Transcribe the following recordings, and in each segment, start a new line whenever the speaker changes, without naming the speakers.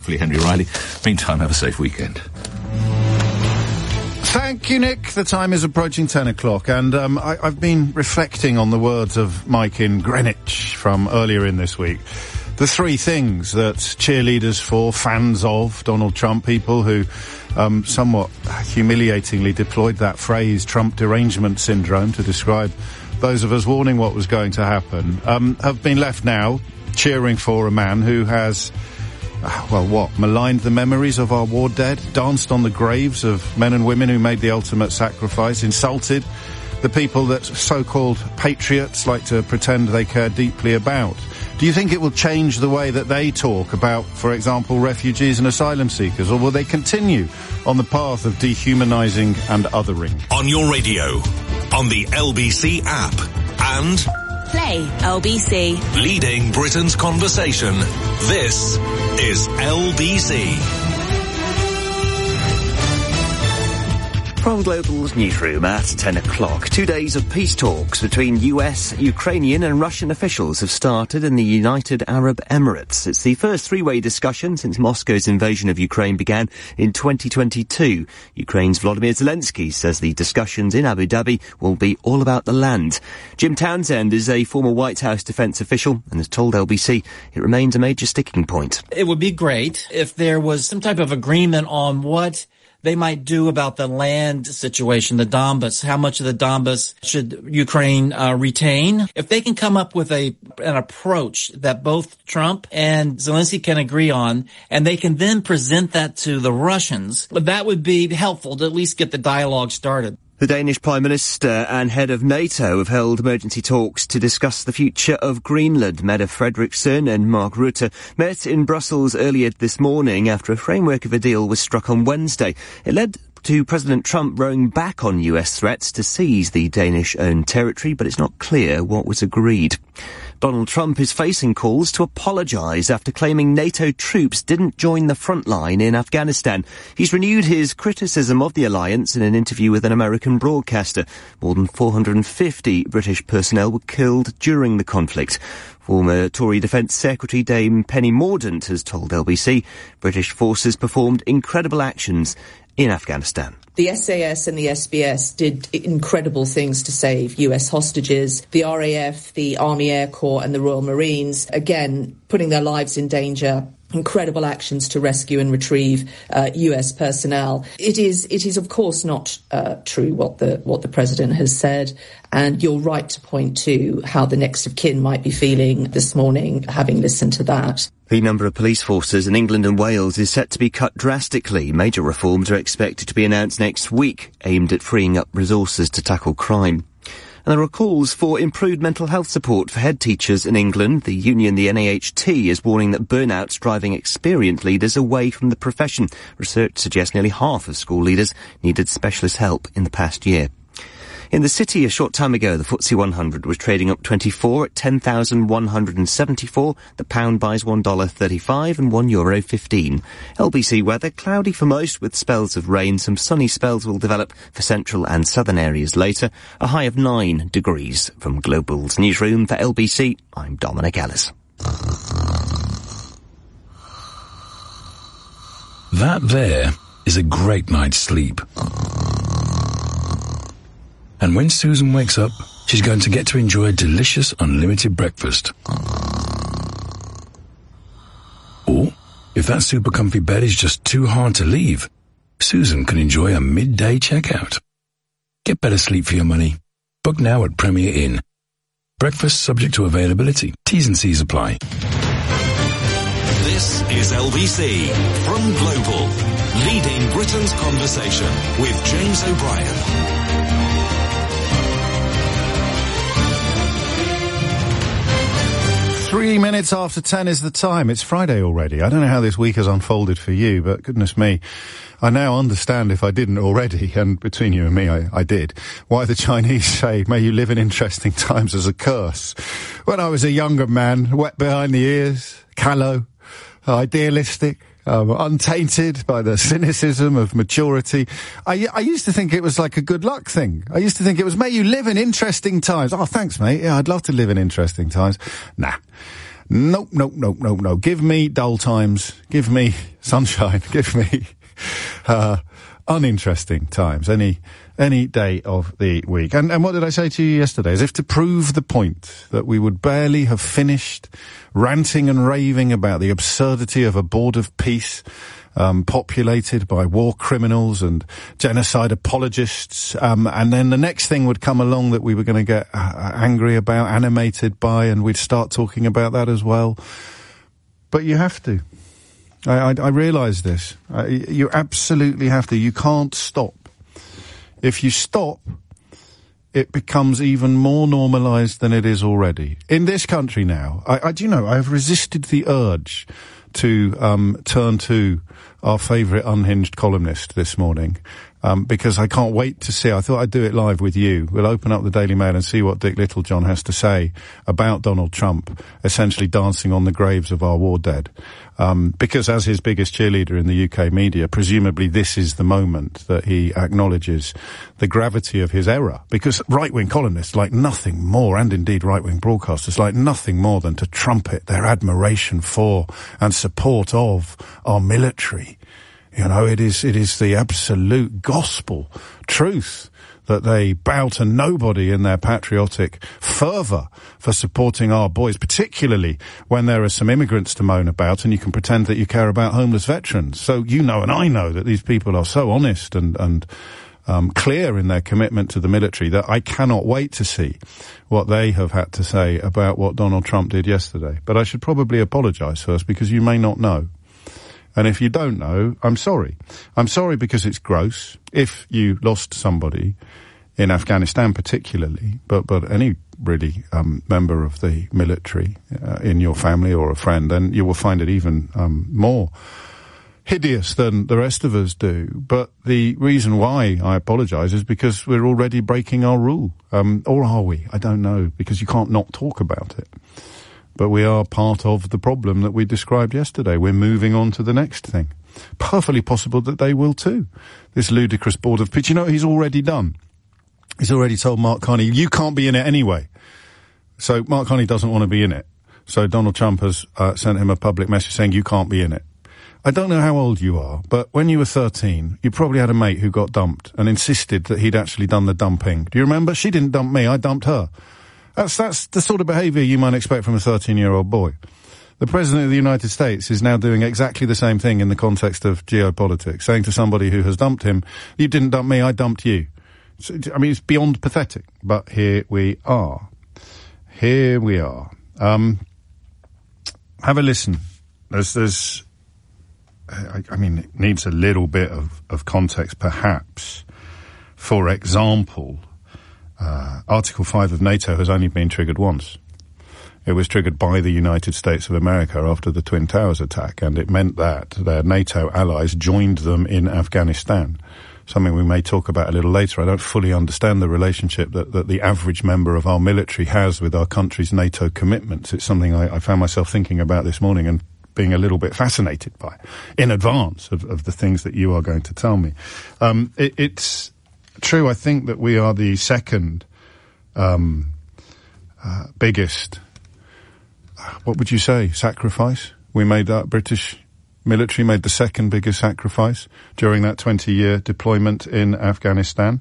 hopefully Henry Riley. Meantime, have a safe weekend.
Thank you, Nick. The time is approaching 10 o'clock, and I've been reflecting on the words of Mike in Greenwich from earlier in this week. The three things that cheerleaders for, fans of Donald Trump, people who somewhat humiliatingly deployed that phrase, Trump derangement syndrome, to describe those of us warning what was going to happen, have been left now cheering for a man who has... maligned the memories of our war dead, danced on the graves of men and women who made the ultimate sacrifice, insulted the people that so-called patriots like to pretend they care deeply about. Do you think it will change the way that they talk about, for example, refugees and asylum seekers, or will they continue on the path of dehumanizing and othering?
On your radio, on the LBC app, and...
Play LBC.
Leading Britain's conversation. This is LBC.
From Global's newsroom at 10 o'clock, 2 days of peace talks between US, Ukrainian and Russian officials have started in the United Arab Emirates. It's the first three-way discussion since Moscow's invasion of Ukraine began in 2022. Ukraine's Volodymyr Zelensky says the discussions in Abu Dhabi will be all about the land. Jim Townsend is a former White House defense official and has told LBC it remains a major sticking point.
It would be great if there was some type of agreement on what they might do about the land situation, the Donbas. How much of the Donbas should Ukraine retain? If they can come up with an approach that both Trump and Zelensky can agree on, and they can then present that to the Russians, that would be helpful to at least get the dialogue started.
The Danish Prime Minister and head of NATO have held emergency talks to discuss the future of Greenland. Mette Frederiksen and Mark Rutte met in Brussels earlier this morning after a framework of a deal was struck on Wednesday. It led to President Trump rowing back on US threats to seize the Danish-owned territory, but it's not clear what was agreed. Donald Trump is facing calls to apologise after claiming NATO troops didn't join the front line in Afghanistan. He's renewed his criticism of the alliance in an interview with an American broadcaster. More than 450 British personnel were killed during the conflict. Former Tory Defence Secretary Dame Penny Mordaunt has told LBC British forces performed incredible actions in Afghanistan.
The SAS and the SBS did incredible things to save US hostages. The RAF, the Army Air Corps and the Royal Marines, again, putting their lives in danger. Incredible actions to rescue and retrieve US personnel. It is of course not true what the president has said, and you're right to point to how the next of kin might be feeling this morning, having listened to that.
The number of police forces in England and Wales is set to be cut drastically. Major reforms are expected to be announced next week, aimed at freeing up resources to tackle crime. And there are calls for improved mental health support for head teachers in England. The union, the NAHT, is warning that burnout's driving experienced leaders away from the profession. Research suggests nearly half of school leaders needed specialist help in the past year. In the city a short time ago, the FTSE 100 was trading up 24 at 10,174. The pound buys $1.35 and €1.15. LBC weather, cloudy for most with spells of rain. Some sunny spells will develop for central and southern areas later. A high of 9 degrees. From Global's newsroom for LBC, I'm Dominic Ellis.
That there is a great night's sleep. And when Susan wakes up, she's going to get to enjoy a delicious unlimited breakfast. Or, if that super comfy bed is just too hard to leave, Susan can enjoy a midday checkout. Get better sleep for your money. Book now at Premier Inn. Breakfast subject to availability. T's and C's apply.
This is LBC from Global, leading Britain's conversation with James O'Brien.
3 minutes after 10 is the time. It's Friday already. I don't know how this week has unfolded for you, but goodness me, I now understand, if I didn't already, and between you and me, I did, why the Chinese say, may you live in interesting times as a curse. When I was a younger man, wet behind the ears, callow, idealistic, untainted by the cynicism of maturity, I used to think it was like a good luck thing. I used to think it was, may you live in interesting times. Oh, thanks, mate. Yeah, I'd love to live in interesting times. Nah. Nope. Give me dull times. Give me sunshine, give me uninteresting times any day of the week. And what did I say to you yesterday? As if to prove the point that we would barely have finished ranting and raving about the absurdity of a board of peace populated by war criminals and genocide apologists, and then the next thing would come along that we were going to get angry about, animated by, and we'd start talking about that as well. But you have to. I realise this. You absolutely have to. You can't stop. If you stop, it becomes even more normalised than it is already. In this country now, do you know, I have resisted the urge to turn to our favourite unhinged columnist this morning, because I can't wait to see. I thought I'd do it live with you. We'll open up the Daily Mail and see what Dick Littlejohn has to say about Donald Trump essentially dancing on the graves of our war dead. Because as his biggest cheerleader in the UK media, presumably this is the moment that he acknowledges the gravity of his error. Because right-wing columnists like nothing more, and indeed right-wing broadcasters like nothing more than to trumpet their admiration for and support of our military. You know, it is the absolute gospel truth that they bow to nobody in their patriotic fervour for supporting our boys, particularly when there are some immigrants to moan about and you can pretend that you care about homeless veterans. So you know and I know that these people are so honest and clear in their commitment to the military that I cannot wait to see what they have had to say about what Donald Trump did yesterday. But I should probably apologise first, because you may not know. And if you don't know, I'm sorry. I'm sorry because it's gross. If you lost somebody in Afghanistan particularly, but any really member of the military in your family or a friend, then you will find it even more hideous than the rest of us do. But the reason why I apologise is because we're already breaking our rule. Or are we? I don't know, because you can't not talk about it. But we are part of the problem that we described yesterday. We're moving on to the next thing. Perfectly possible that they will too. This ludicrous board of peace. You know what he's already done? He's already told Mark Carney, you can't be in it anyway. So Mark Carney doesn't want to be in it. So Donald Trump has sent him a public message saying you can't be in it. I don't know how old you are, but when you were 13, you probably had a mate who got dumped and insisted that he'd actually done the dumping. Do you remember? She didn't dump me, I dumped her. That's the sort of behaviour you might expect from a 13-year-old boy. The President of the United States is now doing exactly the same thing in the context of geopolitics, saying to somebody who has dumped him, you didn't dump me, I dumped you. So, I mean, it's beyond pathetic, but here we are. Here we are. Have a listen. I mean, it needs a little bit of context, perhaps. For example, Article 5 of NATO has only been triggered once. It was triggered by the United States of America after the Twin Towers attack, and it meant that their NATO allies joined them in Afghanistan. Something we may talk about a little later. I don't fully understand the relationship that the average member of our military has with our country's NATO commitments. It's something I found myself thinking about this morning and being a little bit fascinated by in advance of the things that you are going to tell me. It's true, I think, that we are the second biggest, what would you say, sacrifice? We made that British military made the second biggest sacrifice during that 20-year deployment in Afghanistan.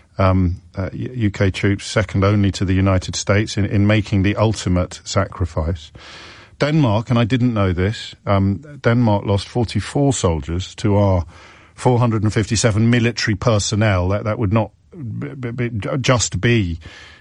UK troops, second only to the United States in making the ultimate sacrifice. Denmark, and I didn't know this, Denmark lost 44 soldiers to our 457 military personnel. That would not just be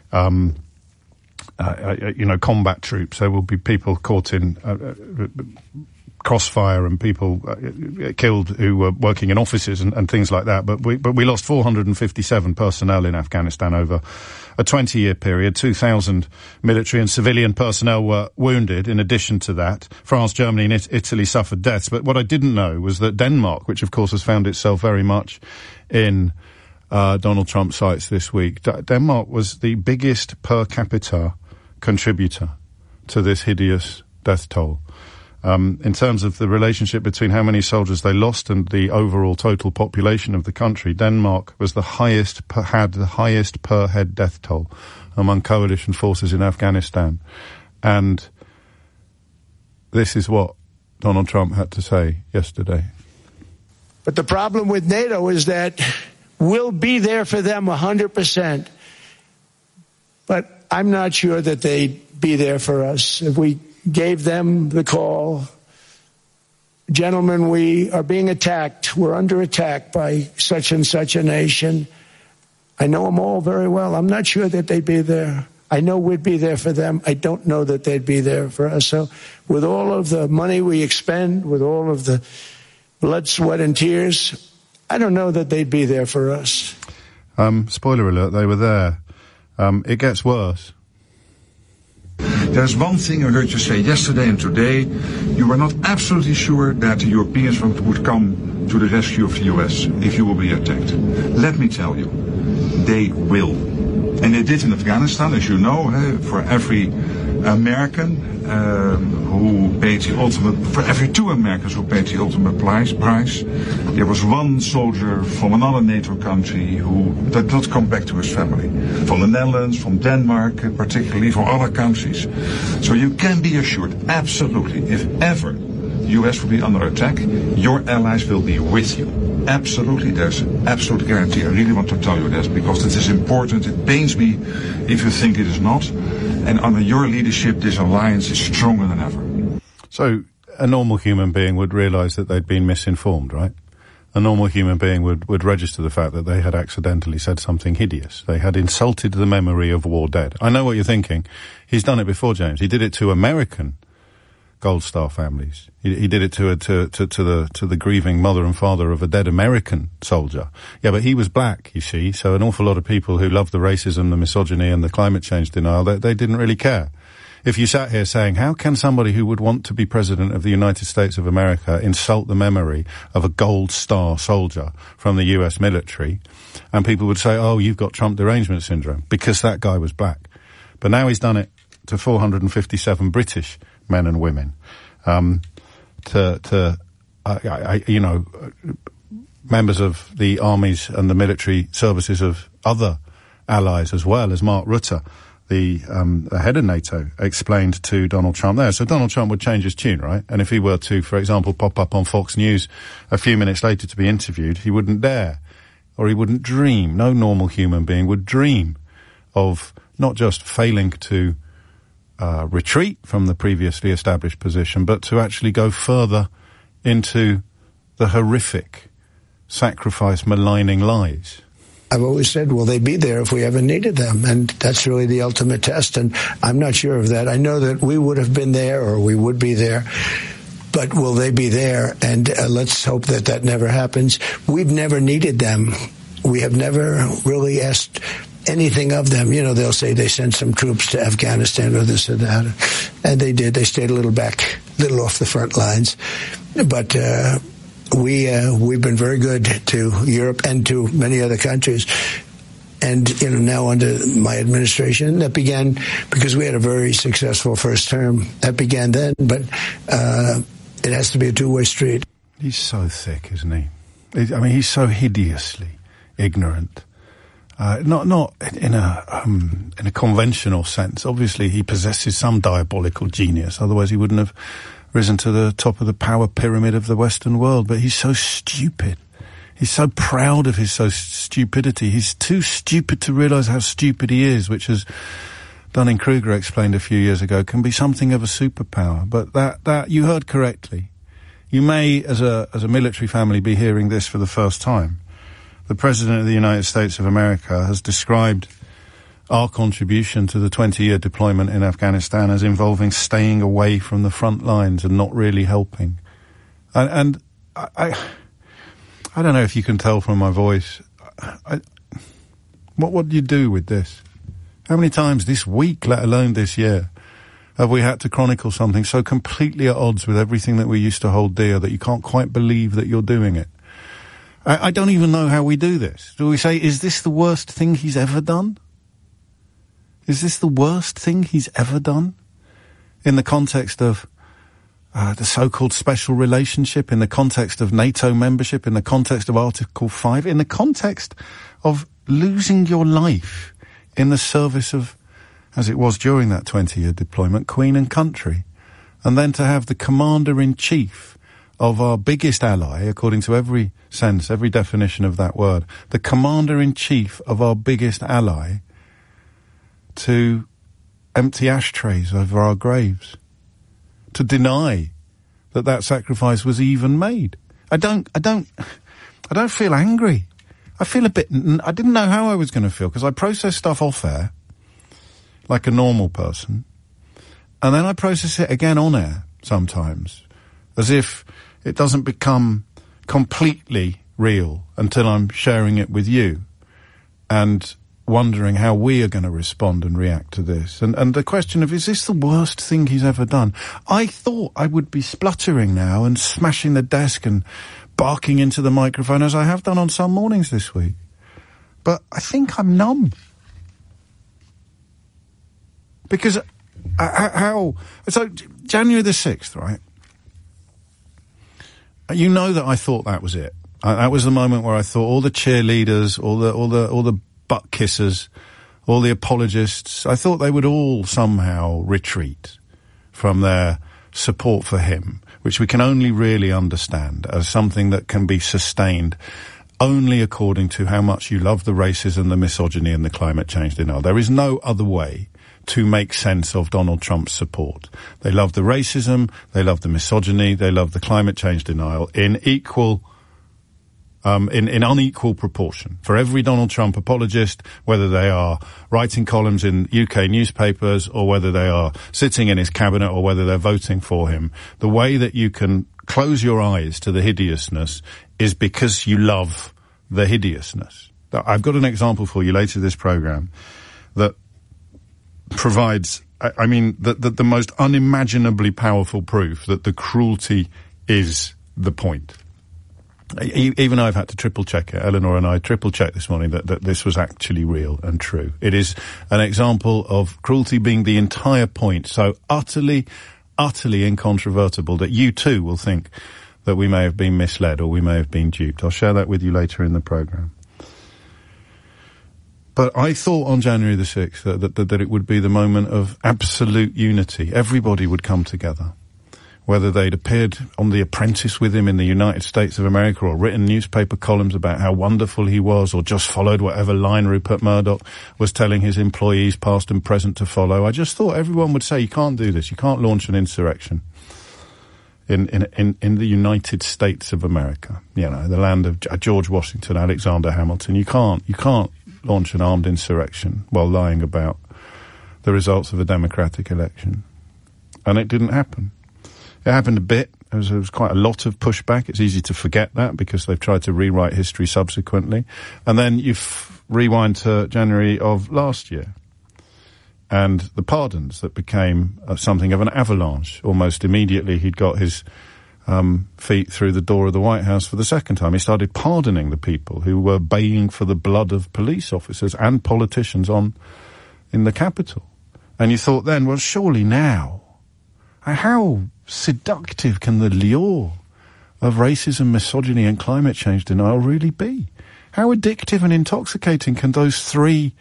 combat troops. There will be people caught in crossfire and people killed who were working in offices and things like that. But we lost 457 personnel in Afghanistan over a 20-year period. 2,000 military and civilian personnel were wounded. In addition to that, France, Germany and Italy suffered deaths. But what I didn't know was that Denmark, which of course has found itself very much in Donald Trump's sights this week, Denmark was the biggest per capita contributor to this hideous death toll. In terms of the relationship between how many soldiers they lost and the overall total population of the country, Denmark was had the highest per head death toll among coalition forces in Afghanistan. And this is what Donald Trump had to say yesterday.
But the problem with NATO is that we'll be there for them 100%. But I'm not sure that they'd be there for us. If we gave them the call, gentlemen, we are being attacked. We're under attack by such and such a nation. I know them all very well. I'm not sure that they'd be there. I know we'd be there for them. I don't know that they'd be there for us. So with all of the money we expend, with all of the blood, sweat, and tears, I don't know that they'd be there for us.
Spoiler alert, they were there. It gets worse.
There's one thing I heard you say yesterday and today. You were not absolutely sure that the Europeans would come to the rescue of the US if you will be attacked. Let me tell you, they will. And they did in Afghanistan, as you know, for every American who paid the ultimate, for every 2 Americans who paid the ultimate price, there was one soldier from another NATO country who did not come back to his family. From the Netherlands, from Denmark, particularly, from other countries. So you can be assured, absolutely, if ever the US will be under attack, your allies will be with you. Absolutely, there's an absolute guarantee. I really want to tell you this because it is important. It pains me if you think it is not. And under your leadership, this alliance is stronger than ever.
So a normal human being would realise that they'd been misinformed, right? A normal human being would register the fact that they had accidentally said something hideous. They had insulted the memory of war dead. I know what you're thinking. He's done it before, James. He did it to American Gold Star families. He did it to the grieving mother and father of a dead American soldier. Yeah, but he was black, you see, so an awful lot of people who love the racism, the misogyny and the climate change denial, they didn't really care. If you sat here saying, how can somebody who would want to be president of the United States of America insult the memory of a Gold Star soldier from the US military? And people would say, oh, you've got Trump derangement syndrome, because that guy was black. But now he's done it to 457 British men and women, members of the armies and the military services of other allies as well, as Mark Rutte, the head of NATO, explained to Donald Trump there. So Donald Trump would change his tune, right? And if he were to, for example, pop up on Fox News a few minutes later to be interviewed, he wouldn't dare, or he wouldn't dream, no normal human being would dream of not just failing to retreat from the previously established position, but to actually go further into the horrific sacrifice, maligning lies.
I've always said, will they be there if we ever needed them? And that's really the ultimate test, and I'm not sure of that. I know that we would have been there, or we would be there, but will they be there? And let's hope that that never happens. We've never needed them. We have never really asked anything of them. You know, they'll say they sent some troops to Afghanistan or this or that. And they did. They stayed a little off the front lines. But we've been very good to Europe and to many other countries. And, you know, now under my administration, that began because we had a very successful first term. That began then, but it has to be a two-way street.
He's so thick, isn't he? I mean, he's so hideously ignorant. Not in a conventional sense. Obviously, he possesses some diabolical genius. Otherwise, he wouldn't have risen to the top of the power pyramid of the Western world. But he's so stupid. He's so proud of his stupidity. He's too stupid to realise how stupid he is, which, as Dunning-Kruger explained a few years ago, can be something of a superpower. But that you heard correctly. You may, as a military family, be hearing this for the first time. The President of the United States of America has described our contribution to the 20-year deployment in Afghanistan as involving staying away from the front lines and not really helping. And I don't know if you can tell from my voice. What do you do with this? How many times this week, let alone this year, have we had to chronicle something so completely at odds with everything that we used to hold dear that you can't quite believe that you're doing it? I don't even know how we do this. Do we say, is this the worst thing he's ever done? Is this the worst thing he's ever done? In the context of the so-called special relationship, in the context of NATO membership, in the context of Article 5, in the context of losing your life in the service of, as it was during that 20-year deployment, Queen and country. and then to have the commander-in-chief of our biggest ally, according to every sense, every definition of that word, the commander-in-chief of our biggest ally, to empty ashtrays over our graves, to deny that sacrifice was even made. I don't feel angry. I feel a bit, I didn't know how I was going to feel, because I process stuff off air, like a normal person, and then I process it again on air, sometimes, as if it doesn't become completely real until I'm sharing it with you, and wondering how we are going to respond and react to this. And the question of, is this the worst thing he's ever done? I thought I would be spluttering now and smashing the desk and barking into the microphone, as I have done on some mornings this week. But I think I'm numb. Because so January the 6th, right? You know that I thought that was it. That was the moment where I thought all the cheerleaders, all the butt kissers, all the apologists, I thought they would all somehow retreat from their support for him, which we can only really understand as something that can be sustained only according to how much you love the racism, the misogyny and the climate change denial. There is no other way to make sense of Donald Trump's support. They love the racism, they love the misogyny, they love the climate change denial in unequal proportion. For every Donald Trump apologist, whether they are writing columns in UK newspapers or whether they are sitting in his cabinet or whether they're voting for him, the way that you can close your eyes to the hideousness is because you love the hideousness. I've got an example for you later this programme that provides, the most unimaginably powerful proof that the cruelty is the point. Even I've had to triple check it. Eleanor and I triple checked this morning that this was actually real and true. It is an example of cruelty being the entire point, so utterly incontrovertible that you too will think that we may have been misled or we may have been duped. I'll share that with you later in the programme. But I thought on January the 6th that it would be the moment of absolute unity. Everybody would come together. Whether they'd appeared on The Apprentice with him in the United States of America or written newspaper columns about how wonderful he was or just followed whatever line Rupert Murdoch was telling his employees, past and present, to follow. I just thought everyone would say, you can't do this. You can't launch an insurrection in the United States of America. You know, the land of George Washington, Alexander Hamilton. You can't launch an armed insurrection while lying about the results of a democratic election. And it didn't happen. It happened a bit. There was quite a lot of pushback. It's easy to forget that because they've tried to rewrite history subsequently. And then you rewind to January of last year and the pardons that became something of an avalanche. Almost immediately he'd got his feet through the door of the White House for the second time. He started pardoning the people who were baying for the blood of police officers and politicians in the Capitol. And you thought then, well, surely now, how seductive can the lure of racism, misogyny and climate change denial really be? How addictive and intoxicating can those three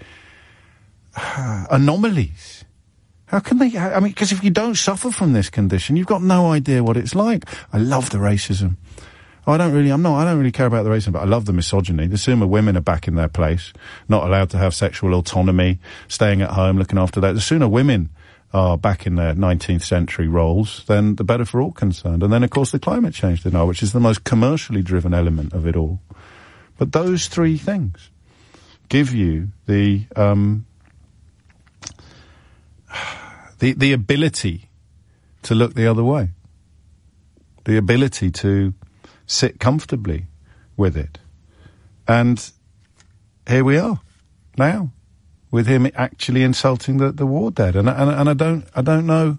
anomalies, how can they, because if you don't suffer from this condition, you've got no idea what it's like. I love the racism. I don't really care about the racism, but I love the misogyny. The sooner women are back in their place, not allowed to have sexual autonomy, staying at home, looking after that, the sooner women are back in their 19th century roles, then the better for all concerned. And then, of course, the climate change denial, which is the most commercially driven element of it all. But those three things give you the ability to look the other way, the ability to sit comfortably with it. And here we are now, with him actually insulting the war dead. And I don't know.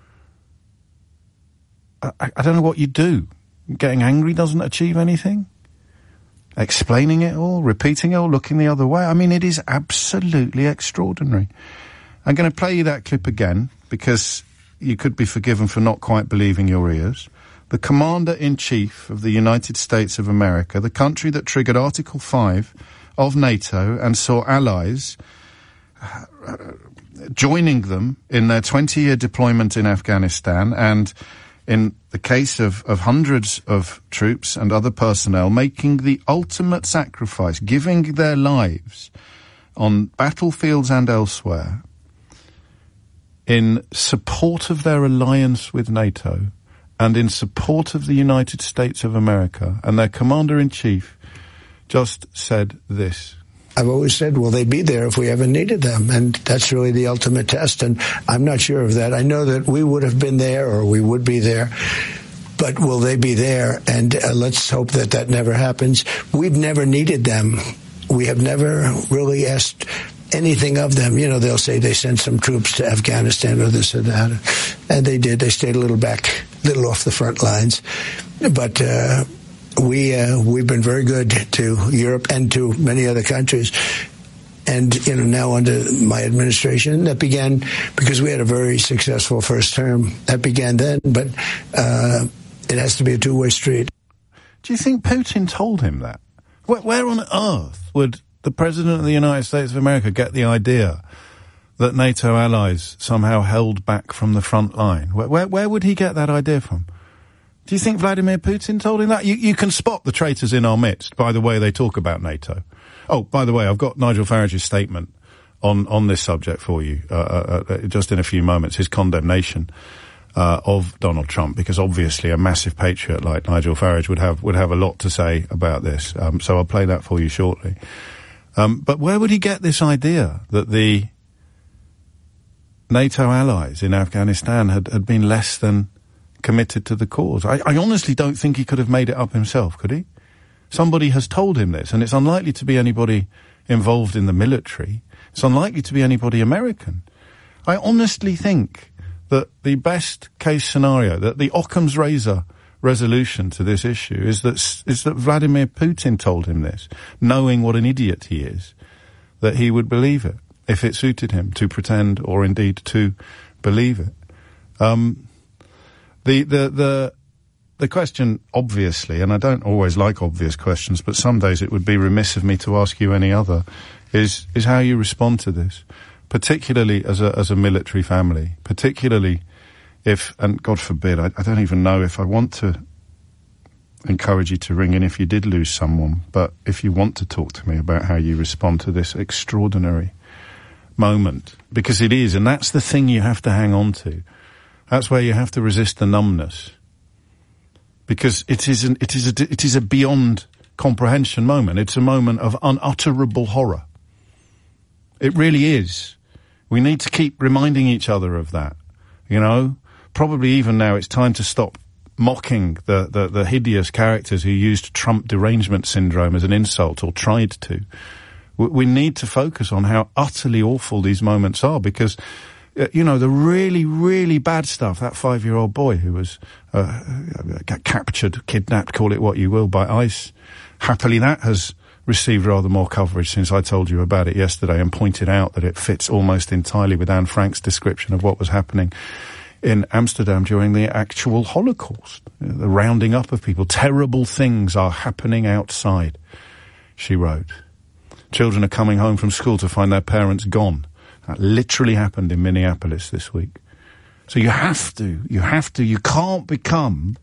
I don't know what you do. Getting angry doesn't achieve anything. Explaining it all, repeating it all, looking the other way. I mean, it is absolutely extraordinary. I'm going to play you that clip again because you could be forgiven for not quite believing your ears. The Commander-in-Chief of the United States of America, the country that triggered Article 5 of NATO and saw allies joining them in their 20-year deployment in Afghanistan, and in the case of hundreds of troops and other personnel, making the ultimate sacrifice, giving their lives on battlefields and elsewhere in support of their alliance with NATO and in support of the United States of America. And their Commander-in-Chief just said this.
I've always said, will they be there if we ever needed them? And that's really the ultimate test. And I'm not sure of that. I know that we would have been there, or we would be there. But will they be there? And let's hope that that never happens. We've never needed them. We have never really asked anything of them. You know, they'll say they sent some troops to Afghanistan or this or that. And they did. They stayed a little off the front lines. But we've been very good to Europe and to many other countries. And, now under my administration, that began because we had a very successful first term. That began then, but it has to be a two-way street.
Do you think Putin told him that? Where on earth would the President of the United States of America get the idea that NATO allies somehow held back from the front line? Where would he get that idea from? Do you think Vladimir Putin told him that? You can spot the traitors in our midst by the way they talk about NATO. Oh, by the way, I've got Nigel Farage's statement on this subject for you, just in a few moments, his condemnation of Donald Trump, because obviously a massive patriot like Nigel Farage would have a lot to say about this. So I'll play that for you shortly. But where would he get this idea that the NATO allies in Afghanistan had been less than committed to the cause? I honestly don't think he could have made it up himself, could he? Somebody has told him this, and it's unlikely to be anybody involved in the military. It's unlikely to be anybody American. I honestly think that the best case scenario, that the Occam's razor resolution to this issue is that Vladimir Putin told him this, knowing what an idiot he is, that he would believe it if it suited him to pretend or indeed to believe it. The question, obviously, and I don't always like obvious questions, but some days it would be remiss of me to ask you any other, is how you respond to this, particularly as a military family, particularly if, and God forbid, I don't even know if I want to encourage you to ring in if you did lose someone, but if you want to talk to me about how you respond to this extraordinary moment, because it is, and that's the thing you have to hang on to. That's where you have to resist the numbness. Because it is a beyond comprehension moment. It's a moment of unutterable horror. It really is. We need to keep reminding each other of that. Probably even now it's time to stop mocking the hideous characters who used Trump derangement syndrome as an insult or tried to. We need to focus on how utterly awful these moments are, because the really, really bad stuff, that 5-year-old boy who was captured, kidnapped, call it what you will, by ICE. Happily, that has received rather more coverage since I told you about it yesterday and pointed out that it fits almost entirely with Anne Frank's description of what was happening in Amsterdam during the actual Holocaust. The rounding up of people. Terrible things are happening outside, she wrote. Children are coming home from school to find their parents gone. That literally happened in Minneapolis this week. So you can't become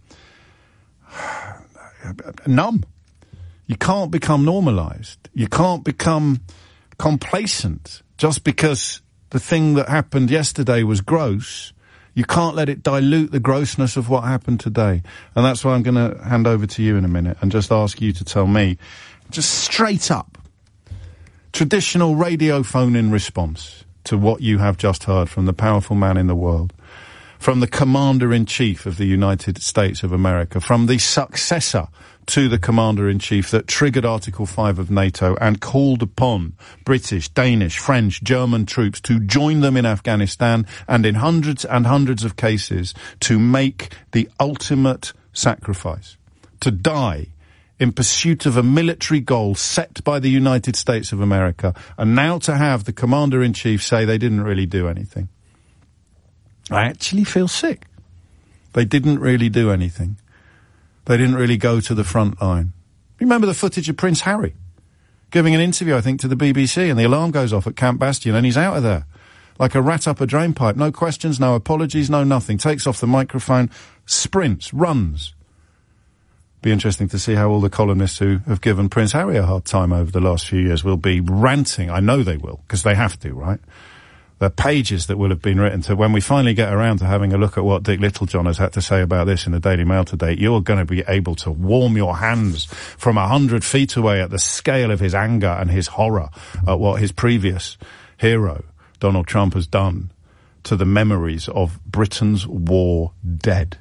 numb. You can't become normalized. You can't become complacent just because the thing that happened yesterday was gross. You can't let it dilute the grossness of what happened today. And that's why I'm going to hand over to you in a minute and just ask you to tell me, just straight up, traditional radio phone-in response to what you have just heard from the powerful man in the world, from the Commander-in-Chief of the United States of America, from the successor to the Commander-in-Chief that triggered Article 5 of NATO and called upon British, Danish, French, German troops to join them in Afghanistan and in hundreds and hundreds of cases to make the ultimate sacrifice, to die in pursuit of a military goal set by the United States of America, and now to have the Commander-in-Chief say they didn't really do anything. I actually feel sick. They didn't really do anything. They didn't really go to the front line. Remember the footage of Prince Harry giving an interview, I think, to the BBC, and the alarm goes off at Camp Bastion, and he's out of there. Like a rat up a drain pipe. No questions, no apologies, no nothing. Takes off the microphone, sprints, runs. Be interesting to see how all the columnists who have given Prince Harry a hard time over the last few years will be ranting. I know they will, because they have to, right? The pages that will have been written to, when we finally get around to having a look at what Dick Littlejohn has had to say about this in the Daily Mail today, you're going to be able to warm your hands from 100 feet away at the scale of his anger and his horror at what his previous hero, Donald Trump, has done to the memories of Britain's war dead.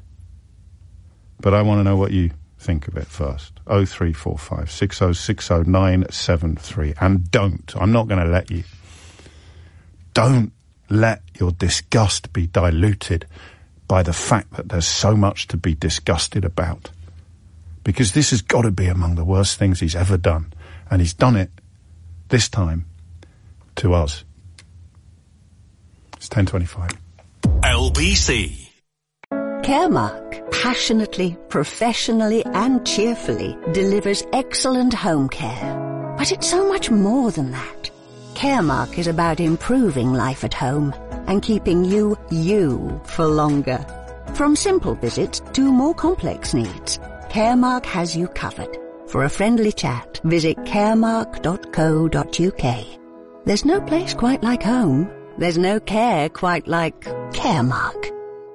But I want to know what you think of it first. 0345 6060 973. And I'm not going to let you. Don't let your disgust be diluted by the fact that there's so much to be disgusted about. Because this has got to be among the worst things he's ever done. And he's done it, this time, to us. It's 10:25.
LBC.
Caremark passionately, professionally and cheerfully delivers excellent home care. But it's so much more than that. Caremark is about improving life at home and keeping you for longer. From simple visits to more complex needs, Caremark has you covered. For a friendly chat, visit caremark.co.uk. There's no place quite like home. There's no care quite like Caremark.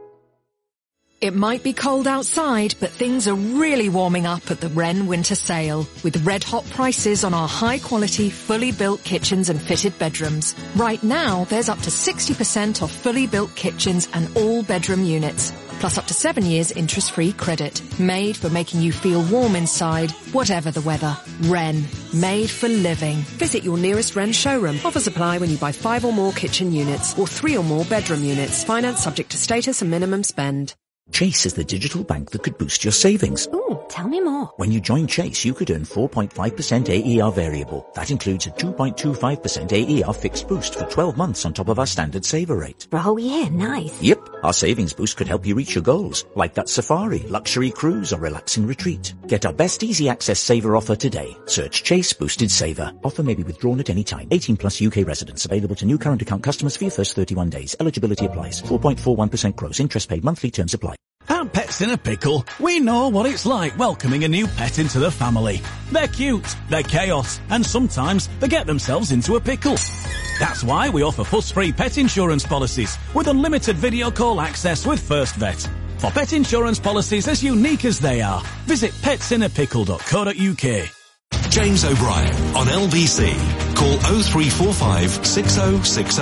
It might be cold outside, but things are really warming up at the Wren Winter Sale, with red-hot prices on our high-quality, fully built kitchens and fitted bedrooms. Right now, there's up to 60% off fully built kitchens and all bedroom units, plus up to 7 years interest-free credit. Made for making you feel warm inside, whatever the weather. Wren. Made for living. Visit your nearest Wren showroom. Offers apply when you buy 5 or more kitchen units or 3 or more bedroom units. Finance subject to status and minimum spend.
Chase is the digital bank that could boost your savings.
Ooh, tell me more.
When you join Chase, you could earn 4.5% AER variable. That includes a 2.25% AER fixed boost for 12 months on top of our standard saver rate.
For a whole year, nice.
Yep, our savings boost could help you reach your goals, like that safari, luxury cruise or relaxing retreat. Get our best easy access saver offer today. Search Chase Boosted Saver. Offer may be withdrawn at any time. 18 plus UK residents. Available to new current account customers for your first 31 days. Eligibility applies. 4.41% gross. Interest paid monthly. Terms apply.
At Pets in a Pickle, we know what it's like welcoming a new pet into the family. They're cute, they're chaos, and sometimes they get themselves into a pickle. That's why we offer fuss-free pet insurance policies with unlimited video call access with First Vet. For pet insurance policies as unique as they are, visit petsinnerpickle.co.uk.
James O'Brien on LBC. Call 0345 6060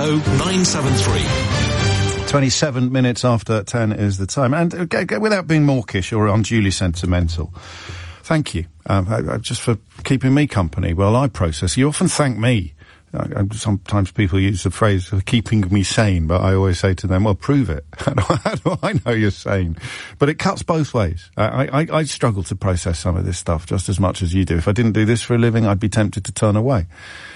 973.
27 minutes after 10 is the time. And without being mawkish or unduly sentimental, thank you just for keeping me company while I process. You often thank me. Sometimes people use the phrase keeping me sane, but I always say to them, well, prove it. How do I know you're sane? But it cuts both ways. I struggle to process some of this stuff just as much as you do. If I didn't do this for a living, I'd be tempted to turn away.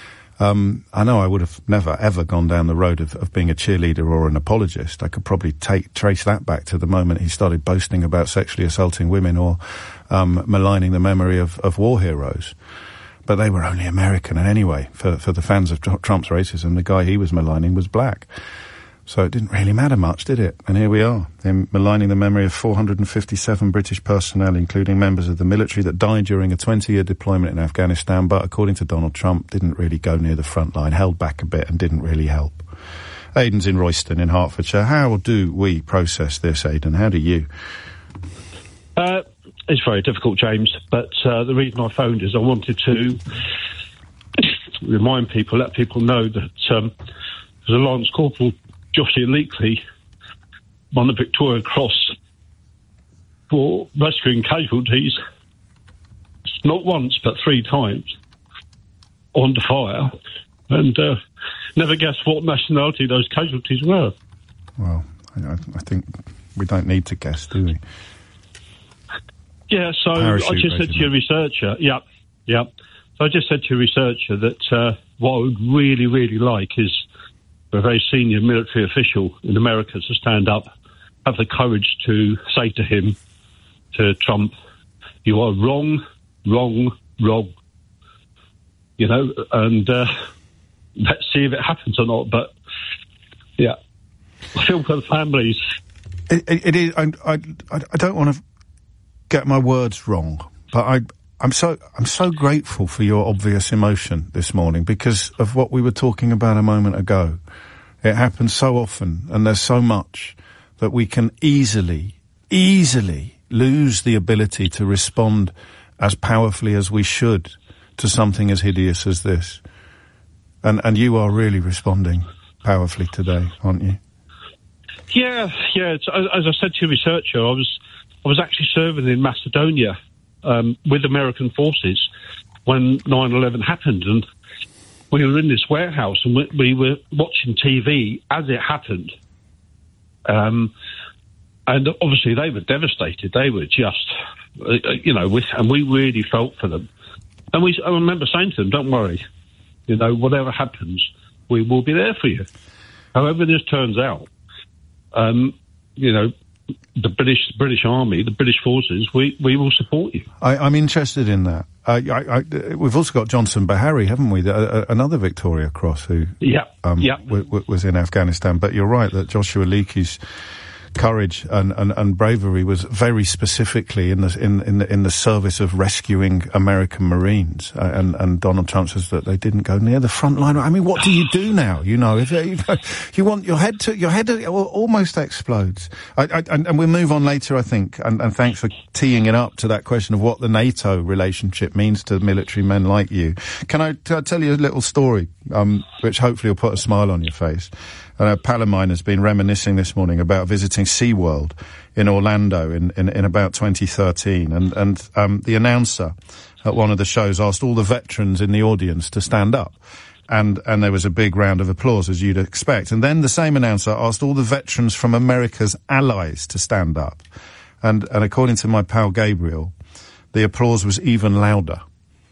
I know I would have never, ever gone down the road of being a cheerleader or an apologist. I could probably trace that back to the moment he started boasting about sexually assaulting women or maligning the memory of war heroes. But they were only American, and anyway, for the fans of Trump's racism, the guy he was maligning was black. So it didn't really matter much, did it? And here we are, him maligning the memory of 457 British personnel, including members of the military that died during a 20-year deployment in Afghanistan, but according to Donald Trump, didn't really go near the front line, held back a bit and didn't really help. Aidan's in Royston in Hertfordshire. How do we process this, Aidan? How do you?
It's very difficult, James, but the reason I phoned is I wanted to remind people, let people know that there's a Lance Corporal, Joshua Leakley, won the Victoria Cross for rescuing casualties, not once but 3 times, under fire, and never guess what nationality those casualties were.
Well, I think we don't need to guess, do we?
Yeah, so I just said to your researcher, So I just said to your researcher that what I would really, really like is for a very senior military official in America to stand up, have the courage to say to him, to Trump, you are wrong, wrong, wrong. You know, and let's see if it happens or not. But, Yeah. I feel for the families.
It is. I don't want to get my words wrong, but I'm so grateful for your obvious emotion this morning because of what we were talking about a moment ago. It happens so often, and there's so much that we can easily lose the ability to respond as powerfully as we should to something as hideous as this. And you are really responding powerfully today, aren't you?
Yeah. As I said to your researcher, I was actually serving in Macedonia with American forces when 9/11 happened, and we were in this warehouse and we were watching TV as it happened. And obviously they were devastated. They were just, and we really felt for them. And I remember saying to them, "Don't worry, whatever happens, we will be there for you." However this turns out, the British Army, the British forces, we will support you.
I'm interested in that. We've also got Johnson Bahari, haven't we? Another Victoria Cross who was in Afghanistan. But you're right that Joshua Leakey's courage and bravery was very specifically in the service of rescuing American Marines. And Donald Trump says that they didn't go near the front line. I mean, what do you do now? If you want your head almost explodes. And we'll move on later, I think. And thanks for teeing it up to that question of what the NATO relationship means to military men like you. Can I tell you a little story, which hopefully will put a smile on your face? A pal of mine has been reminiscing this morning about visiting SeaWorld in Orlando in about 2013. And the announcer at one of the shows asked all the veterans in the audience to stand up. And there was a big round of applause, as you'd expect. And then the same announcer asked all the veterans from America's allies to stand up. And according to my pal Gabriel, the applause was even louder.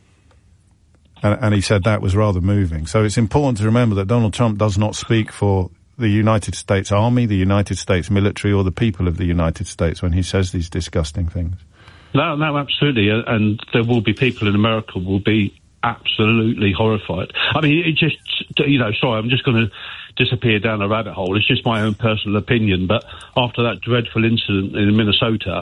And he said that was rather moving. So it's important to remember that Donald Trump does not speak for the United States Army, the United States military, or the people of the United States when he says these disgusting things.
No, absolutely. And there will be people in America who will be absolutely horrified. I mean, it just, sorry, I'm just going to disappear down a rabbit hole. It's just my own personal opinion. But after that dreadful incident in Minnesota,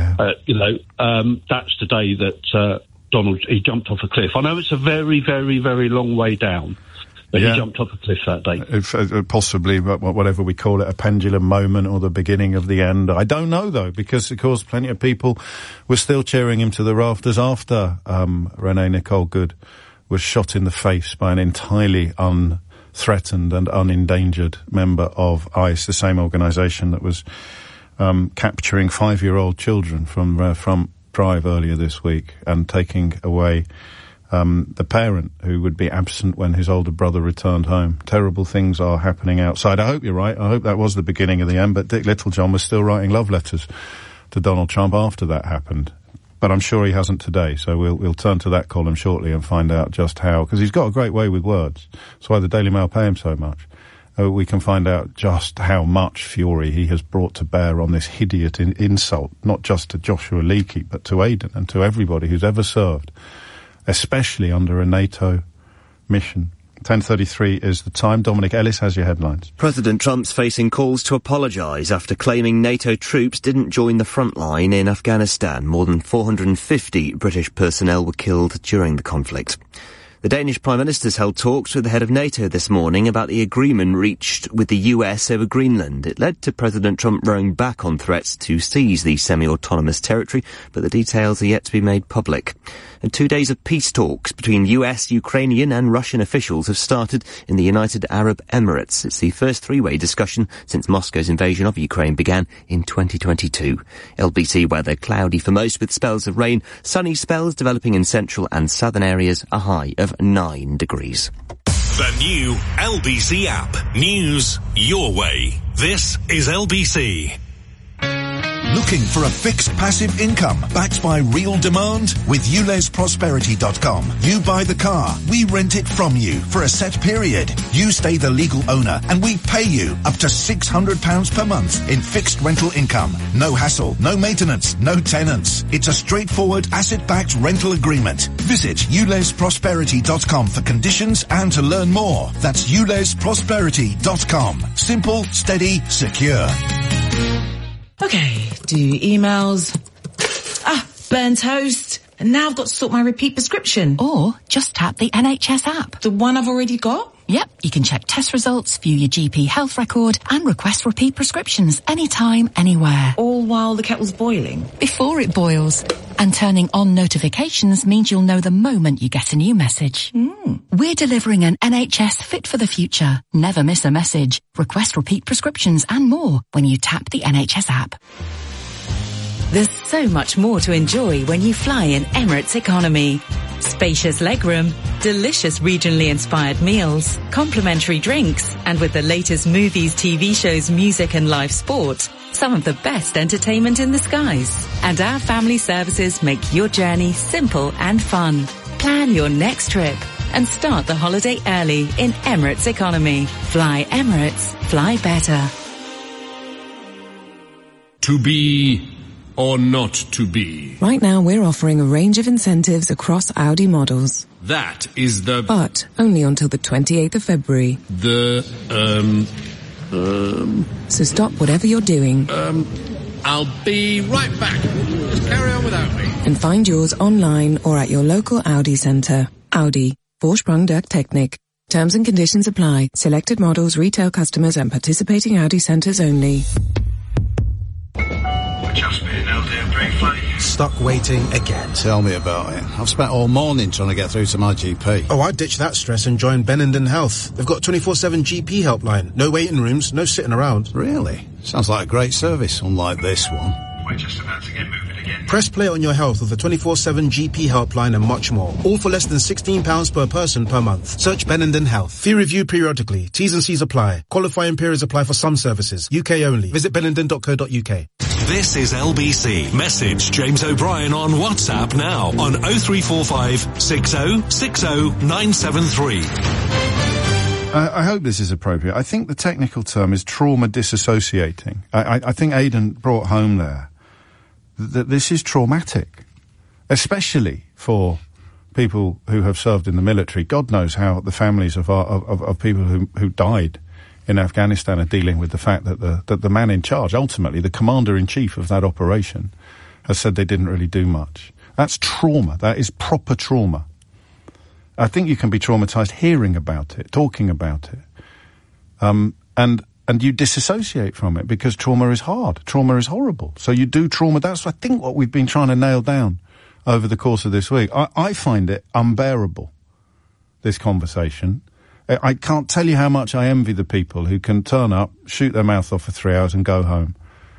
that's the day that he jumped off a cliff. I know it's a very, very, very long way down, but he jumped off a cliff that day.
Possibly, whatever we call it, a pendulum moment or the beginning of the end. I don't know, though, because, of course, plenty of people were still cheering him to the rafters after Renee Nicole Good was shot in the face by an entirely unthreatened and unendangered member of ICE, the same organisation that was capturing 5-year-old children from Drive earlier this week and taking away the parent who would be absent when his older brother returned home. Terrible things are happening outside. I hope you're right. I hope that was the beginning of the end, but Dick Littlejohn was still writing love letters to Donald Trump after that happened. But I'm sure he hasn't today, so we'll turn to that column shortly and find out just how, because he's got a great way with words. That's why the Daily Mail pay him so much. We can find out just how much fury he has brought to bear on this hideous insult, not just to Joshua Leakey, but to Aden and to everybody who's ever served, especially under a NATO mission. 10:33 is the time. Dominic Ellis has your headlines.
President Trump's facing calls to apologise after claiming NATO troops didn't join the front line in Afghanistan. More than 450 British personnel were killed during the conflict. The Danish Prime Minister's held talks with the head of NATO this morning about the agreement reached with the US over Greenland. It led to President Trump rowing back on threats to seize the semi-autonomous territory, but the details are yet to be made public. And 2 days of peace talks between US, Ukrainian and Russian officials have started in the United Arab Emirates. It's the first three-way discussion since Moscow's invasion of Ukraine began in 2022. LBC weather cloudy for most with spells of rain, sunny spells developing in central and southern areas, a high of 9 degrees.
The new LBC app. News your way. This is LBC.
Looking for a fixed passive income backed by real demand? With ULEZProsperity.com, you buy the car, we rent it from you for a set period. You stay the legal owner and we pay you up to £600 per month in fixed rental income. No hassle, no maintenance, no tenants. It's a straightforward asset-backed rental agreement. Visit ULEZProsperity.com for conditions and to learn more. That's ULEZProsperity.com. Simple, steady, secure.
Okay, do emails. Burnt toast. And now I've got to sort my repeat prescription.
Or just tap the NHS app.
The one I've already got?
Yep, you can check test results, view your GP health record and request repeat prescriptions anytime, anywhere.
All while the kettle's boiling?
Before it boils. And turning on notifications means you'll know the moment you get a new message. We're delivering an NHS fit for the future. Never miss a message. Request repeat prescriptions and more when you tap the NHS app.
There's so much more to enjoy when you fly in Emirates Economy. Spacious legroom, delicious regionally inspired meals, complimentary drinks, and with the latest movies, TV shows, music and live sport, some of the best entertainment in the skies. And our family services make your journey simple and fun. Plan your next trip and start the holiday early in Emirates Economy. Fly Emirates, fly better.
To be or not to be?
Right now we're offering a range of incentives across Audi models.
That is the...
But only until the 28th of February. So stop whatever you're doing.
I'll be right back. Just carry on without me.
And find yours online or at your local Audi centre. Audi. Vorsprung durch Technik. Terms and conditions apply. Selected models, retail customers and participating Audi centres only.
Just been out there briefly.
Stuck waiting again.
Tell me about it. I've spent all morning trying to get through to my GP.
Oh, I'd ditch that stress and join Benenden Health. They've got 24/7 GP helpline. No waiting rooms, no sitting around.
Really? Sounds like a great service, unlike this one. We're just about to get moving again.
Press play on your health with the 24/7 GP helpline and much more. All for less than £16 per person per month. Search Benenden Health. Fee review periodically. T's and C's apply. Qualifying periods apply for some services. UK only. Visit benenden.co.uk.
This is LBC. Message James O'Brien on WhatsApp now on 0345 60 60 973.
I hope this is appropriate. I think the technical term is trauma disassociating. I think Aidan brought home there that this is traumatic, especially for people who have served in the military. God knows how the families of people who died in Afghanistan are dealing with the fact that the man in charge, ultimately the commander-in-chief of that operation, has said they didn't really do much. That's trauma. That is proper trauma. I think you can be traumatized hearing about it, talking about it. And you disassociate from it because trauma is hard. Trauma is horrible. So you do trauma. That's, I think, what we've been trying to nail down over the course of this week. I find it unbearable, this conversation. I can't tell you how much I envy the people who can turn up, shoot their mouth off for 3 hours and go home.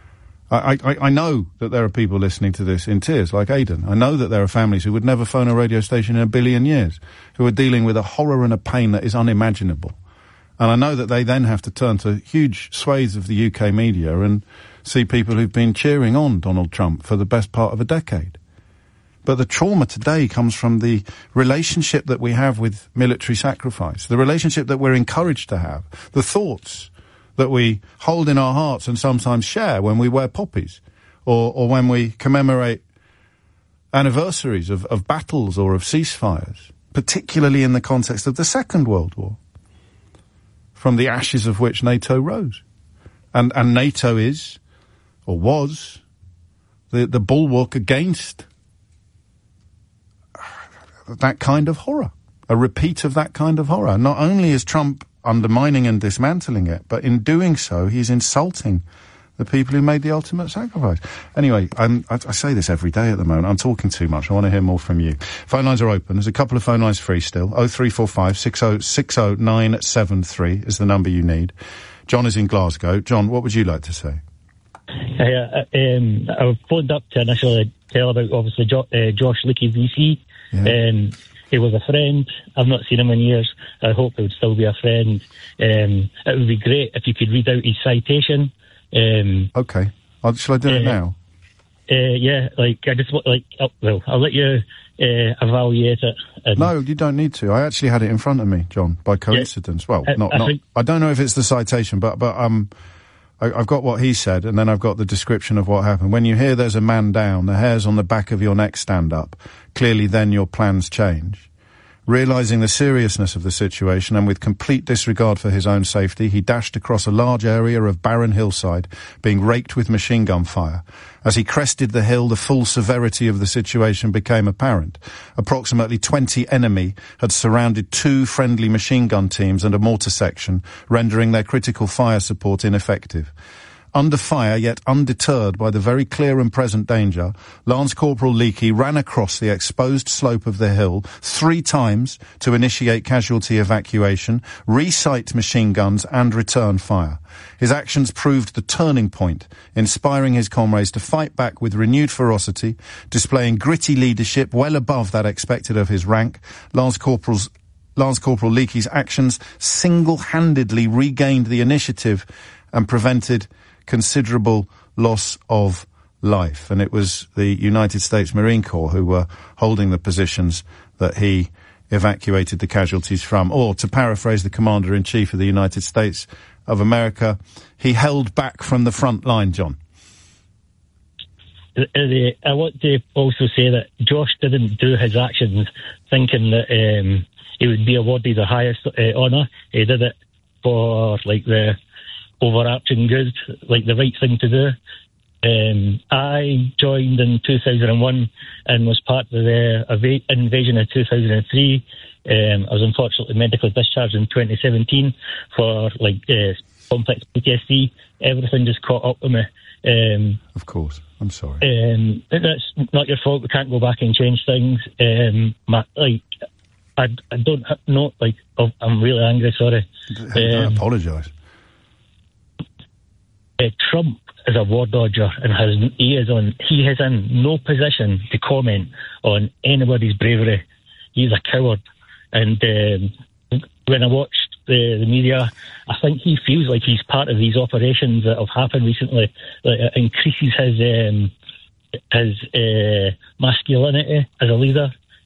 I know that there are people listening to this in tears, like Aidan. I know that there are families who would never phone a radio station in a billion years, who are dealing with a horror and a pain that is unimaginable. And I know that they then have to turn to huge swathes of the UK media and see people who've been cheering on Donald Trump for the best part of a decade. But the trauma today comes from the relationship that we have with military sacrifice, the relationship that we're encouraged to have, the thoughts that we hold in our hearts and sometimes share when we wear poppies or when we commemorate anniversaries of battles or of ceasefires, particularly in the context of the Second World War, from the ashes of which NATO rose. And NATO is, or was, the bulwark against that kind of horror, a repeat of that kind of horror. Not only is Trump undermining and dismantling it, but in doing so, he's insulting the people who made the ultimate sacrifice. Anyway, I say this every day at the moment. I'm talking too much. I want to hear more from you. Phone lines are open. There's a couple of phone lines free still. 0345 60 973 is the number you need. John is in Glasgow. John, what would you like to say?
I phoned up to initially tell about, obviously, Josh Leakey VC. Yeah. He was a friend. I've not seen him in years. I hope he would still be a friend. It would be great if you could read out his citation.
Okay. Shall I do it now?
yeah, like, I just, like, well, I'll let you evaluate it.
No, you don't need to. I actually had it in front of me, John, by coincidence. Yeah. Well, I don't know if it's the citation, but I've got what he said, and then I've got the description of what happened. When you hear there's a man down, the hairs on the back of your neck stand up. Clearly then your plans change. Realising the seriousness of the situation and with complete disregard for his own safety, he dashed across a large area of barren hillside, being raked with machine gun fire. As he crested the hill, the full severity of the situation became apparent. Approximately 20 enemy had surrounded 2 friendly machine gun teams and a mortar section, rendering their critical fire support ineffective. Under fire, yet undeterred by the very clear and present danger, Lance Corporal Leakey ran across the exposed slope of the hill 3 times to initiate casualty evacuation, re-sight machine guns and return fire. His actions proved the turning point, inspiring his comrades to fight back with renewed ferocity, displaying gritty leadership well above that expected of his rank. Lance Corporal Leakey's actions single-handedly regained the initiative and prevented considerable loss of life. And it was the United States Marine Corps who were holding the positions that he evacuated the casualties from. Or, to paraphrase the Commander-in-Chief of the United States of America, he held back from the front line, John.
I want to also say that Josh didn't do his actions thinking that he would be awarded the highest honour. He did it for, like, the overarching good, like the right thing to do. I joined in 2001 and was part of the invasion in 2003. I was unfortunately medically discharged in 2017 for complex PTSD. Everything just caught up with me.
Of course, I'm sorry.
That's not your fault. We can't go back and change things. I don't know. I'm really angry. Sorry.
I apologise.
Trump is a war dodger and he is in no position to comment on anybody's bravery. He's a coward. And when I watched the media, I think he feels like he's part of these operations that have happened recently. It increases his masculinity as a leader.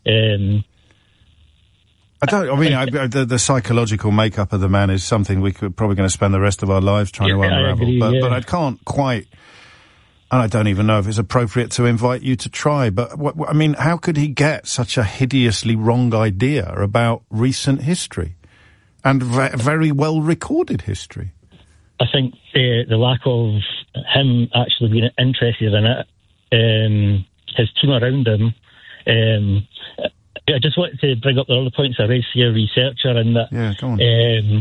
The psychological makeup of the man is something we could probably going to spend the rest of our lives trying to unravel. But I can't quite, and I don't even know if it's appropriate to invite you to try. But how could he get such a hideously wrong idea about recent history and very well recorded history?
I think the lack of him actually being interested in it, his team around him. I just wanted to bring up the other points I raised to your researcher, and that
go on.
In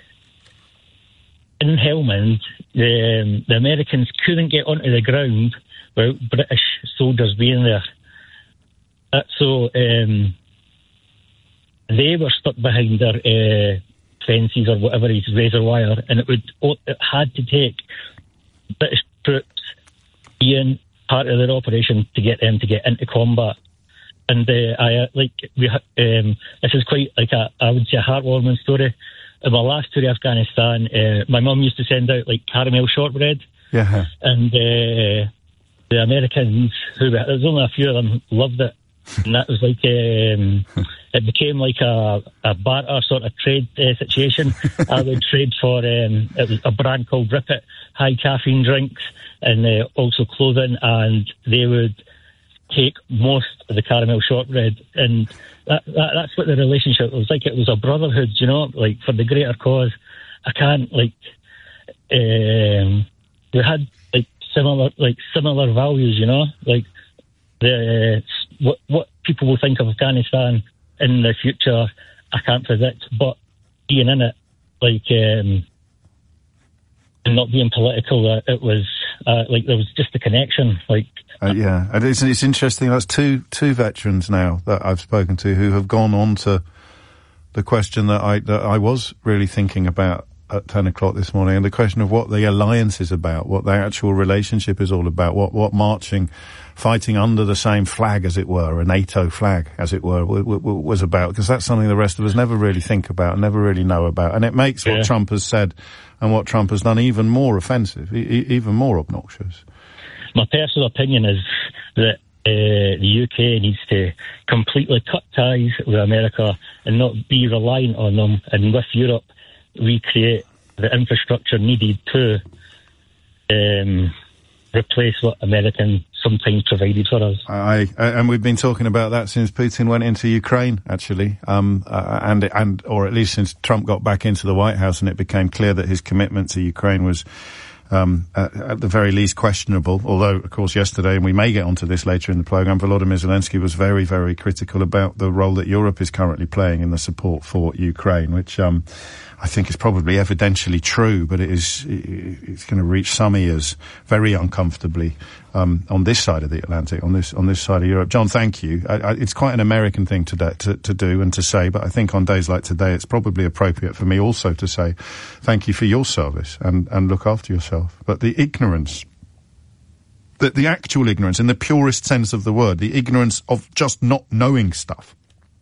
Helmand, the Americans couldn't get onto the ground without British soldiers being there. So they were stuck behind their fences or whatever, it's razor wire, and it had to take British troops being part of their operation to get them to get into combat. And this is quite I would say a heartwarming story. In my last tour of Afghanistan, my mum used to send out caramel shortbread.
Yeah.
And the Americans, there's only a few of them, loved it. And that was it became like a barter sort of trade situation. I would trade for, it was a brand called Rip It, high caffeine drinks, and also clothing, and they would take most of the caramel shortbread, and that's what the relationship was like. It was a brotherhood, for the greater cause. I can't we had similar values, what people will think of Afghanistan in the future, I can't predict, but being in it, and not being political, it was there was just a connection,
and it's interesting. That's two veterans now that I've spoken to who have gone on to the question that I was really thinking about at 10 o'clock this morning, and the question of what the alliance is about, what the actual relationship is all about, what marching, fighting under the same flag, as it were, a NATO flag, as it were, was about, because that's something the rest of us never really think about, never really know about, and it makes what Trump has said and what Trump has done even more offensive, even more obnoxious.
my personal opinion is that the UK needs to completely cut ties with America and not be reliant on them, and with Europe recreate the infrastructure needed to replace what American sometimes provided for us.
And we've been talking about that since Putin went into Ukraine, actually, or at least since Trump got back into the White House, and it became clear that his commitment to Ukraine was at the very least questionable. Although, of course, yesterday, and we may get onto this later in the programme, Volodymyr Zelensky was very, very critical about the role that Europe is currently playing in the support for Ukraine, which I think is probably evidentially true, but it's going to reach some ears very uncomfortably on this side of the Atlantic, on this side of Europe. John, thank you. It's quite an American thing to do and to say, but I think on days like today, it's probably appropriate for me also to say thank you for your service and look after yourself. But the ignorance, the actual ignorance in the purest sense of the word, the ignorance of just not knowing stuff,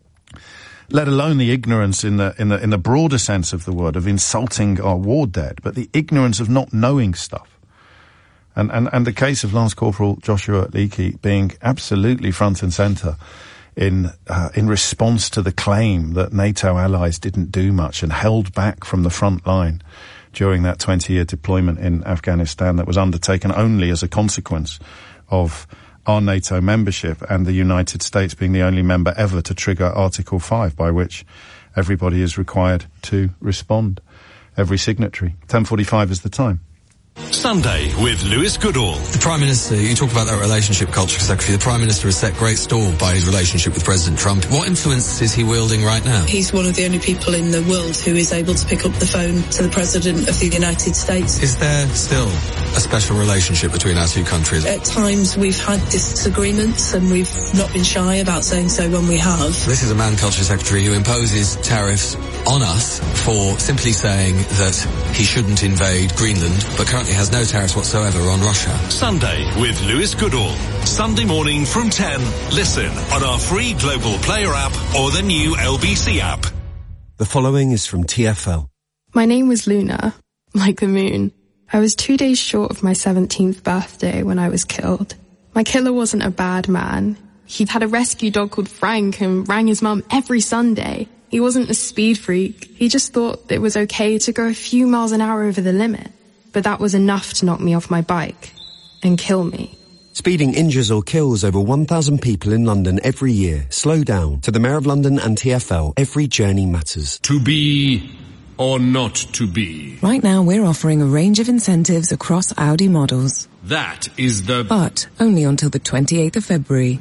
let alone the ignorance in the broader sense of the word of insulting our war dead, but the ignorance of not knowing stuff. And the case of Lance Corporal Joshua Leakey being absolutely front and centre in response to the claim that NATO allies didn't do much and held back from the front line during that 20-year deployment in Afghanistan that was undertaken only as a consequence of our NATO membership and the United States being the only member ever to trigger Article 5, by which everybody is required to respond. Every signatory. 10:45 is the time.
Sunday with Lewis Goodall.
The Prime Minister, you talk about that relationship culture, Secretary. The Prime Minister has set great store by his relationship with President Trump. What influence is he wielding right now?
He's one of the only people in the world who is able to pick up the phone to the President of the United States.
Is there still a special relationship between our two countries?
At times we've had disagreements and we've not been shy about saying so when we have.
This is a man, Culture Secretary, who imposes tariffs on us for simply saying that he shouldn't invade Greenland, but currently has no tariffs whatsoever on Russia.
Sunday with Lewis Goodall. Sunday morning from 10. Listen on our free Global Player app or the new LBC app.
The following is from TfL.
My name was Luna, like the moon. I was 2 days short of my 17th birthday when I was killed. My killer wasn't a bad man. He had a rescue dog called Frank and rang his mum every Sunday. He wasn't a speed freak. He just thought it was okay to go a few miles an hour over the limit. But that was enough to knock me off my bike and kill me.
Speeding injures or kills over 1,000 people in London every year. Slow down. To the Mayor of London and TfL, every journey matters.
To be or not to be.
Right now we're offering a range of incentives across Audi models.
That is the...
But only until the 28th of February.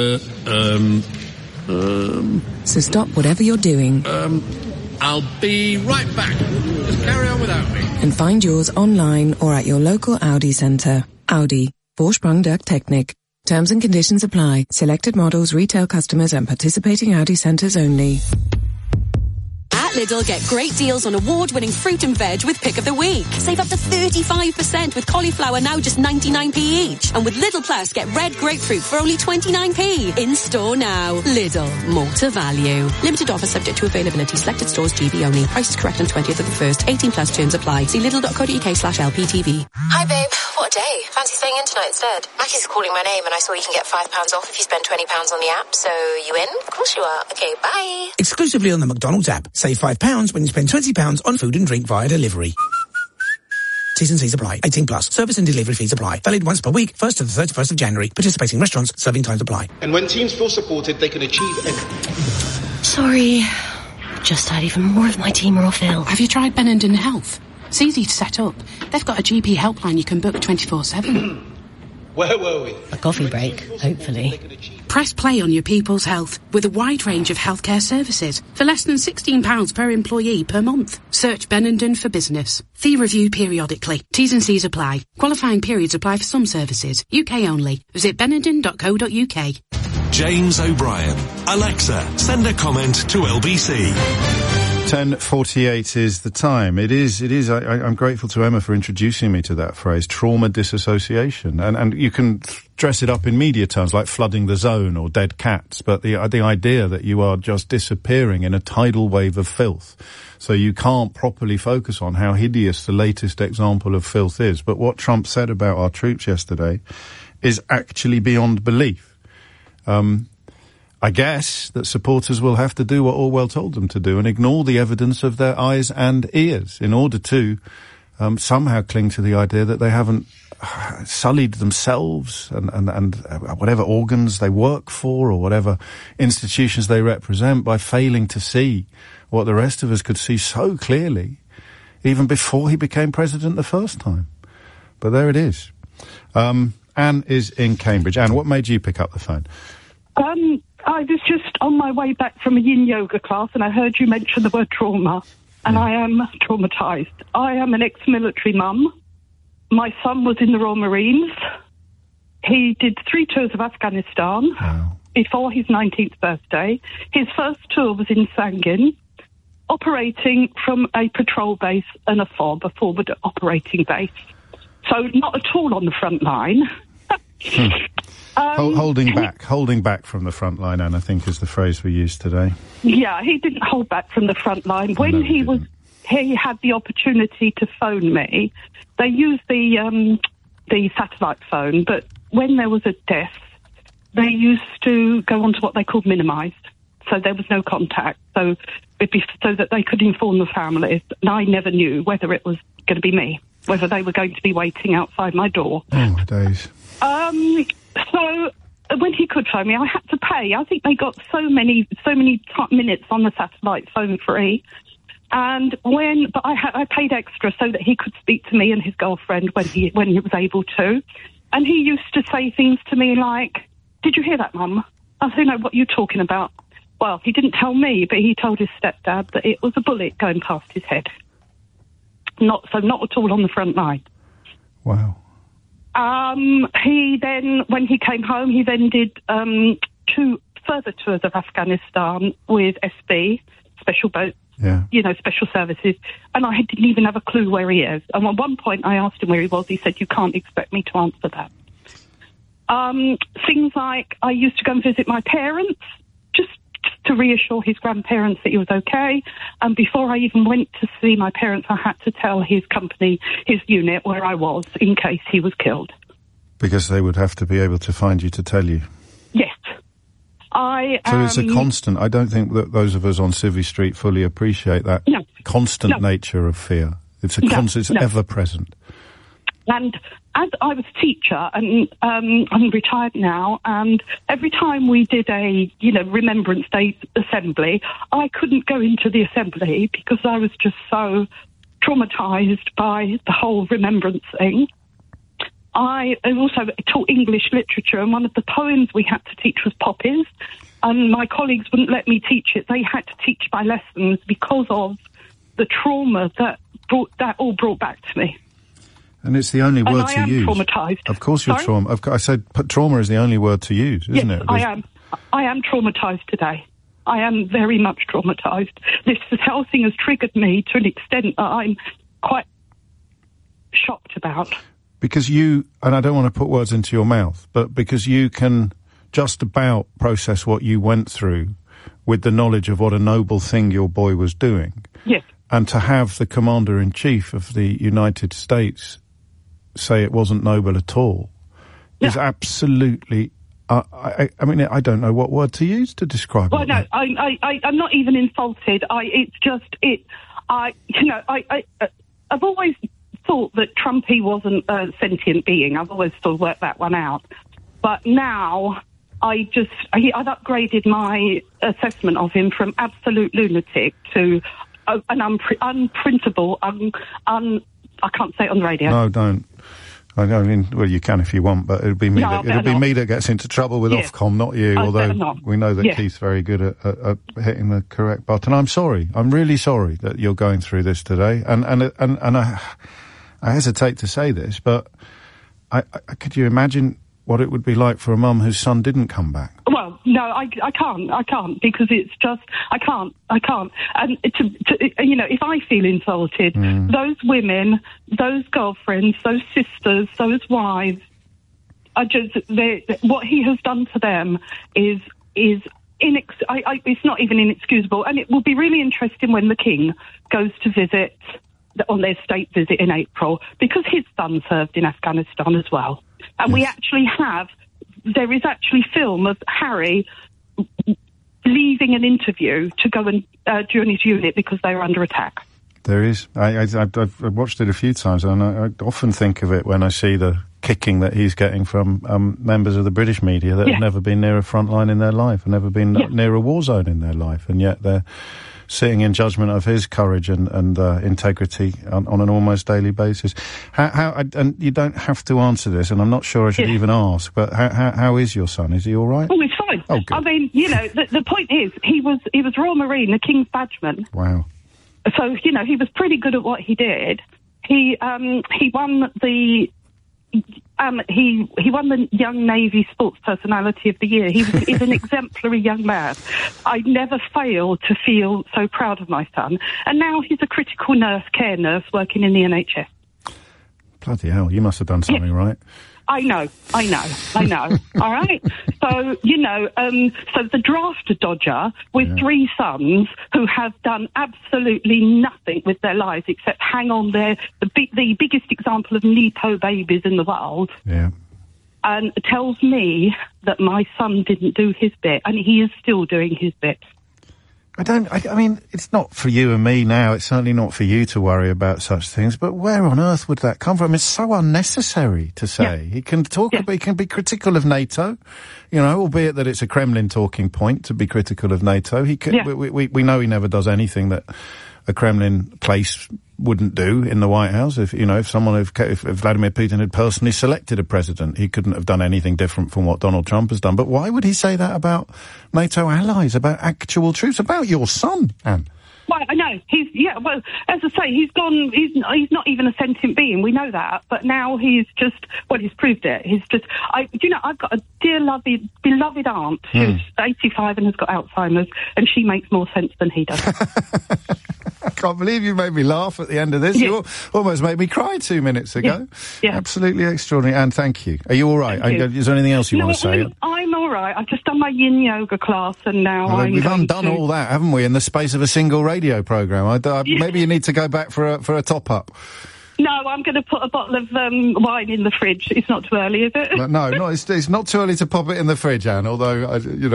So stop whatever you're doing.
I'll be right back. Just carry on without me.
And find yours online or at your local Audi centre. Audi. Vorsprung durch Technik. Terms and conditions apply. Selected models, retail customers and participating Audi centres only.
At Lidl, get great deals on award-winning fruit and veg with Pick of the Week. Save up to 35% with cauliflower now just 99p each. And with Lidl Plus, get red grapefruit for only 29p. In store now. Lidl, more to value. Limited offer subject to availability. Selected stores, GB only. Prices correct on 20th of the 1st. 18 plus terms apply. See lidl.co.uk/LPTV.
Hi babe, what a day. Fancy staying in tonight instead? Mackie's calling my name and I saw you can get £5 off if you spend £20 on the app. So you in? Of course you are. Okay, bye.
Exclusively on the McDonald's app. Save £5 when you spend £20 on food and drink via delivery. T's and C's apply. 18 plus. Service and delivery fees apply. Valid once per week, 1st to the 31st of January. Participating restaurants, serving times apply.
And when teams feel supported, they can achieve anything.
Sorry. Just had even more of my team are off ill.
Have you tried Benenden Health? It's easy to set up. They've got a GP helpline you can book 24/7.
Where were we?
A coffee break, hopefully.
Press play on your people's health with a wide range of healthcare services for less than £16 per employee per month. Search Benenden for business. Fee review periodically. T's and C's apply. Qualifying periods apply for some services. UK only. Visit benenden.co.uk.
James O'Brien. Alexa, send a comment to LBC.
10:48 is the time. It is. I'm grateful to Emma for introducing me to that phrase, trauma disassociation. And you can dress it up in media terms like flooding the zone or dead cats. But the idea that you are just disappearing in a tidal wave of filth. So you can't properly focus on how hideous the latest example of filth is. But what Trump said about our troops yesterday is actually beyond belief. I guess that supporters will have to do what Orwell told them to do and ignore the evidence of their eyes and ears in order to somehow cling to the idea that they haven't sullied themselves and whatever organs they work for or whatever institutions they represent by failing to see what the rest of us could see so clearly even before he became president the first time. But there it is. Anne is in Cambridge. Anne, what made you pick up the phone?
I was just on my way back from a yin yoga class and I heard you mention the word trauma, and I am traumatised. I am an ex-military mum. My son was in the Royal Marines. He did 3 tours of Afghanistan before his 19th birthday. His first tour was in Sangin, operating from a patrol base and a FOB, a forward operating base. So not at all on the front line.
Holding back from the front line, Anne, I think is the phrase we used today.
Yeah, he didn't hold back from the front line. When he had the opportunity to phone me, they used the satellite phone, but when there was a death, they used to go on to what they called minimised. So there was no contact, so that they could inform the families. And I never knew whether it was going to be me, whether they were going to be waiting outside my door.
Oh, my days.
So when he could phone me, I had to pay. I think they got so many minutes on the satellite phone free. And but I paid extra so that he could speak to me and his girlfriend when he was able to. And he used to say things to me like, "Did you hear that, Mum?" I said, "No, what are you talking about?" Well, he didn't tell me, but he told his stepdad that it was a bullet going past his head. Not at all on the front line.
Wow.
He then, when he came home, he then did 2 further tours of Afghanistan with SB, special boat, special services, and I didn't even have a clue where he is. And at one point I asked him where he was. He said, "You can't expect me to answer that." Things like I used to go and visit my parents, just to reassure his grandparents that he was okay. And before I even went to see my parents, I had to tell his company, his unit, where I was in case he was killed.
Because they would have to be able to find you to tell you.
Yes.
So it's a constant. I don't think that those of us on Civvy Street fully appreciate that constant nature of fear. It's it's ever present.
And as I was a teacher, and I'm retired now, and every time we did a, Remembrance Day assembly, I couldn't go into the assembly because I was just so traumatised by the whole remembrance thing. I also taught English literature, and one of the poems we had to teach was Poppies, and my colleagues wouldn't let me teach it. They had to teach my lessons because of the trauma that all brought back to me.
And it's the only word to use.
I am traumatised.
Of course you're traumatised. I said trauma is the only word to use, isn't it?
I am. I am traumatised today. I am very much traumatised. This whole thing has triggered me to an extent that I'm quite shocked about.
Because and I don't want to put words into your mouth, but because you can just about process what you went through with the knowledge of what a noble thing your boy was doing.
Yes.
And to have the Commander-in-Chief of the United States say it wasn't noble at all is absolutely... I mean, I don't know what word to use to describe it.
Well, no, I'm not even insulted. I've always thought that Trumpy wasn't a sentient being. I've always sort of worked that one out. But now I've upgraded my assessment of him from absolute lunatic to an unprintable, I can't say it on the radio.
No, don't. I mean, well, you can if you want, but it'll be me. Me that gets into trouble with Ofcom, not you. Although we know that Keith's very good at hitting the correct button. I'm sorry. I'm really sorry that you're going through this today. And I hesitate to say this, but could you imagine what it would be like for a mum whose son didn't come back?
Well, no, I can't, because it's just, I can't. And if I feel insulted, those women, those girlfriends, those sisters, those wives, what he has done to them is it's not even inexcusable. And it will be really interesting when the King goes to visit, on their state visit in April, because his son served in Afghanistan as well. And there is actually film of Harry leaving an interview to go and join his unit because they were under attack.
There is. I've watched it a few times, and I often think of it when I see the kicking that he's getting from members of the British media that have never been near a front line in their life, and never been near a war zone in their life, and yet they're sitting in judgment of his courage and integrity on an almost daily basis. And you don't have to answer this, and I'm not sure I should even ask, but how is your son? Is he all right?
Oh, he's fine.
Oh, good.
I mean, the point is, he was Royal Marine, the King's Badgeman.
Wow.
So, he was pretty good at what he did. He won the Young Navy Sports Personality of the Year. He's an exemplary young man. I never fail to feel so proud of my son. And now he's a critical care nurse working in the NHS.
Bloody hell, you must have done something right.
I know. All right. So, so the draft dodger with 3 sons who have done absolutely nothing with their lives except hang on the biggest example of nepo babies in the world.
Yeah.
And tells me that my son didn't do his bit, and he is still doing his bit.
I mean, it's not for you and me now. It's certainly not for you to worry about such things. But where on earth would that come from? It's so unnecessary to say. Yeah. He can talk about, he can be critical of NATO, albeit that it's a Kremlin talking point to be critical of NATO. He can, we know he never does anything that a Kremlin place wouldn't do in the White House. If Vladimir Putin had personally selected a president, he couldn't have done anything different from what Donald Trump has done. But why would he say that about NATO allies, about actual troops, about your son, Anne?
Well, I know. As I say, he's gone, he's not even a sentient being, we know that, but now he's proved it. He's just, I've got a dear, beloved aunt who's 85 and has got Alzheimer's, and she makes more sense than he does.
I can't believe you made me laugh at the end of this. Yeah. You almost made me cry 2 minutes ago. Yeah. Absolutely extraordinary. Anne, thank you. Are you all right? Is there anything else you want to say?
I'm all right. I've just done my yin yoga class, and now
we've undone all that, haven't we, in the space of a single radio programme? Maybe you need to go back for a top-up.
No, I'm going to put a bottle of wine in the fridge. It's not too early, is it?
No, it's not too early to pop it in the fridge, Anne, although,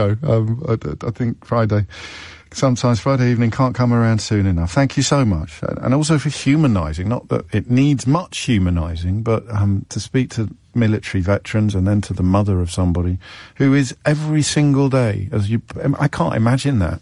I think sometimes Friday evening can't come around soon enough. Thank you so much. And also for humanising, not that it needs much humanising, but to speak to military veterans and then to the mother of somebody who is every single day, I can't imagine that.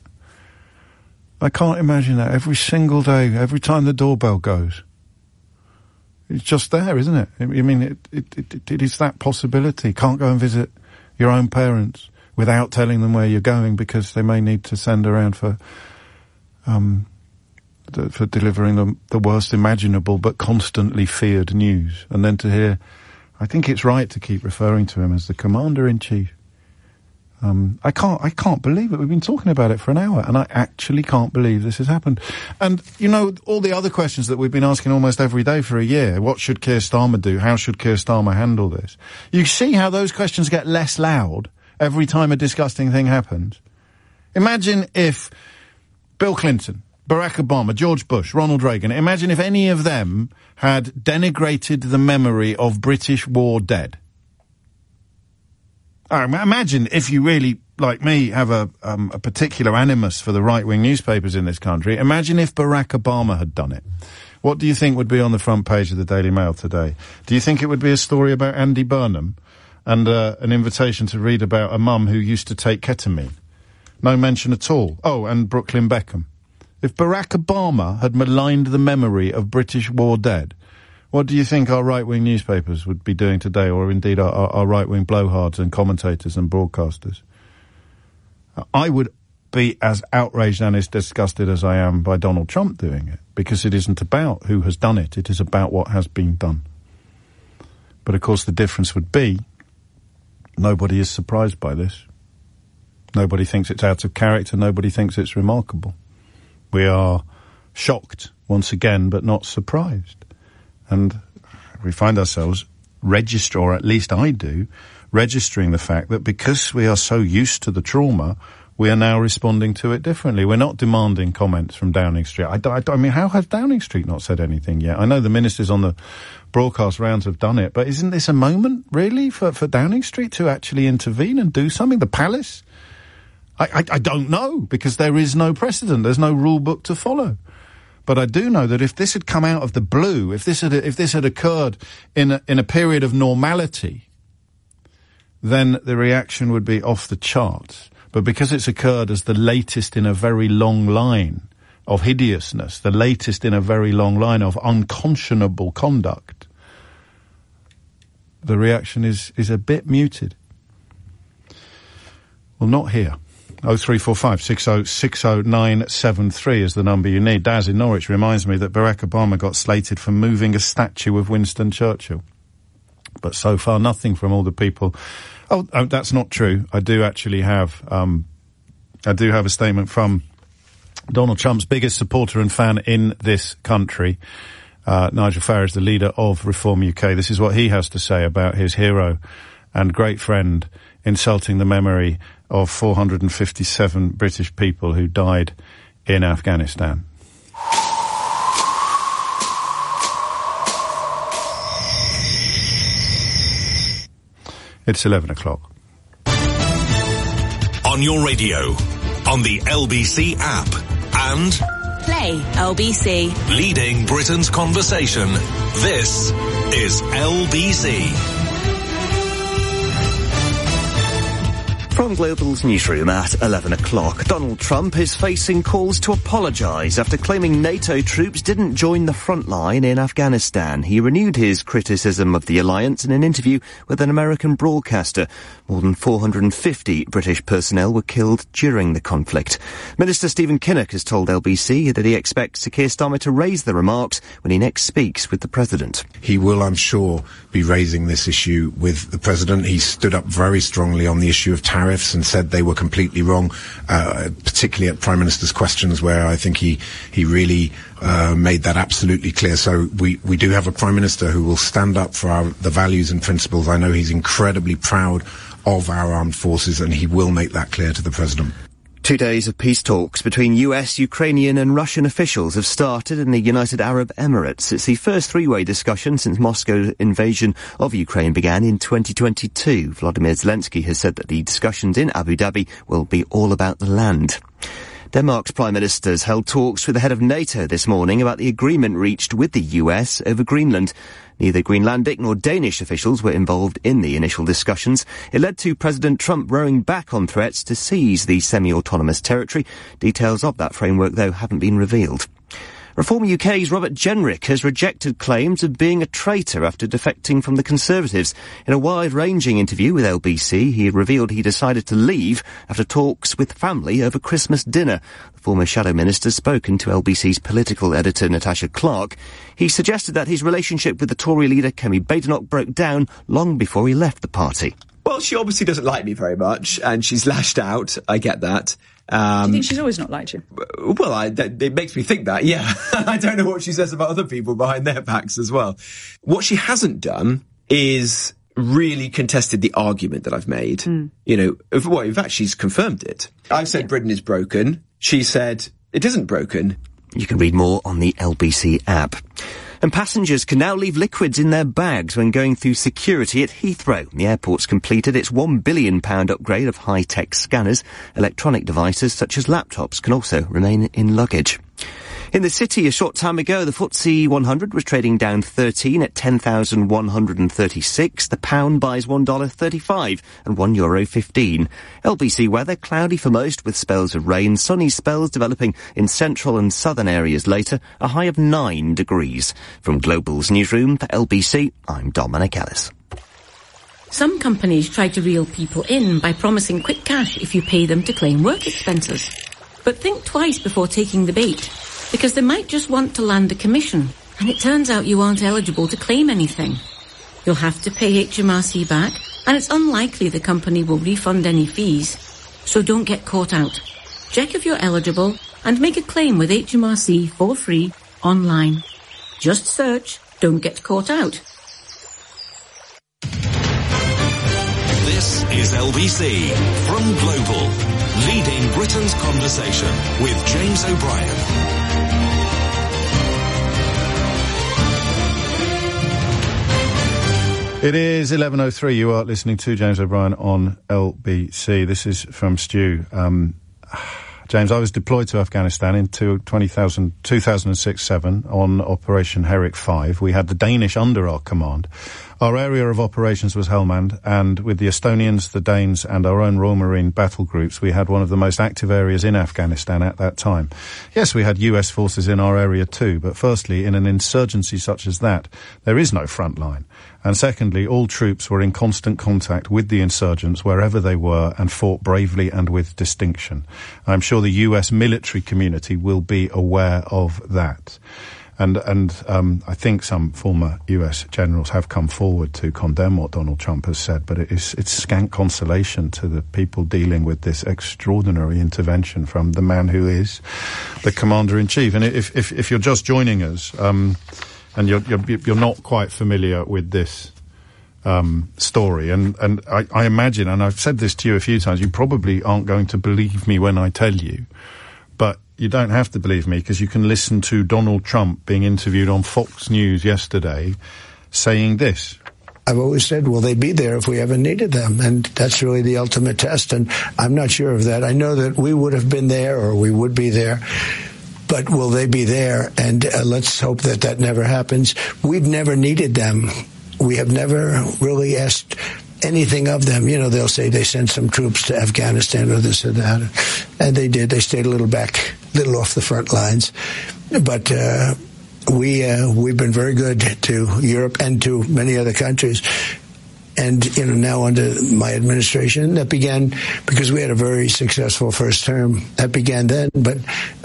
I can't imagine that every single day, every time the doorbell goes. It's just there, isn't it? I mean, it is that possibility. Can't go and visit your own parents without telling them where you're going because they may need to send around for delivering them the worst imaginable but constantly feared news. And then to hear, I think it's right to keep referring to him as the Commander-in-Chief. I can't believe it. We've been talking about it for an hour, and I actually can't believe this has happened. And, all the other questions that we've been asking almost every day for a year. What should Keir Starmer do? How should Keir Starmer handle this? You see how those questions get less loud every time a disgusting thing happens. Imagine if Bill Clinton, Barack Obama, George Bush, Ronald Reagan, imagine if any of them had denigrated the memory of British war dead. Imagine if you really, like me, have a particular animus for the right-wing newspapers in this country. Imagine if Barack Obama had done it. What do you think would be on the front page of the Daily Mail today? Do you think it would be a story about Andy Burnham and an invitation to read about a mum who used to take ketamine? No mention at all. Oh, and Brooklyn Beckham. If Barack Obama had maligned the memory of British war dead, what do you think our right-wing newspapers would be doing today, or indeed our right-wing blowhards and commentators and broadcasters? I would be as outraged and as disgusted as I am by Donald Trump doing it, because it isn't about who has done it, it is about what has been done. But of course the difference would be Nobody is surprised by this. Nobody thinks it's out of character. Nobody thinks it's remarkable. We are shocked once again, but not surprised. And we find ourselves or at least I do, registering the fact that because we are so used to the trauma, we are now responding to it differently. We're not demanding comments from Downing Street. I mean, how has Downing Street not said anything yet? I know the ministers on the broadcast rounds have done it, but isn't this a moment, really, for Downing Street to actually intervene and do something? The Palace? I don't know, because there is no precedent. There's no rule book to follow. But I do know that if this had come out of the blue, if this had occurred in a period of normality, then the reaction would be off the charts. But because it's occurred as the latest in a very long line of hideousness, the latest in a very long line of unconscionable conduct, the reaction is a bit muted. Well, not here. 0345 60 973 is the number you need. Daz in Norwich reminds me that Barack Obama got slated for moving a statue of Winston Churchill. But so far, nothing from all the people. Oh, that's not true. I do actually have a statement from Donald Trump's biggest supporter and fan in this country, Nigel Farage, the leader of Reform UK. This is what he has to say about his hero and great friend insulting the memory of 457 British people who died in Afghanistan. It's 11 o'clock.
On your radio, on the LBC app, and
Play LBC.
Leading Britain's conversation. This is LBC.
From Global's newsroom at 11 o'clock, Donald Trump is facing calls to apologise after claiming NATO troops didn't join the front line in Afghanistan. He renewed his criticism of the alliance in an interview with an American broadcaster. More than 450 British personnel were killed during the conflict. Minister Stephen Kinnock has told LBC that he expects Sir Keir Starmer to raise the remarks when he next speaks with the President.
He will, I'm sure, be raising this issue with the President. He stood up very strongly on the issue of tariffs and said they were completely wrong, particularly at Prime Minister's questions, where I think he really made that absolutely clear. So we do have a Prime Minister who will stand up for the values and principles. I know he's incredibly proud of our armed forces, and he will make that clear to the President.
2 days of peace talks between US, Ukrainian and Russian officials have started in the United Arab Emirates. It's the first three-way discussion since Moscow's invasion of Ukraine began in 2022. Volodymyr Zelensky has said that the discussions in Abu Dhabi will be all about the land. Denmark's Prime Minister's held talks with the head of NATO this morning about the agreement reached with the US over Greenland. Neither Greenlandic nor Danish officials were involved in the initial discussions. It led to President Trump rowing back on threats to seize the semi-autonomous territory. Details of that framework, though, haven't been revealed. Reform UK's Robert Jenrick has rejected claims of being a traitor after defecting from the Conservatives. In a wide-ranging interview with LBC, he revealed he decided to leave after talks with family over Christmas dinner. The former Shadow Minister's spoken to LBC's political editor Natasha Clark. He suggested that his relationship with the Tory leader Kemi Badenoch broke down long before he left the party.
Well, she obviously doesn't like me very much, and she's lashed out. I get that.
Do you think she's always not liked you?
Well, it makes me think that, yeah. I don't know what she says about other people behind their backs as well. What she hasn't done is really contested the argument that I've made. You know, in fact, she's confirmed it. I've said Britain is broken. She said it isn't broken.
You can read more on the LBC app. And passengers can now leave liquids in their bags when going through security at Heathrow. The airport's completed its £1 billion upgrade of high-tech scanners. Electronic devices such as laptops can also remain in luggage. In the city a short time ago, the FTSE 100 was trading down 13 at 10,136. The pound buys $1.35 and €1.15. LBC weather, cloudy for most with spells of rain, sunny spells developing in central and southern areas later, a high of 9 degrees. From Global's newsroom for LBC, I'm Dominic Ellis.
Some companies try to reel people in by promising quick cash if you pay them to claim work expenses. But think twice before taking the bait, because they might just want to land a commission, and it turns out you aren't eligible to claim anything. You'll have to pay HMRC back, and it's unlikely the company will refund any fees. So don't get caught out. Check if you're eligible and make a claim with HMRC for free online. Just search Don't Get Caught Out.
This is LBC from Global, leading Britain's conversation with James O'Brien.
It is 11:03. You are listening to James O'Brien on LBC. This is from Stu. James, I was deployed to Afghanistan in 2006-07 on Operation Herrick 5. We had the Danish under our command. Our area of operations was Helmand, and with the Estonians, the Danes, and our own Royal Marine battle groups, we had one of the most active areas in Afghanistan at that time. Yes, we had US forces in our area too, but firstly, in an insurgency such as that, there is no front line. And secondly, all troops were in constant contact with the insurgents wherever they were and fought bravely and with distinction. I'm sure the US military community will be aware of that. And I think some former US generals have come forward to condemn what Donald Trump has said, but it's scant consolation to the people dealing with this extraordinary intervention from the man who is the commander-in-chief. And if you're just joining us, and you're not quite familiar with this story, and I imagine, and I've said this to you a few times, you probably aren't going to believe me when I tell you, but you don't have to believe me because you can listen to Donald Trump being interviewed on Fox News yesterday saying this.
I've always said, will they be there if we ever needed them? And that's really the ultimate test, and I'm not sure of that. I know that we would have been there, or we would be there, but will they be there? And let's hope that that never happens. We've never needed them. We have never really asked anything of them. You know, they'll say they sent some troops to Afghanistan or this or that. And they did. They stayed a little off the front lines. But we've been very good to Europe and to many other countries. And, you know, now under my administration, that began because we had a very successful first term. That began then, but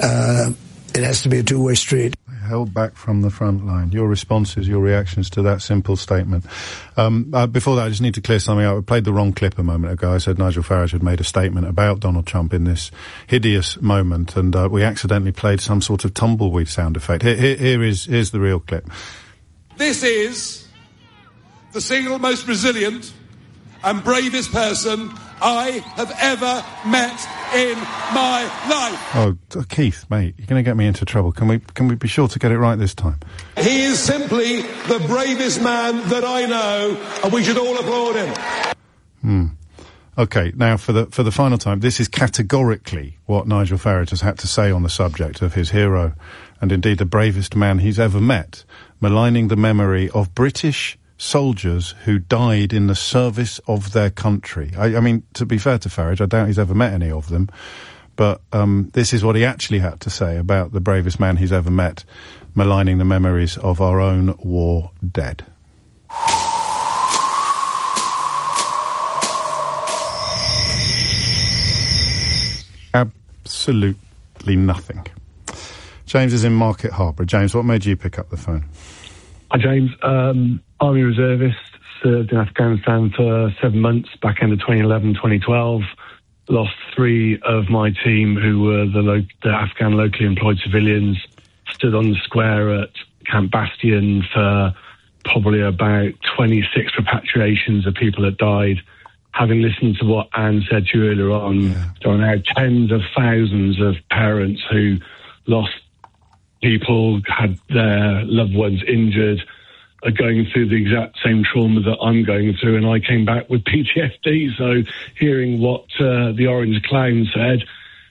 it has to be a two-way street.
Held back from the front line. Your responses, your reactions to that simple statement. Before that, I just need to clear something up. I played the wrong clip a moment ago. I said Nigel Farage had made a statement about Donald Trump in this hideous moment, and we accidentally played some sort of tumbleweed sound effect. Here's the real clip.
This is the single most resilient and bravest person I have ever met in my life.
Oh, Keith, mate, you're going to get me into trouble. Can we be sure to get it right this time?
He is simply the bravest man that I know, and we should all applaud him.
Okay, now for the final time, this is categorically what Nigel Farage has had to say on the subject of his hero, and indeed the bravest man he's ever met, maligning the memory of British soldiers who died in the service of their country. I mean, to be fair to Farage, I doubt he's ever met any of them, but this is what he actually had to say about the bravest man he's ever met, maligning the memories of our own war dead. Absolutely nothing. James is in Market Harborough. James, what made you pick up the phone?
Hi, James. Army reservist, served in Afghanistan for 7 months, back end of 2011, 2012. Lost 3 of my team who were the Afghan locally employed civilians. Stood on the square at Camp Bastion for probably about 26 repatriations of people that died. Having listened to what Anne said to you earlier on, there are now tens of thousands of parents who lost people, had their loved ones injured, are going through the exact same trauma that I'm going through, and I came back with PTSD. So hearing what the Orange Clown said,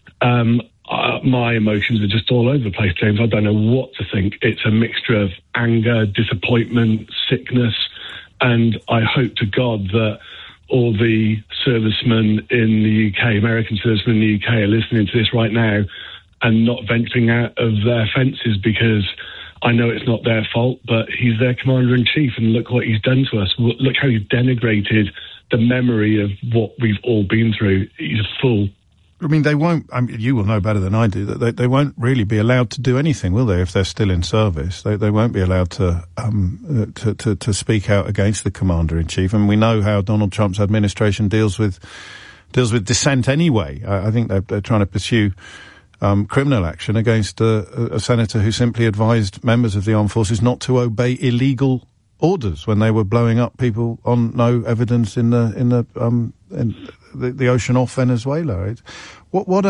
my emotions are just all over the place, James. I don't know what to think. It's a mixture of anger, disappointment, sickness, and I hope to God that all the servicemen in the UK, American servicemen in the UK, are listening to this right now and not venturing out of their fences, because I know it's not their fault, but he's their commander-in-chief, and look what he's done to us. Look how he's denigrated the memory of what we've all been through. He's a fool.
I mean, they won't, you will know better than I do, that they won't really be allowed to do anything, will they, if they're still in service? They won't be allowed to speak out against the Commander-in-Chief. And we know how Donald Trump's administration deals with dissent anyway. I think they're trying to pursue criminal action against a senator who simply advised members of the armed forces not to obey illegal orders when they were blowing up people on no evidence in the ocean off Venezuela. What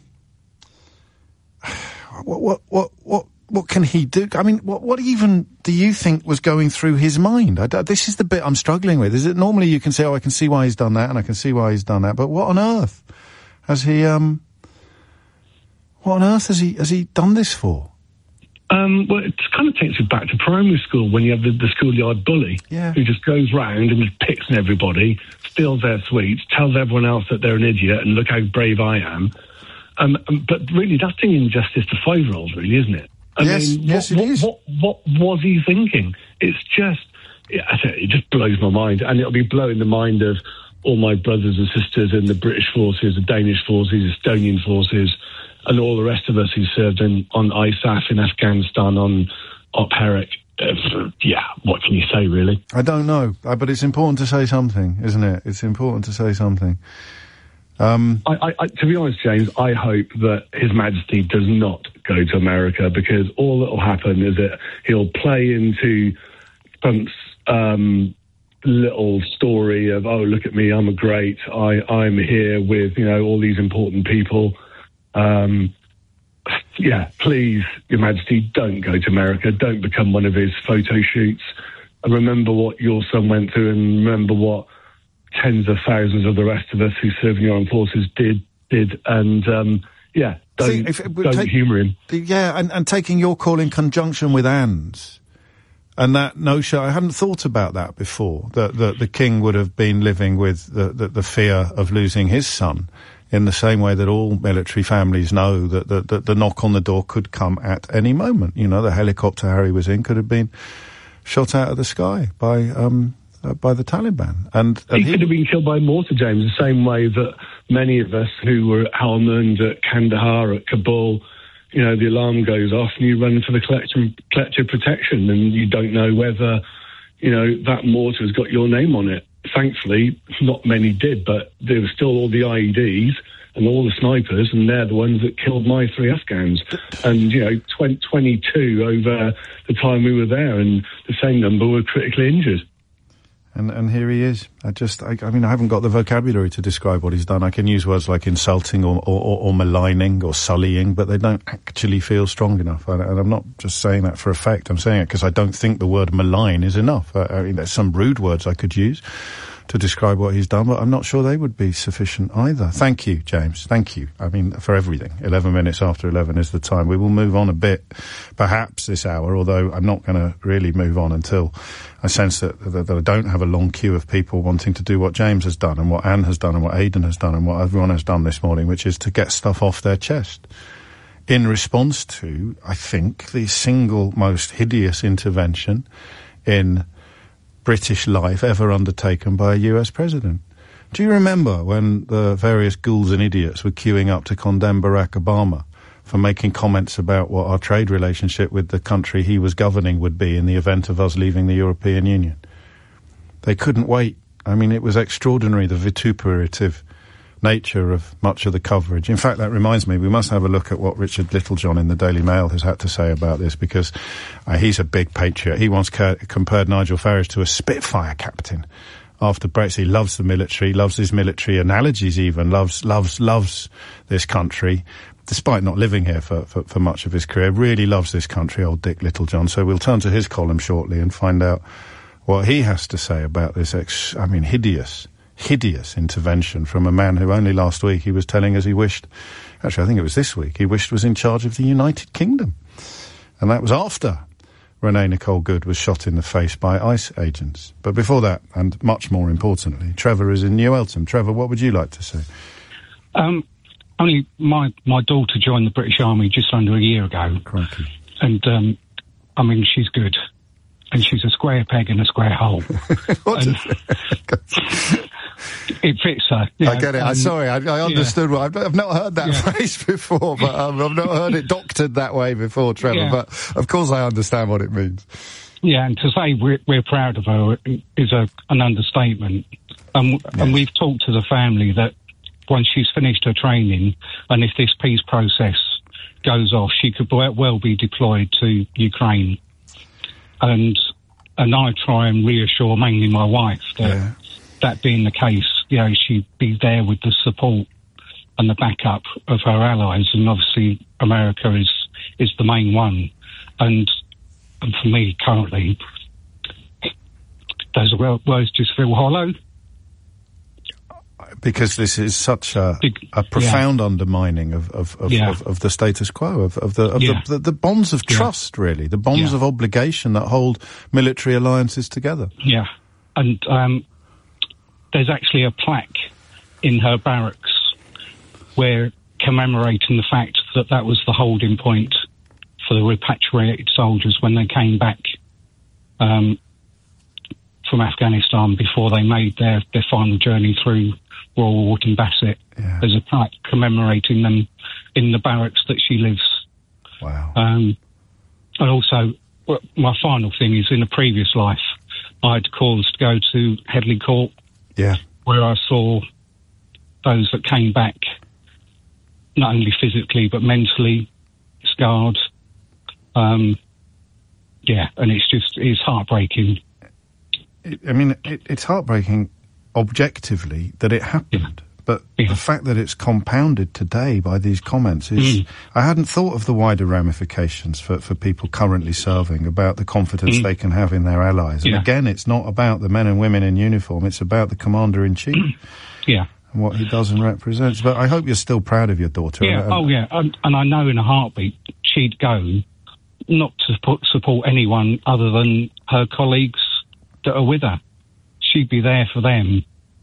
can he do? I mean, what even do you think was going through his mind? This is the bit I'm struggling with. Is it normally you can say, I can see why he's done that, and I can see why he's done that, but what on earth has he done this for?
Well, it kind of takes you back to primary school when you have the schoolyard bully who just goes round and just picks on everybody, steals their sweets, tells everyone else that they're an idiot and look how brave I am. But really, that's doing injustice to 5-year-olds, really, isn't it? I mean, it is. What was he thinking? It's just, it just blows my mind. And it'll be blowing the mind of all my brothers and sisters in the British forces, the Danish forces, Estonian forces, and all the rest of us who served on ISAF in Afghanistan, on Op Herrick. What can you say, really?
I don't know, but it's important to say something, isn't it? It's important to say something.
To be honest, James, I hope that His Majesty does not go to America, because all that will happen is that he'll play into Trump's little story of, oh, look at me, I'm I'm here with, all these important people. Please, Your Majesty, don't go to America. Don't become one of his photo shoots. And remember what your son went through, and remember what tens of thousands of the rest of us who serve in the armed forces did. And, don't humour him.
Yeah, and taking your call in conjunction with Anne's, and that notion, I hadn't thought about that before, that the king would have been living with the fear of losing his son, in the same way that all military families know that the knock on the door could come at any moment. The helicopter Harry was in could have been shot out of the sky by the Taliban. And
he could have been killed by mortar, James, the same way that many of us who were at Helmand, at Kandahar, at Kabul, the alarm goes off and you run for the collective protection, and you don't know whether, that mortar has got your name on it. Thankfully, not many did, but there were still all the IEDs and all the snipers, and they're the ones that killed my 3 Afghans. And, 22 over the time we were there, and the same number were critically injured.
And here he is. I haven't got the vocabulary to describe what he's done. I can use words like insulting or maligning or sullying, but they don't actually feel strong enough. And I'm not just saying that for effect. I'm saying it because I don't think the word malign is enough. There's some rude words I could use to describe what he's done, but I'm not sure they would be sufficient either. Thank you, James. Thank you. For everything. 11 minutes after 11 is the time. We will move on a bit, perhaps this hour, although I'm not going to really move on until I sense that I don't have a long queue of people wanting to do what James has done and what Anne has done and what Aidan has done and what everyone has done this morning, which is to get stuff off their chest in response to, I think, the single most hideous intervention in British life ever undertaken by a US president. Do you remember when the various ghouls and idiots were queuing up to condemn Barack Obama for making comments about what our trade relationship with the country he was governing would be in the event of us leaving the European Union? They couldn't wait. It was extraordinary, the vituperative nature of much of the coverage. In fact, that reminds me, we must have a look at what Richard Littlejohn in the Daily Mail has had to say about this, because he's a big patriot. He once compared Nigel Farage to a Spitfire captain after Brexit. He loves the military, loves his military analogies even, loves this country, despite not living here for much of his career. Really loves this country, old Dick Littlejohn. So we'll turn to his column shortly and find out what he has to say about this hideous intervention from a man who only last week he was telling us he wished, actually I think it was this week, he wished was in charge of the United Kingdom. And that was after Renee Nicole Good was shot in the face by ICE agents. But before that, and much more importantly, Trevor is in New Eltham. Trevor, what would you like to say?
Only my daughter joined the British Army just under a year ago.
Crikey.
And, she's good. And she's a square peg in a square hole. It fits her. Yeah,
I get it. I understood. I've not heard that phrase before, but I've not heard it doctored that way before, Trevor.
Yeah.
But of course I understand what it means.
Yeah, and to say we're proud of her is an understatement. And we've talked to the family that once she's finished her training, and if this peace process goes off, she could well be deployed to Ukraine. And I try and reassure mainly my wife that that being the case, she'd be there with the support and the backup of her allies, and obviously America is the main one. And for me, currently, those words just feel hollow.
Because this is such a profound undermining of the status quo, of the bonds of trust, really, the bonds of obligation that hold military alliances together.
Yeah, and there's actually a plaque in her barracks where commemorating the fact that was the holding point for the repatriated soldiers when they came back from Afghanistan before they made their final journey through Royal Warton Bassett. Yeah. There's a plaque commemorating them in the barracks that she lives.
Wow.
And also, my final thing is, in a previous life, I had cause to go to Headley Court, where I saw those that came back, not only physically but mentally scarred. And it's heartbreaking.
It's heartbreaking objectively that it happened, but the fact that it's compounded today by these comments is... I hadn't thought of the wider ramifications for people currently serving, about the confidence they can have in their allies. And again, it's not about the men and women in uniform, it's about the Commander-in-Chief. And what he does and represents. But I hope you're still proud of your daughter.
And I know in a heartbeat she'd go not to support anyone other than her colleagues that are with her. She'd be there for them.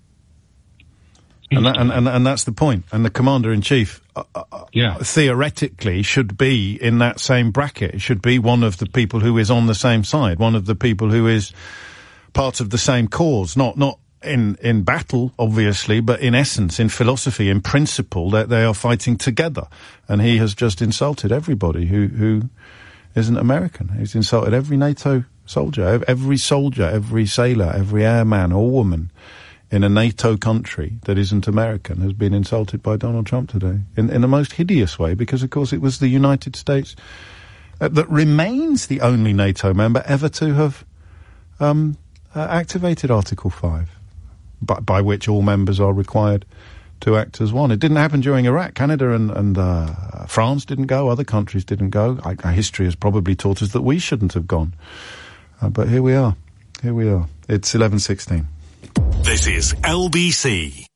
And that's the point. And the Commander-in-Chief, theoretically, should be in that same bracket. It should be one of the people who is on the same side, one of the people who is part of the same cause, not in battle, obviously, but in essence, in philosophy, in principle, that they are fighting together. And he has just insulted everybody who isn't American. He's insulted every NATO soldier, every sailor, every airman or woman in a NATO country that isn't American has been insulted by Donald Trump today in the most hideous way, because, of course, it was the United States that remains the only NATO member ever to have activated Article 5, by which all members are required to act as one. It didn't happen during Iraq. Canada and France didn't go. Other countries didn't go. Our history has probably taught us that we shouldn't have gone. But here we are. It's 11:16.
This is LBC.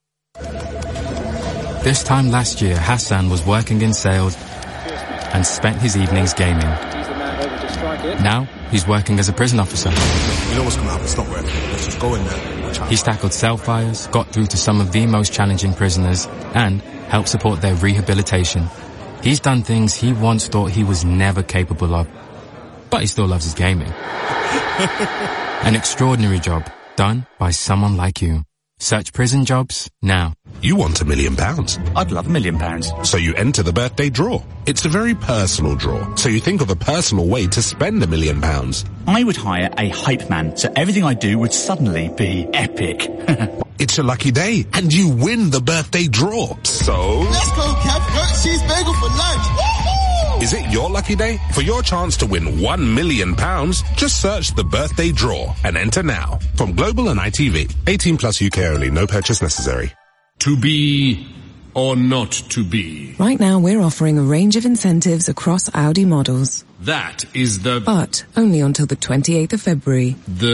This time last year, Hassan was working in sales and spent his evenings gaming. Now, he's working as a prison officer.
You know what's going to happen. It's not working. Let's just go in there.
He's tackled cell fires, got through to some of the most challenging prisoners, and helped support their rehabilitation. He's done things he once thought he was never capable of. But he still loves his gaming. An extraordinary job done by someone like you. Search prison jobs now.
You want £1 million?
I'd love £1 million.
So you enter the birthday draw. It's a very personal draw. So you think of a personal way to spend £1 million.
I would hire a hype man, so everything I do would suddenly be epic.
It's a lucky day, and you win the birthday draw. So...
Let's go, Kev. Goat cheese bagel for lunch. Woo-hoo!
Is it your lucky day? For your chance to win £1 million, just search the birthday draw and enter now. From Global and ITV. 18 plus UK only. No purchase necessary.
To be or not to be.
Right now we're offering a range of incentives across Audi models.
That is
But only until the 28th of February.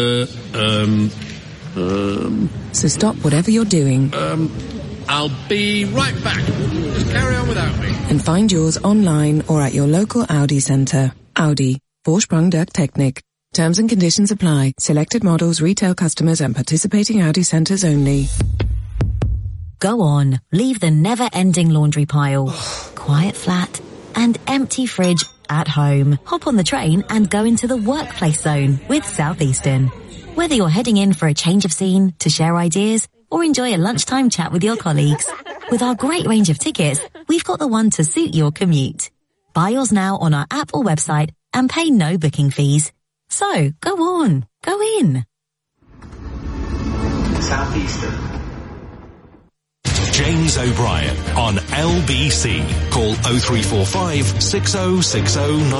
So stop whatever you're doing.
I'll be right back. Just carry on without me.
And find yours online or at your local Audi centre. Audi. Vorsprung durch Technik. Terms and conditions apply. Selected models, retail customers and participating Audi centres only.
Go on. Leave the never-ending laundry pile. Quiet flat and empty fridge at home. Hop on the train and go into the workplace zone with Southeastern. Whether you're heading in for a change of scene, to share ideas, or enjoy a lunchtime chat with your colleagues. With our great range of tickets, we've got the one to suit your commute. Buy yours now on our app or website and pay no booking fees. So, go on, go in.
Southeastern. James O'Brien on LBC. Call 0345 6060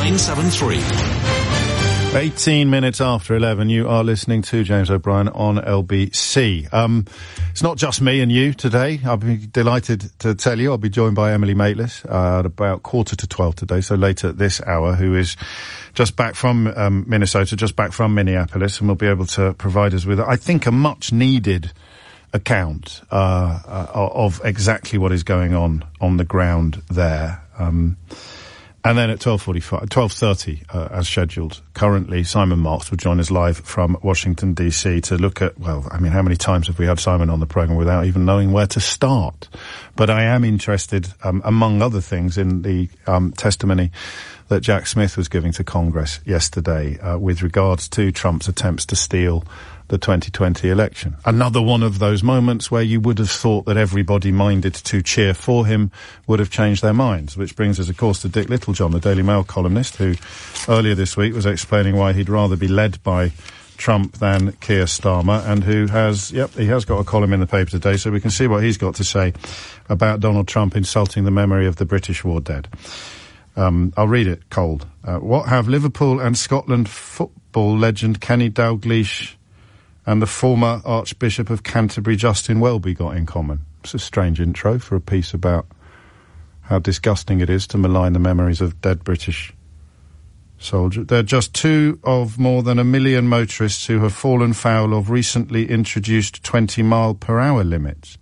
973.
18 minutes after 11, you are listening to James O'Brien on LBC. It's not just me and you today. I'll be delighted to tell you I'll be joined by Emily Maitlis at about 11:45 today, so later this hour, who is just back from Minnesota, just back from Minneapolis, and will be able to provide us with, I think, a much-needed account of exactly what is going on the ground there. And then at 12:30, as scheduled, currently Simon Marks will join us live from Washington, D.C. to look at, well, I mean, how many times have we had Simon on the programme without even knowing where to start? But I am interested, among other things, in the testimony that Jack Smith was giving to Congress yesterday with regards to Trump's attempts to steal the 2020 election. Another one of those moments where you would have thought that everybody minded to cheer for him would have changed their minds, which brings us, of course, to Dick Littlejohn, the Daily Mail columnist, who earlier this week was explaining why he'd rather be led by Trump than Keir Starmer, and who has, he has got a column in the paper today, so we can see what he's got to say about Donald Trump insulting the memory of the British war dead. I'll read it cold. What have Liverpool and Scotland football legend Kenny Dalglish and the former Archbishop of Canterbury, Justin Welby, got in common? It's a strange intro for a piece about how disgusting it is to malign the memories of dead British soldiers. They're just two of more than 1 million motorists who have fallen foul of recently introduced 20-mile-per-hour limits.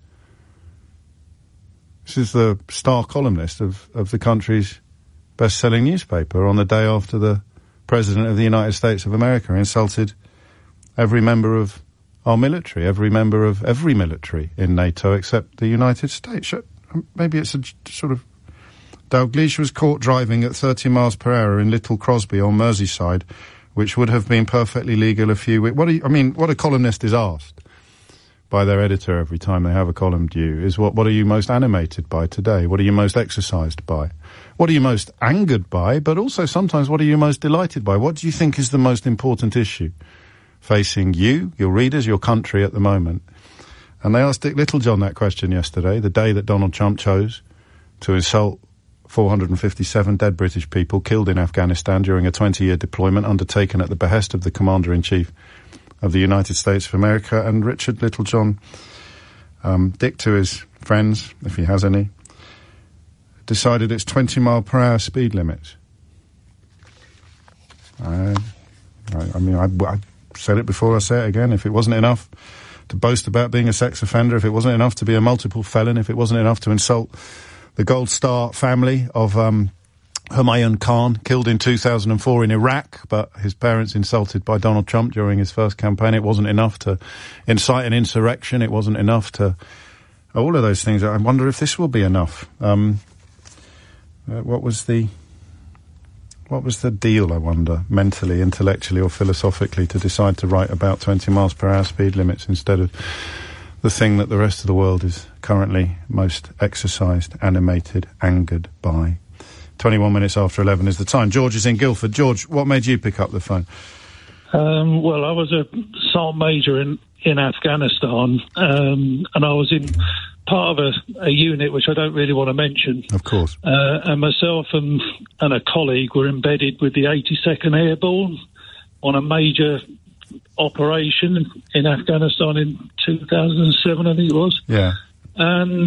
This is the star columnist of the country's best-selling newspaper on the day after the President of the United States of America insulted every member of our military, every member of every military in NATO except the United States. Maybe it's a sort of... Dalglish was caught driving at 30 miles per hour in Little Crosby on Merseyside, which would have been perfectly legal a few weeks... What a columnist is asked by their editor every time they have a column due is what are you most animated by today? What are you most exercised by? What are you most angered by? But also sometimes what are you most delighted by? What do you think is the most important issue facing you, your readers, your country at the moment? And they asked Dick Littlejohn that question yesterday, the day that Donald Trump chose to insult 457 dead British people killed in Afghanistan during a 20-year deployment undertaken at the behest of the Commander-in-Chief of the United States of America. And Richard Littlejohn, Dick to his friends, if he has any, decided it's 20-mile-per-hour speed limits. I said it before, I say it again. If it wasn't enough to boast about being a sex offender, if it wasn't enough to be a multiple felon, if it wasn't enough to insult the Gold Star family of Humayun Khan, killed in 2004 in Iraq, but his parents insulted by Donald Trump during his first campaign, it wasn't enough to incite an insurrection, it wasn't enough to... all of those things. I wonder if this will be enough. What was the deal, I wonder, mentally, intellectually or philosophically, to decide to write about 20 miles per hour speed limits instead of the thing that the rest of the world is currently most exercised, animated, angered by? 21 minutes after 11 is the time. George is in Guildford. George, what made you pick up the phone?
Well, I was a sergeant major in Afghanistan, and I was in part of a unit which I don't really want to mention.
Of course.
And myself and a colleague were embedded with the 82nd Airborne on a major operation in Afghanistan in 2007, I think it was.
Yeah.
And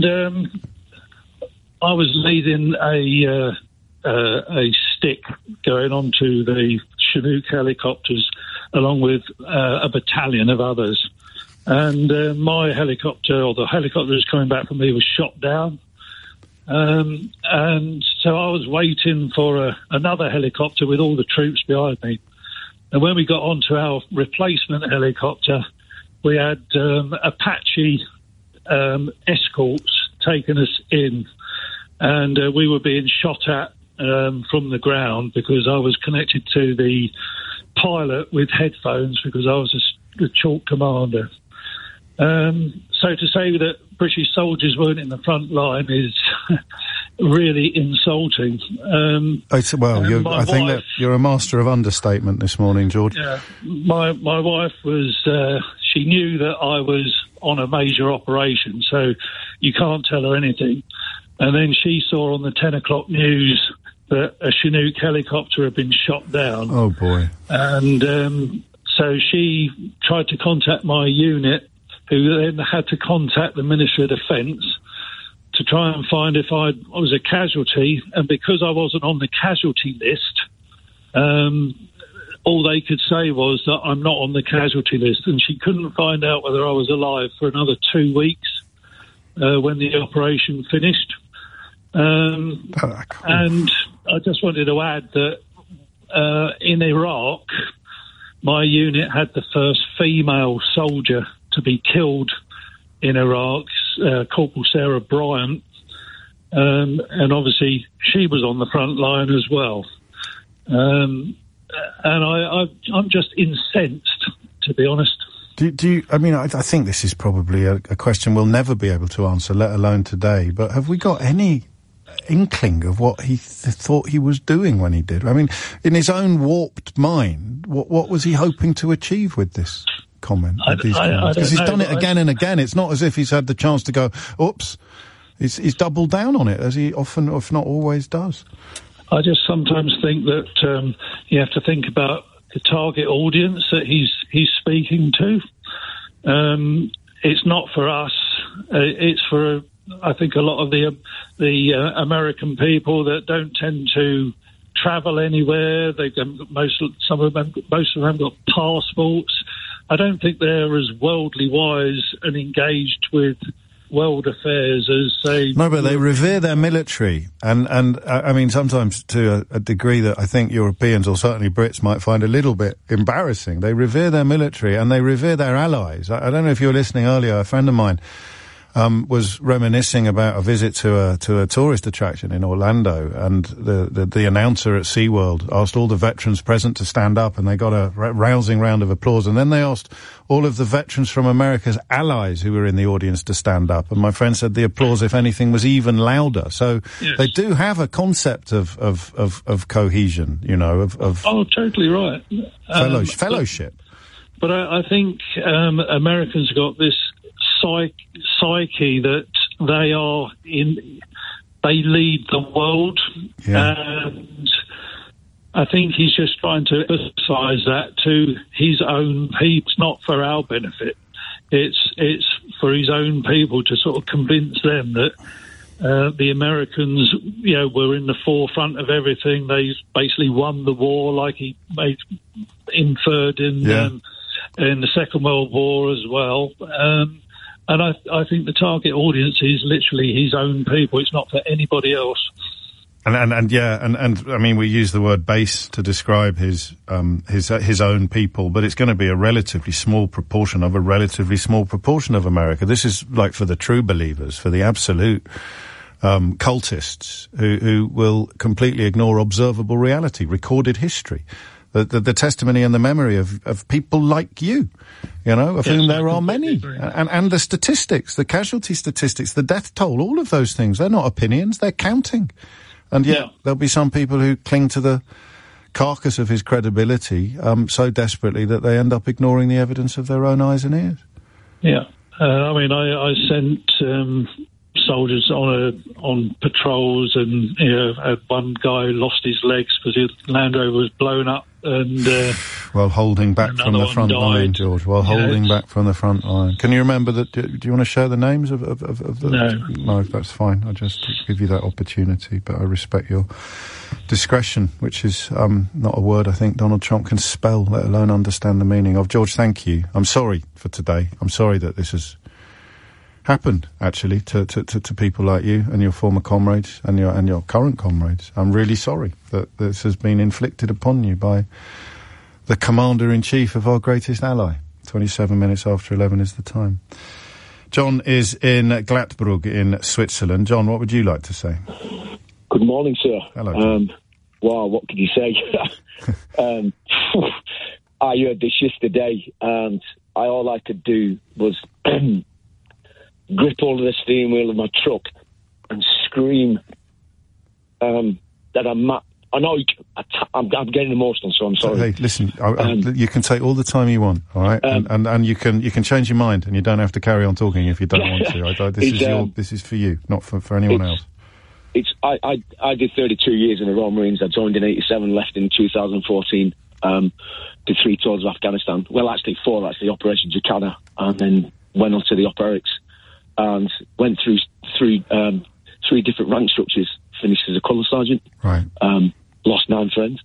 I was leading a stick going onto the Chinook helicopters along with a battalion of others. And my helicopter, or the helicopter that was coming back from me, was shot down. And so I was waiting for another helicopter with all the troops behind me. And when we got onto our replacement helicopter, we had Apache escorts taking us in. And we were being shot at from the ground because I was connected to the pilot with headphones because I was the chalk commander. So to say that British soldiers weren't in the front line is really insulting.
I think that you're a master of understatement this morning, George.
Yeah, my wife was. She knew that I was on a major operation, so you can't tell her anything. And then she saw on the 10 o'clock news that a Chinook helicopter had been shot down.
Oh boy!
And so she tried to contact my unit, who then had to contact the Ministry of Defence to try and find if I was a casualty. And because I wasn't on the casualty list, all they could say was that I'm not on the casualty list. And she couldn't find out whether I was alive for another 2 weeks when the operation finished. And I just wanted to add that in Iraq, my unit had the first female soldier to be killed in Iraq, Corporal Sarah Bryant, and obviously she was on the front line as well. And I'm just incensed, to be honest.
Do you? I mean, I think this is probably a question we'll never be able to answer, let alone today. But have we got any inkling of what he thought he was doing when he did? I mean, in his own warped mind, what was he hoping to achieve with this comment? Because he's done it again and again. It's not as if he's had the chance to go, oops. He's doubled down on it, as he often, if not always, does.
I just sometimes think that you have to think about the target audience that he's speaking to. It's not for us. It's for, I think, a lot of the American people that don't tend to travel anywhere. Most of them have got passports. I don't think they're as worldly wise and engaged with world affairs as say.
No, but they revere their military, and I mean sometimes to a degree that I think Europeans or certainly Brits might find a little bit embarrassing. They revere their military and they revere their allies. I don't know if you were listening earlier. A friend of mine was reminiscing about a visit to a tourist attraction in Orlando, and the announcer at SeaWorld asked all the veterans present to stand up, and they got a rousing round of applause. And then they asked all of the veterans from America's allies who were in the audience to stand up. And my friend said the applause, if anything, was even louder. So yes, they do have a concept of cohesion, you know, of
oh, totally right.
Fellowship.
But I think Americans have got this psyche that they lead the world, and I think he's just trying to emphasise that to his own people. It's not for our benefit. It's for his own people to sort of convince them that the Americans, you know, were in the forefront of everything. They basically won the war, like he inferred in the Second World War as well. And I think the target audience is literally his own people. It's not for anybody else.
And I mean, we use the word base to describe his own people, but it's going to be a relatively small proportion of America. This is like for the true believers, for the absolute cultists who will completely ignore observable reality, recorded history. The testimony and the memory of people like you, you know, of whom there are many. And the statistics, the casualty statistics, the death toll, all of those things, they're not opinions, they're counting. And yet there'll be some people who cling to the carcass of his credibility so desperately that they end up ignoring the evidence of their own eyes and ears.
Yeah. I mean, I sent soldiers on patrols, and you know, had one guy lost his legs because his Land Rover was blown up, and
while holding back from the front line, George. Holding back from the front line. Can you remember that? Do you want to share the names of the? No, that's fine. I just give you that opportunity, but I respect your discretion, which is not a word I think Donald Trump can spell, let alone understand the meaning of. George, thank you. I'm sorry for today. I'm sorry that this has happened, actually, to people like you and your former comrades and your current comrades. I'm really sorry that this has been inflicted upon you by the Commander-in-Chief of our greatest ally. 27 minutes after 11 is the time. John is in Glattbrugg in Switzerland. John, what would you like to say?
Good morning, sir.
Hello, John.
Wow, what could you say? I heard this yesterday, and all I could do was grip hold of the steering wheel of my truck and scream that I'm getting emotional, so I'm sorry.
Hey, listen, you can take all the time you want, all right? And you can change your mind, and you don't have to carry on talking if you don't want to. This is for you, not for anyone else.
I did 32 years in the Royal Marines. I joined in 87, left in 2014. Did 3 tours of Afghanistan. Well, actually 4, Operation Jacana, and then went on to the Operics, and went through 3 different rank structures. Finished as a colour sergeant.
Right.
Lost 9 friends.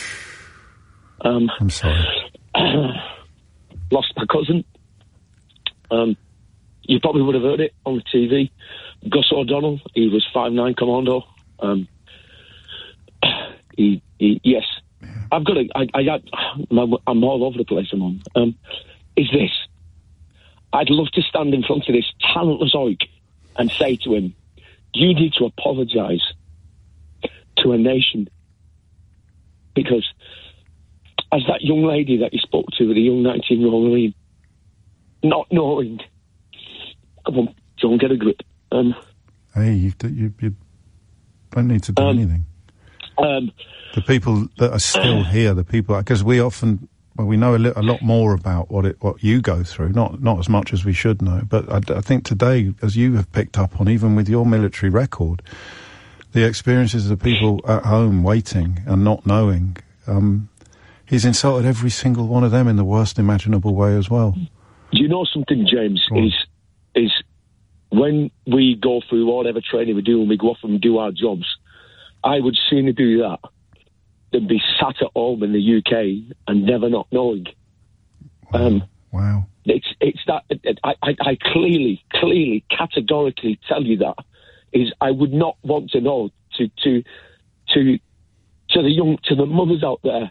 I'm sorry.
Lost my cousin. You probably would have heard it on the TV. Gus O'Donnell. He was 5'9" commando. Yes. I've got I'm all over the place, I'm on. Is this. I'd love to stand in front of this talentless oik and say to him, you need to apologise to a nation, because as that young lady that you spoke to, the young 19-year-old Marine, not knowing, come on, John, get a grip.
Hey, you don't need to do anything. The people that are still here, the people, because we often, we know a lot more about what you go through, not as much as we should know, but I think today, as you have picked up on, even with your military record, the experiences of the people at home waiting and not knowing, he's insulted every single one of them in the worst imaginable way as well.
Do you know something, James, is when we go through whatever training we do and we go off and do our jobs, I would sooner do that than be sat at home in the UK and never not knowing.
Wow.
It's that I clearly, categorically tell you that is I would not want to know to the mothers out there.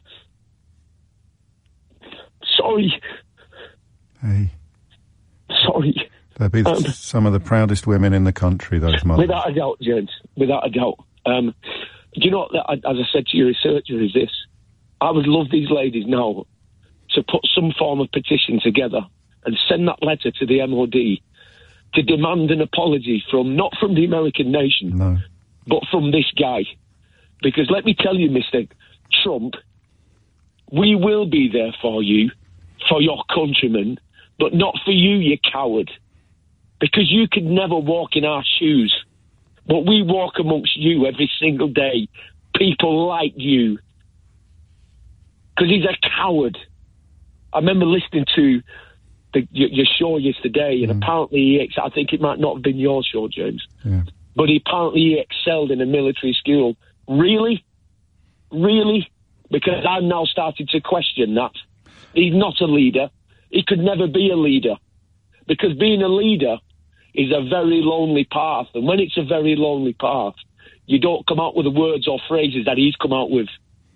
Sorry.
Hey.
Sorry.
They'd be some of the proudest women in the country, those mothers.
Without a doubt, James. Without a doubt. Do you know, as I said to your researcher, is this. I would love these ladies now to put some form of petition together and send that letter to the MOD to demand an apology not from the American nation, but from this guy. Because let me tell you, Mr. Trump, we will be there for you, for your countrymen, but not for you, you coward. Because you could never walk in our shoes. But we walk amongst you every single day. People like you. Because he's a coward. I remember listening to your show yesterday, and apparently I think it might not have been your show, James.
Yeah.
But he excelled in a military school. Really? Really? Because I'm now starting to question that. He's not a leader. He could never be a leader. Because being a leader is a very lonely path. And when it's a very lonely path, you don't come out with the words or phrases that he's come out with.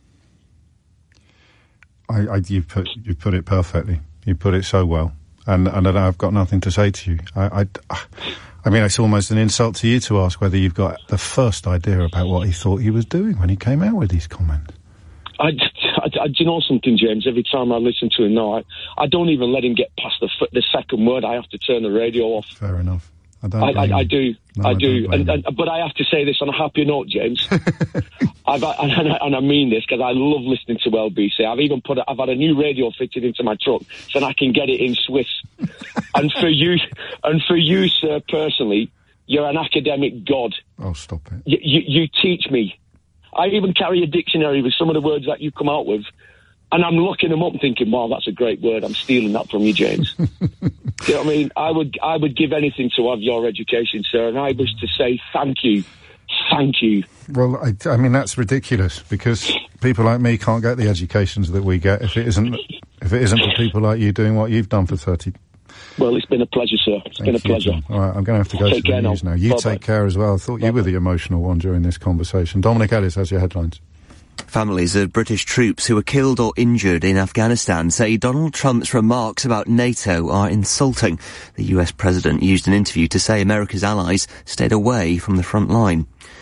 You've put it perfectly. You put it so well. And I've got nothing to say to you. I mean, it's almost an insult to you to ask whether you've got the first idea about what he thought he was doing when he came out with these comments.
Do you know something, James? Every time I listen to him now, I don't even let him get past the second word. I have to turn the radio off.
Fair enough. I
do. But I have to say this on a happy note, James. and I mean this because I love listening to LBC. I've had a new radio fitted into my truck so that I can get it in Swiss. and for you, sir, personally, you're an academic god.
Oh, stop it!
You teach me. I even carry a dictionary with some of the words that you come out with, and I'm looking them up and thinking, wow, that's a great word. I'm stealing that from you, James. Do you know what I mean? I would give anything to have your education, sir, and I wish to say thank you. Thank you.
Well, I mean, that's ridiculous, because people like me can't get the educations that we get if it isn't for people like you doing what you've done for 30.
Well, it's been a pleasure, sir. It's been a pleasure.
John. All right, I'm going to have to go to the news now. You take care as well. I thought you were the emotional one during this conversation. Dominic Ellis has your headlines.
Families of British troops who were killed or injured in Afghanistan say Donald Trump's remarks about NATO are insulting. The US president used an interview to say America's allies stayed away from the front line.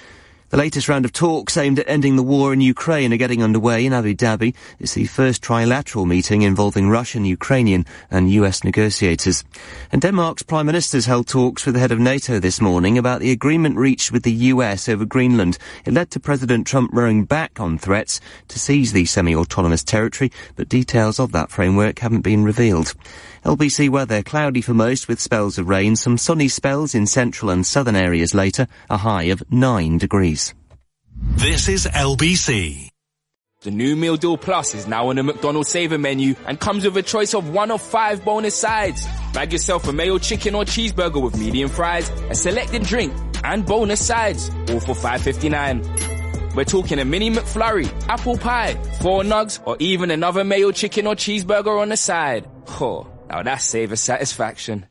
The latest round of talks aimed at ending the war in Ukraine are getting underway in Abu Dhabi. It's the first trilateral meeting involving Russian, Ukrainian and US negotiators. And Denmark's Prime Minister's held talks with the head of NATO this morning about the agreement reached with the US over Greenland. It led to President Trump rowing back on threats to seize the semi-autonomous territory, but details of that framework haven't been revealed. LBC weather, cloudy for most with spells of rain, some sunny spells in central and southern areas later, a high of 9 degrees.
This is LBC.
The new Meal Deal Plus is now on the McDonald's Saver menu and comes with a choice of 1 of 5 bonus sides. Bag yourself a mayo chicken or cheeseburger with medium fries, a selected drink, and bonus sides, all for $5.59. We're talking a mini McFlurry, apple pie, 4 nugs, or even another mayo chicken or cheeseburger on the side. Oh, now that's Saver satisfaction.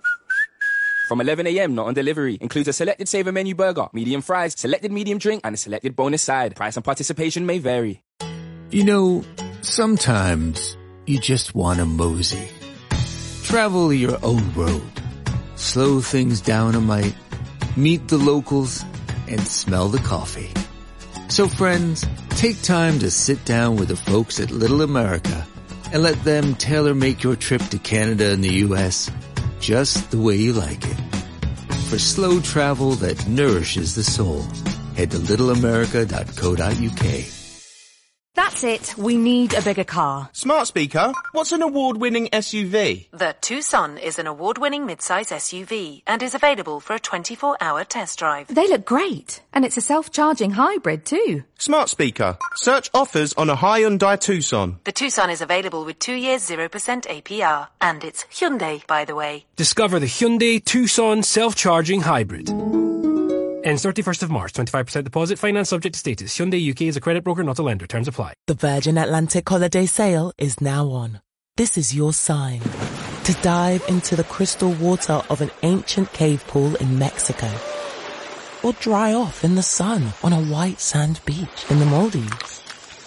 From 11 a.m, not on delivery. Includes a selected Saver menu burger, medium fries, selected medium drink, and a selected bonus side. Price and participation may vary.
You know, sometimes you just want to mosey. Travel your own road. Slow things down a mite. Meet the locals and smell the coffee. So friends, take time to sit down with the folks at Little America and let them tailor-make your trip to Canada and the US just the way you like it. For slow travel that nourishes the soul, head to littleamerica.co.uk.
That's it. We need a bigger car.
Smart speaker, what's an award-winning SUV?
The Tucson is an award-winning midsize SUV and is available for a 24-hour test drive. They look great. And it's a self-charging hybrid too.
Smart speaker, search offers on a Hyundai Tucson.
The Tucson is available with 2 years 0% APR. And it's Hyundai, by the way.
Discover the Hyundai Tucson self-charging hybrid. Ends 31st of March, 25% deposit, finance subject to status. Hyundai UK is a credit broker, not a lender. Terms apply.
The Virgin Atlantic holiday sale is now on. This is your sign to dive into the crystal water of an ancient cave pool in Mexico. Or dry off in the sun on a white sand beach in the Maldives.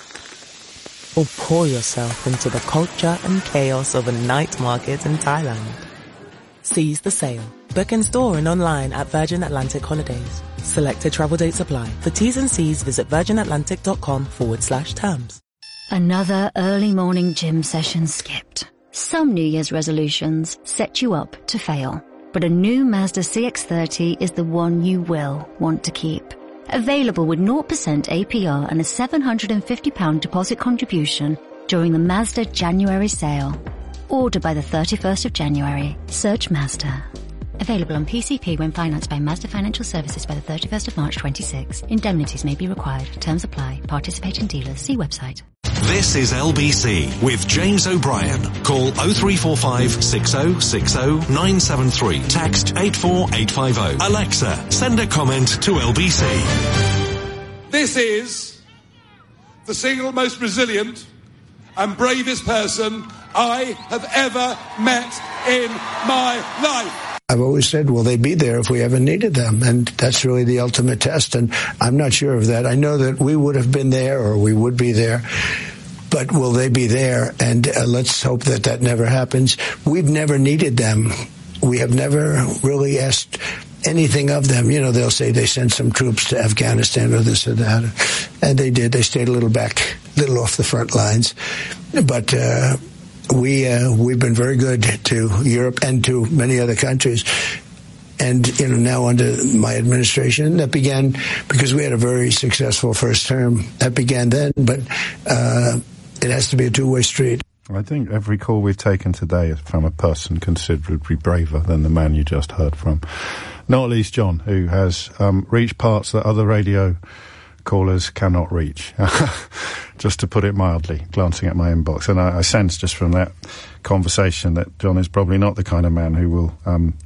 Or pour yourself into the culture and chaos of a night market in Thailand. Seize the sale. Book in store and online at Virgin Atlantic Holidays. Selected travel dates apply. For T's and C's, visit virginatlantic.com/terms.
Another early morning gym session skipped. Some New Year's resolutions set you up to fail. But a new Mazda CX-30 is the one you will want to keep. Available with 0% APR and a £750 deposit contribution during the Mazda January sale. Order by the 31st of January. Search Mazda. Available on PCP when financed by Mazda Financial Services by the 31st of March 26. Indemnities may be required. Terms apply. Participating dealers. See website.
This is LBC with James O'Brien. Call 0345 6060 973. Text 84850. Alexa, send a comment to LBC.
This is the single most resilient and bravest person I have ever met in my life.
I've always said, will they be there if we ever needed them? And that's really the ultimate test. And I'm not sure of that. I know that we would have been there or we would be there. But will they be there? And let's hope that that never happens. We've never needed them. We have never really asked anything of them. You know, they'll say they sent some troops to Afghanistan or this or that. And they did. They stayed a little back, little off the front lines. But we've been very good to Europe and to many other countries. And, you know, now under my administration, that began because we had a very successful first term. That began then, but it has to be a two-way street.
I think every call we've taken today is from a person considerably braver than the man you just heard from. Not least John, who has reached parts that other radio callers cannot reach. Just to put it mildly, glancing at my inbox. And I sense just from that conversation that John is probably not the kind of man who will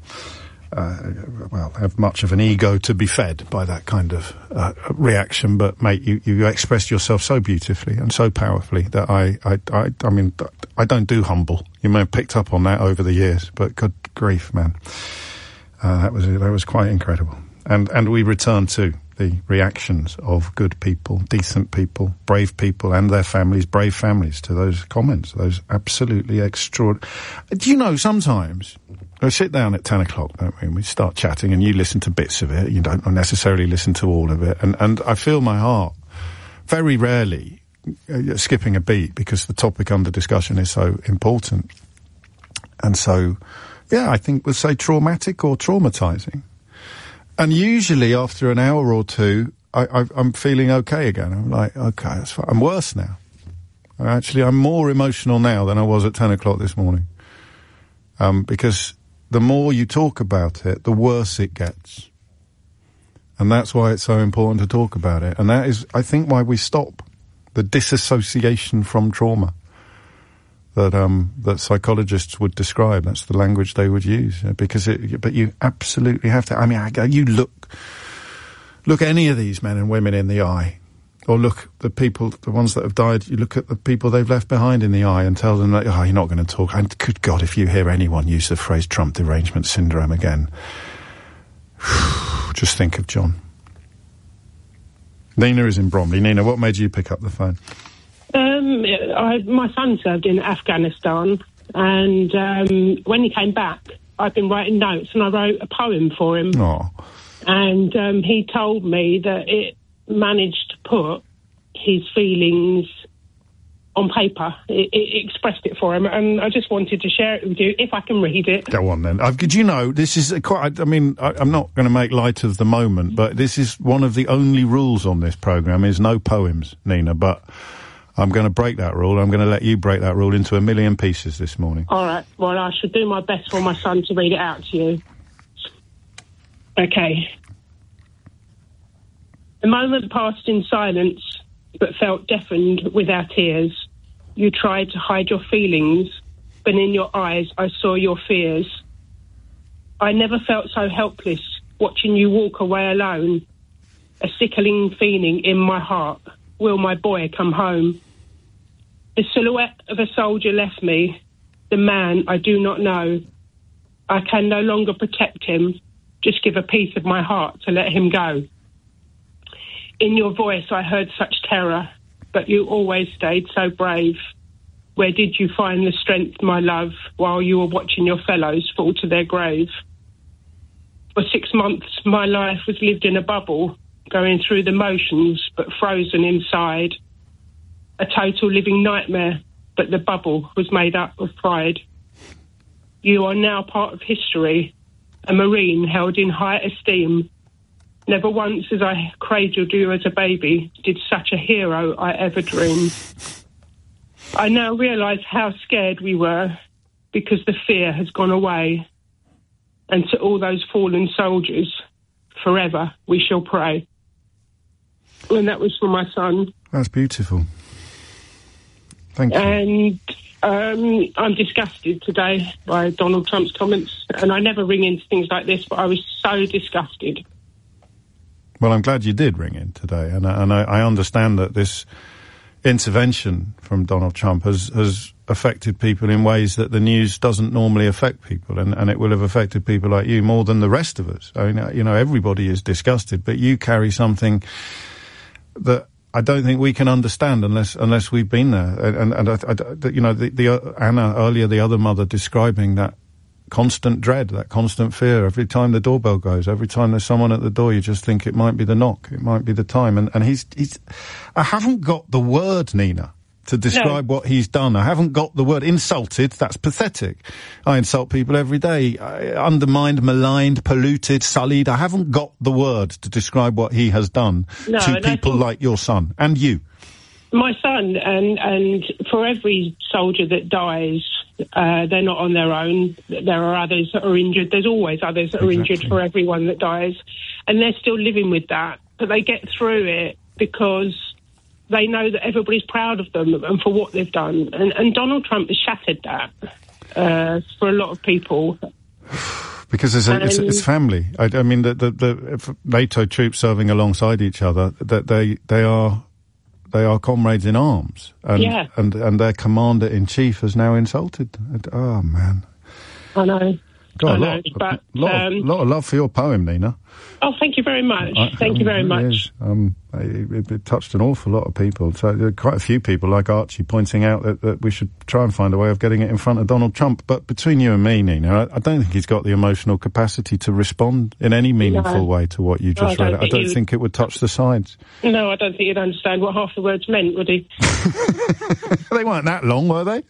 have much of an ego to be fed by that kind of reaction. But mate, you expressed yourself so beautifully and so powerfully that I mean, I don't do humble. You may have picked up on that over the years, but good grief, man, that was quite incredible. And we return to the reactions of good people, decent people, brave people and their families, brave families, to those comments, those absolutely extraordinary. Do you know, sometimes We sit down at 10 o'clock, don't we? And we start chatting, and you listen to bits of it. You don't necessarily listen to all of it. And I feel my heart very rarely skipping a beat because the topic under discussion is so important. And so, yeah, I think we'll say traumatic or traumatizing. And usually after an hour or two, I'm feeling okay again. I'm like, okay, that's fine. I'm worse now. I'm more emotional now than I was at 10 o'clock this morning. Because the more you talk about it, the worse it gets. And that's why it's so important to talk about it. And that is, I think, why we stop the disassociation from trauma that psychologists would describe. That's the language they would use. But you absolutely have to. I mean, you look any of these men and women in the eye, or look the ones that have died, you look at the people they've left behind in the eye and tell them that, oh, you're not going to talk. And good God, if you hear anyone use the phrase Trump derangement syndrome again, just think of John. Nina is in Bromley. Nina, what made you pick up the phone?
My son served in Afghanistan, and when he came back, I've been writing notes, and I wrote a poem for him.
Oh.
And he told me that it managed to put his feelings on paper. It expressed it for him, and I just wanted to share it with you, if I can read it.
Go on, then. Did you know, this is quite... I mean, I'm not going to make light of the moment, but this is one of the only rules on this programme, is no poems, Nina, but I'm going to break that rule. I'm going to let you break that rule into a million pieces this morning.
All right. Well, I should do my best for my son to read it out to you. Okay. The moment passed in silence, but felt deafened with our tears. You tried to hide your feelings, but in your eyes I saw your fears. I never felt so helpless, watching you walk away alone. A sickling feeling in my heart, will my boy come home? The silhouette of a soldier left me, the man I do not know. I can no longer protect him, just give a piece of my heart to let him go. In your voice I heard such terror, but you always stayed so brave. Where did you find the strength, my love, while you were watching your fellows fall to their grave? For 6 months my life was lived in a bubble, going through the motions but frozen inside. A total living nightmare, but the bubble was made up of pride. You are now part of history, a Marine held in high esteem. Never once as I cradled you as a baby did such a hero I ever dream. I now realise how scared we were because the fear has gone away. And to all those fallen soldiers, forever we shall pray. And that was for my son.
That's beautiful. Thank you.
And I'm disgusted today by Donald Trump's comments. And I never ring into things like this, but I was so disgusted.
Well, I'm glad you did ring in today, and I understand that this intervention from Donald Trump has affected people in ways that the news doesn't normally affect people, and it will have affected people like you more than the rest of us. I mean, you know, everybody is disgusted, but you carry something that I don't think we can understand unless we've been there. And you know, the Anna earlier, the other mother describing that constant dread, that constant fear. Every time the doorbell goes, every time there's someone at the door, you just think it might be the knock, it might be the time. And he's I haven't got the word, Nina, to describe what he's done. I haven't got the word. Insulted, that's pathetic. I insult people every day. Undermined, maligned, polluted, sullied. I haven't got the word to describe what he has done to people like your son and you.
My son, and for every soldier that dies, they're not on their own. There are others that are injured. There's always others that are injured for everyone that dies. And they're still living with that. But they get through it because they know that everybody's proud of them and for what they've done. And Donald Trump has shattered that for a lot of people.
Because it's family. I mean, the NATO troops serving alongside each other, that they are comrades in arms, and their commander-in-chief has now insulted. Oh, man.
I know.
God, a lot of love for your poem, Nina.
Oh, thank you very much. Thank you very much.
It touched an awful lot of people. So there are quite a few people, like Archie, pointing out that we should try and find a way of getting it in front of Donald Trump. But between you and me, Nina, I don't think he's got the emotional capacity to respond in any meaningful way to what you just read. I don't think it would touch the sides.
No, I don't think he'd understand what half the words meant, would he?
They weren't that long, were they?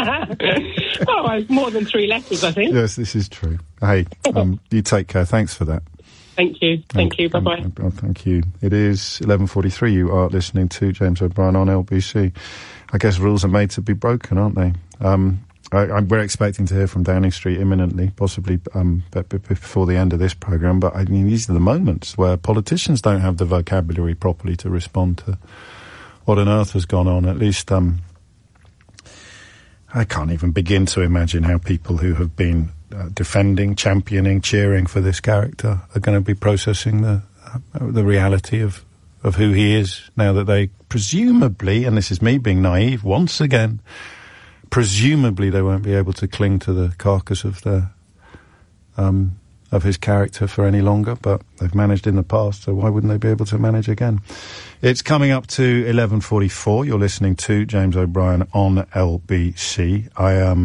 More than 3 letters, I think.
Yes, this is true. Hey, you take care. Thanks for that.
Thank you. Thank you. Bye-bye.
Thank you. It is 11:43. You are listening to James O'Brien on LBC. I guess rules are made to be broken, aren't they? We're expecting to hear from Downing Street imminently, possibly before the end of this programme. But, I mean, these are the moments where politicians don't have the vocabulary properly to respond to what on earth has gone on. At least I can't even begin to imagine how people who have been defending, championing, cheering for this character are going to be processing the reality of who he is now that they presumably, and this is me being naive once again, presumably they won't be able to cling to the carcass of his character for any longer, but they've managed in the past, so why wouldn't they be able to manage again? It's coming up to 11:44. You're listening to James O'Brien on LBC. I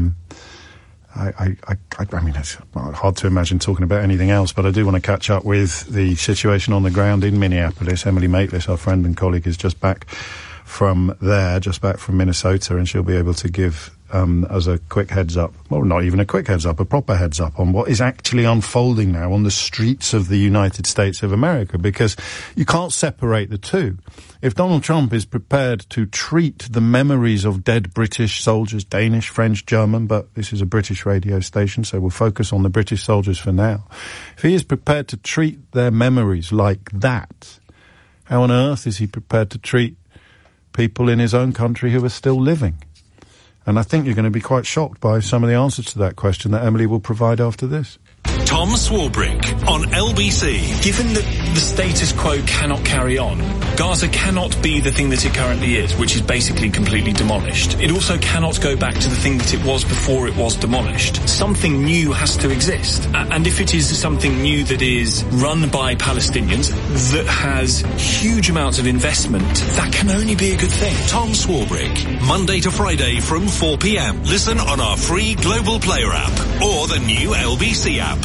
mean, it's hard to imagine talking about anything else, but I do want to catch up with the situation on the ground in Minneapolis. Emily Maitlis, our friend and colleague, is just back from there, just back from Minnesota, and she'll be able to give us a quick heads up, well, not even a quick heads up, a proper heads up on what is actually unfolding now on the streets of the United States of America, because you can't separate the two. If Donald Trump is prepared to treat the memories of dead British soldiers, Danish, French, German, but this is a British radio station, so we'll focus on the British soldiers for now. If he is prepared to treat their memories like that, how on earth is he prepared to treat people in his own country who are still living? And I think you're going to be quite shocked by some of the answers to that question that Emily will provide after this.
Tom Swarbrick on LBC.
Given that the status quo cannot carry on, Gaza cannot be the thing that it currently is, which is basically completely demolished. It also cannot go back to the thing that it was before it was demolished. Something new has to exist. And if it is something new that is run by Palestinians, that has huge amounts of investment, that can only be a good thing.
Tom Swarbrick, Monday to Friday from 4 p.m. Listen on our free Global Player app or the new LBC app.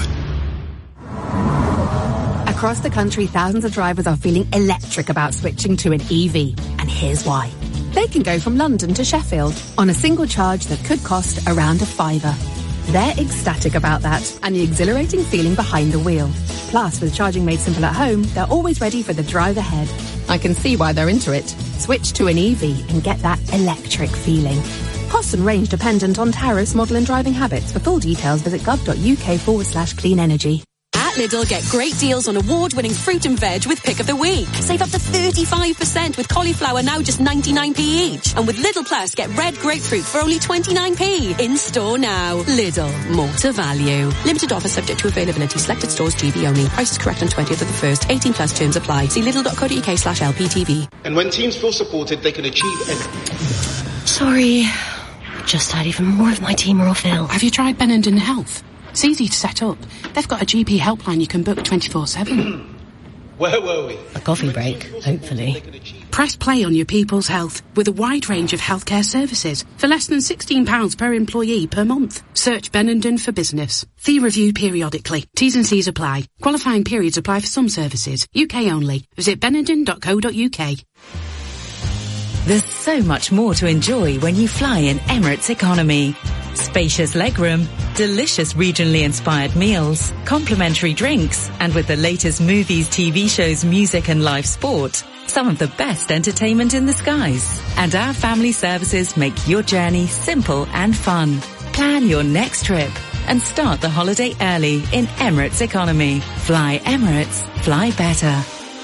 Across the country, thousands of drivers are feeling electric about switching to an EV. And here's why. They can go from London to Sheffield on a single charge that could cost around £5. They're ecstatic about that and the exhilarating feeling behind the wheel. Plus, with charging made simple at home, they're always ready for the drive ahead. I can see why they're into it. Switch to an EV and get that electric feeling. Cost and range dependent on tariffs, model and driving habits. For full details, visit gov.uk/clean energy.
At Lidl, get great deals on award-winning fruit and veg with Pick of the Week. Save up to 35% with cauliflower now just 99p each. And with Lidl Plus, get red grapefruit for only 29p. In store now. Lidl, more to value. Limited offer subject to availability. Selected stores, GB only. Prices correct on 20th of the 1st. 18 plus terms apply. See lidl.co.uk/LPTV.
And when teams feel supported, they can achieve anything.
Sorry. Just had even more of my team are off ill.
Have you tried Benenden Health? It's easy to set up. They've got a GP helpline you can book 24/7.
Where were we?
A coffee break, hopefully.
Press play on your people's health with a wide range of healthcare services for less than £16 per employee per month. Search Benenden for business. Fee review periodically. T's and C's apply. Qualifying periods apply for some services. UK only. Visit benenden.co.uk.
There's so much more to enjoy when you fly in Emirates Economy. Spacious legroom, delicious regionally inspired meals, complimentary drinks, and with the latest movies, TV shows, music and live sport, some of the best entertainment in the skies. And our family services make your journey simple and fun. Plan your next trip and start the holiday early in Emirates Economy. Fly Emirates, fly better.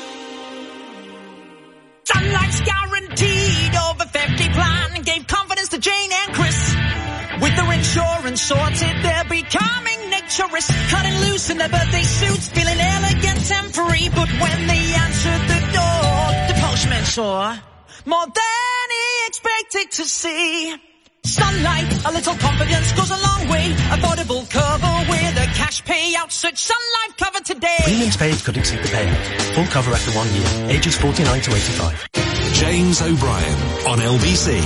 Sunlight's guaranteed over 50 plan gave confidence to Jane and Chris. With their insurance sorted, they're becoming naturists, cutting loose in their birthday suits, feeling elegant and free. But when they answered the door, the postman saw more than he expected to see. Sunlight, a little confidence goes a long way. Affordable cover with a cash payout. Search Sun Life cover today.
Premiums paid could exceed the payout. Full cover after 1 year. Ages 49 to 85.
James O'Brien on LBC.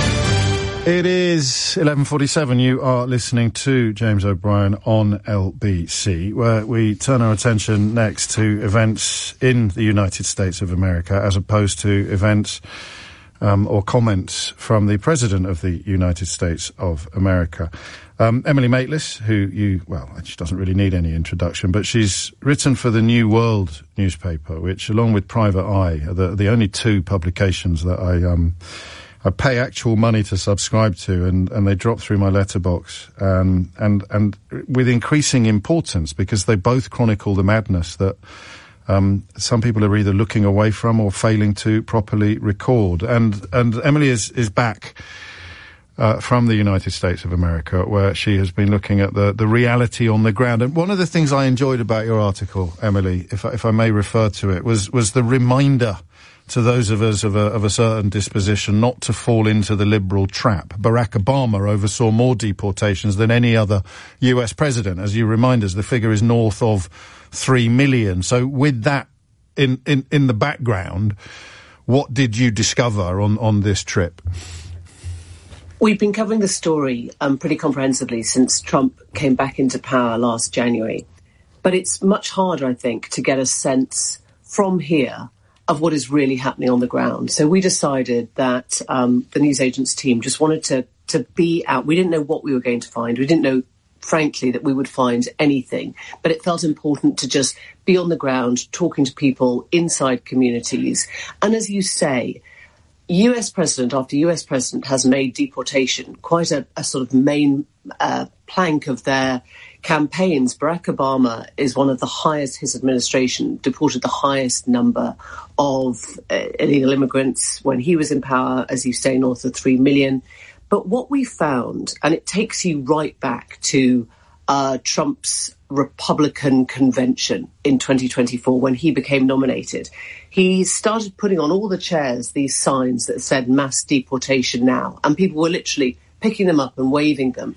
It is 11:47. You are listening to James O'Brien on LBC, where we turn our attention next to events in the United States of America, as opposed to events or comments from the President of the United States of America. Emily Maitlis, she doesn't really need any introduction, but she's written for the New World newspaper, which, along with Private Eye, are the only two publications that I pay actual money to subscribe to, and they drop through my letterbox, and with increasing importance, because they both chronicle the madness that some people are either looking away from or failing to properly record. And Emily is back from the United States of America, where she has been looking at the reality on the ground. And one of the things I enjoyed about your article, Emily, if I may refer to it, was the reminder to those of us of a certain disposition not to fall into the liberal trap. Barack Obama oversaw more deportations than any other US president. As you remind us, the figure is north of 3 million. So with that in the background, what did you discover on this trip?
We've been covering the story pretty comprehensively since Trump came back into power last January. But it's much harder, I think, to get a sense from here of what is really happening on the ground. So we decided that the newsagents team just wanted to be out. We didn't know what we were going to find. We didn't know, frankly, that we would find anything. But it felt important to just be on the ground, talking to people inside communities. And as you say, US president after US president has made deportation quite a sort of main plank of their campaigns. Barack Obama is one of the highest, his administration deported the highest number of illegal immigrants when he was in power, as you say, north of 3 million. But what we found, and it takes you right back to Trump's Republican convention in 2024 when he became nominated, he started putting on all the chairs these signs that said mass deportation now, and people were literally picking them up and waving them.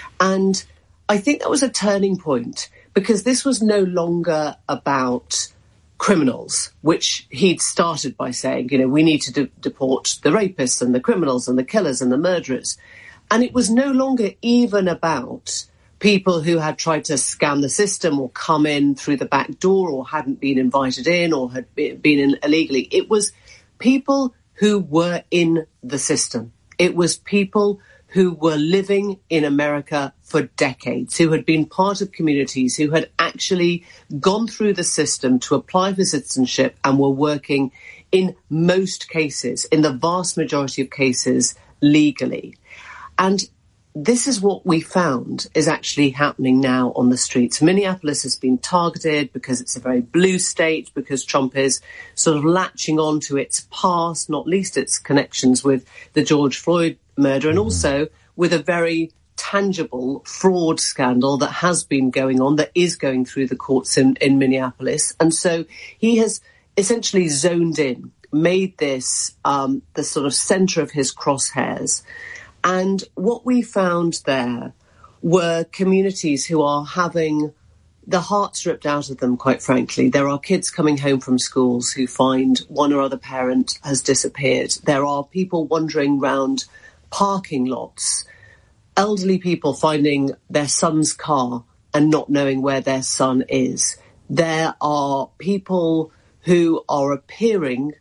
And I think that was a turning point, because this was no longer about criminals, which he'd started by saying, we need to deport the rapists and the criminals and the killers and the murderers. And it was no longer even about people who had tried to scam the system or come in through the back door or hadn't been invited in or had been in illegally. It was people who were in the system. It was people who were living in America for decades, who had been part of communities, who had actually gone through the system to apply for citizenship and were working in most cases, in the vast majority of cases, legally. And this is what we found is actually happening now on the streets. Minneapolis has been targeted because it's a very blue state, because Trump is sort of latching on to its past, not least its connections with the George Floyd murder, and also with a very tangible fraud scandal that has been going on, that is going through the courts in Minneapolis. And so he has essentially zoned in, made this the sort of centre of his crosshairs. And what we found there were communities who are having the hearts ripped out of them, quite frankly. There are kids coming home from schools who find one or other parent has disappeared. There are people wandering around parking lots, elderly people finding their son's car and not knowing where their son is. There are people who are appearing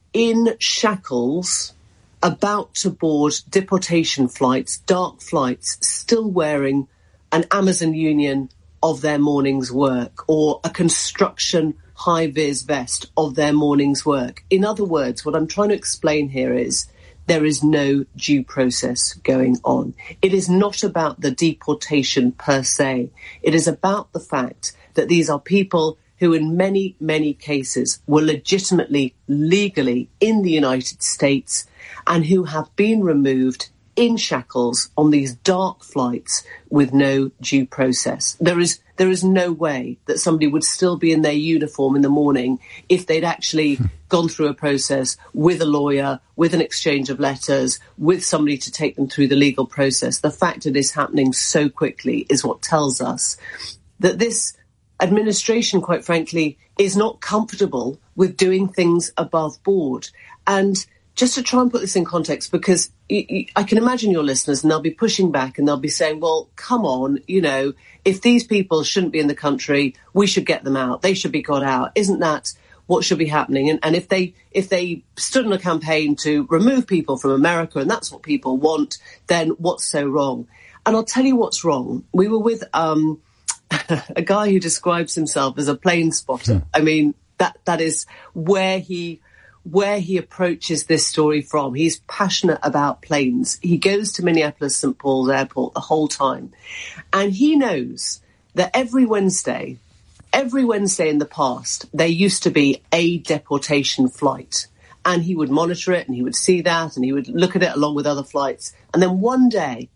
in shackles, about to board deportation flights, dark flights, still wearing an Amazon Union of their morning's work or a construction high-vis vest of their morning's work. In other words, what I'm trying to explain here is there is no due process going on. It is not about the deportation per se. It is about the fact that these are people who in many, many cases were legitimately, legally in the United States and who have been removed in shackles on these dark flights with no due process. There There is no way that somebody would still be in their uniform in the morning if they'd actually gone through a process with a lawyer, with an exchange of letters, with somebody to take them through the legal process. The fact that it's happening so quickly is what tells us that this administration, quite frankly, is not comfortable with doing things above board. And just to try and put this in context, because I can imagine your listeners, and they'll be pushing back and they'll be saying, well, come on, you know, if these people shouldn't be in the country, we should get them out. They should be got out. Isn't that what should be happening? And if they stood on a campaign to remove people from America, and that's what people want, then what's so wrong? And I'll tell you what's wrong. We were with a guy who describes himself as a plane spotter. I mean, that is where he approaches this story from. He's passionate about planes. He goes to Minneapolis St. Paul's Airport the whole time. And he knows that every Wednesday in the past, there used to be a deportation flight. And he would monitor it and he would see that and he would look at it along with other flights. And then one day,